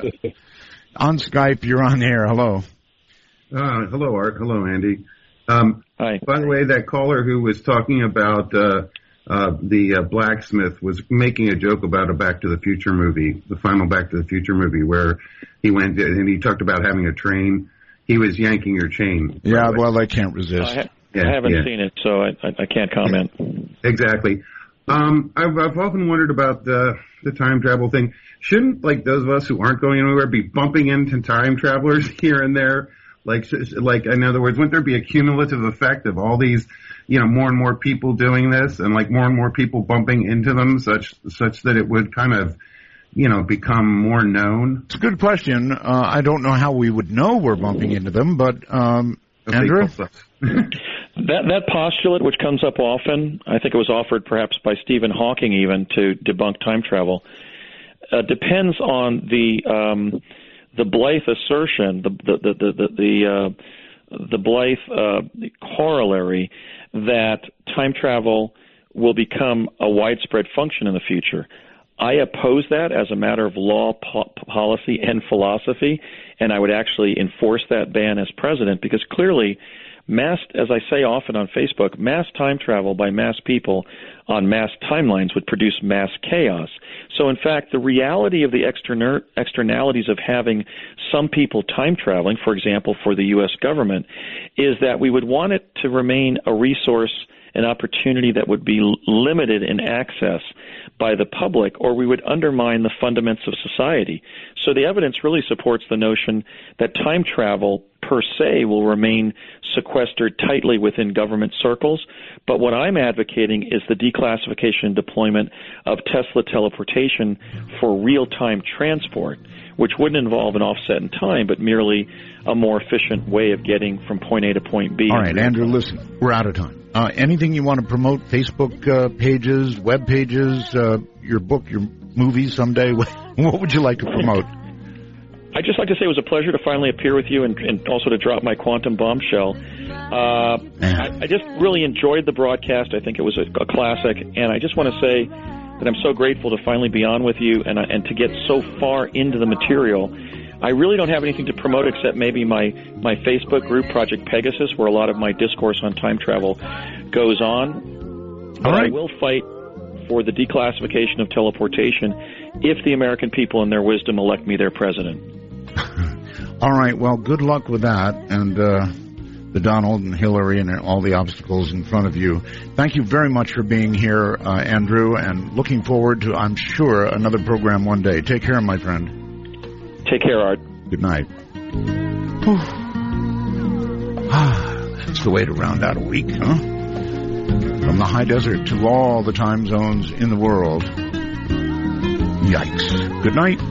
A: on Skype, you're on the air. Hello.
P: Uh, hello, Art. Hello, Andy. Um,
D: Hi.
P: By the way, that caller who was talking about uh, uh, the uh, blacksmith was making a joke about a Back to the Future movie, the final Back to the Future movie, where he went and he talked about having a train. He was yanking your chain.
A: Yeah, well, I can't resist.
D: I, ha-
P: yeah,
D: I haven't
P: yeah.
D: seen it, so I, I, I can't comment.
P: Exactly. Um, I've, I've often wondered about the, the time travel thing. Shouldn't, like, those of us who aren't going anywhere be bumping into time travelers here and there? Like, like, in other words, wouldn't there be a cumulative effect of all these, you know, more and more people doing this and, like, more and more people bumping into them such, such that it would kind of, you know, become more known?
A: It's a good question. Uh, I don't know how we would know we're bumping into them, but, um, Andrew?
D: That that postulate, which comes up often, I think it was offered perhaps by Stephen Hawking even to debunk time travel, uh, depends on the um, the Blythe assertion, the the the the, the, uh, the Blythe uh, corollary that time travel will become a widespread function in the future. I oppose that as a matter of law, po- policy, and philosophy, and I would actually enforce that ban as president because clearly mass, as I say often on Facebook, mass time travel by mass people on mass timelines would produce mass chaos. So, in fact, the reality of the externer- externalities of having some people time traveling, for example, for the U S government, is that we would want it to remain a resource an opportunity that would be limited in access by the public, or we would undermine the fundaments of society. So the evidence really supports the notion that time travel per se will remain sequestered tightly within government circles. But what I'm advocating is the declassification and deployment of Tesla teleportation for real-time transport, which wouldn't involve an offset in time, but merely a more efficient way of getting from point A to point B.
A: All right, Andrew, listen, we're out of time. Uh, anything you want to promote, Facebook uh, pages, web pages, uh, your book, your movies someday? What would you like to promote?
D: I'd just like to say it was a pleasure to finally appear with you and, and also to drop my quantum bombshell. Uh, I, I just really enjoyed the broadcast. I think it was a, a classic, and I just want to say that I'm so grateful to finally be on with you and, uh, and to get so far into the material. I really don't have anything to promote except maybe my, my Facebook group, Project Pegasus, where a lot of my discourse on time travel goes on. But
A: All right.
D: I will fight for the declassification of teleportation if the American people in their wisdom elect me their president.
A: All right, well, good luck with that, and uh, the Donald and Hillary and all the obstacles in front of you. Thank you very much for being here, uh, Andrew, and looking forward to, I'm sure, another program one day. Take care, my friend.
D: Take care, Art.
A: Good night. That's the way to round out a week, huh? From the high desert to all the time zones in the world. Yikes. Good night.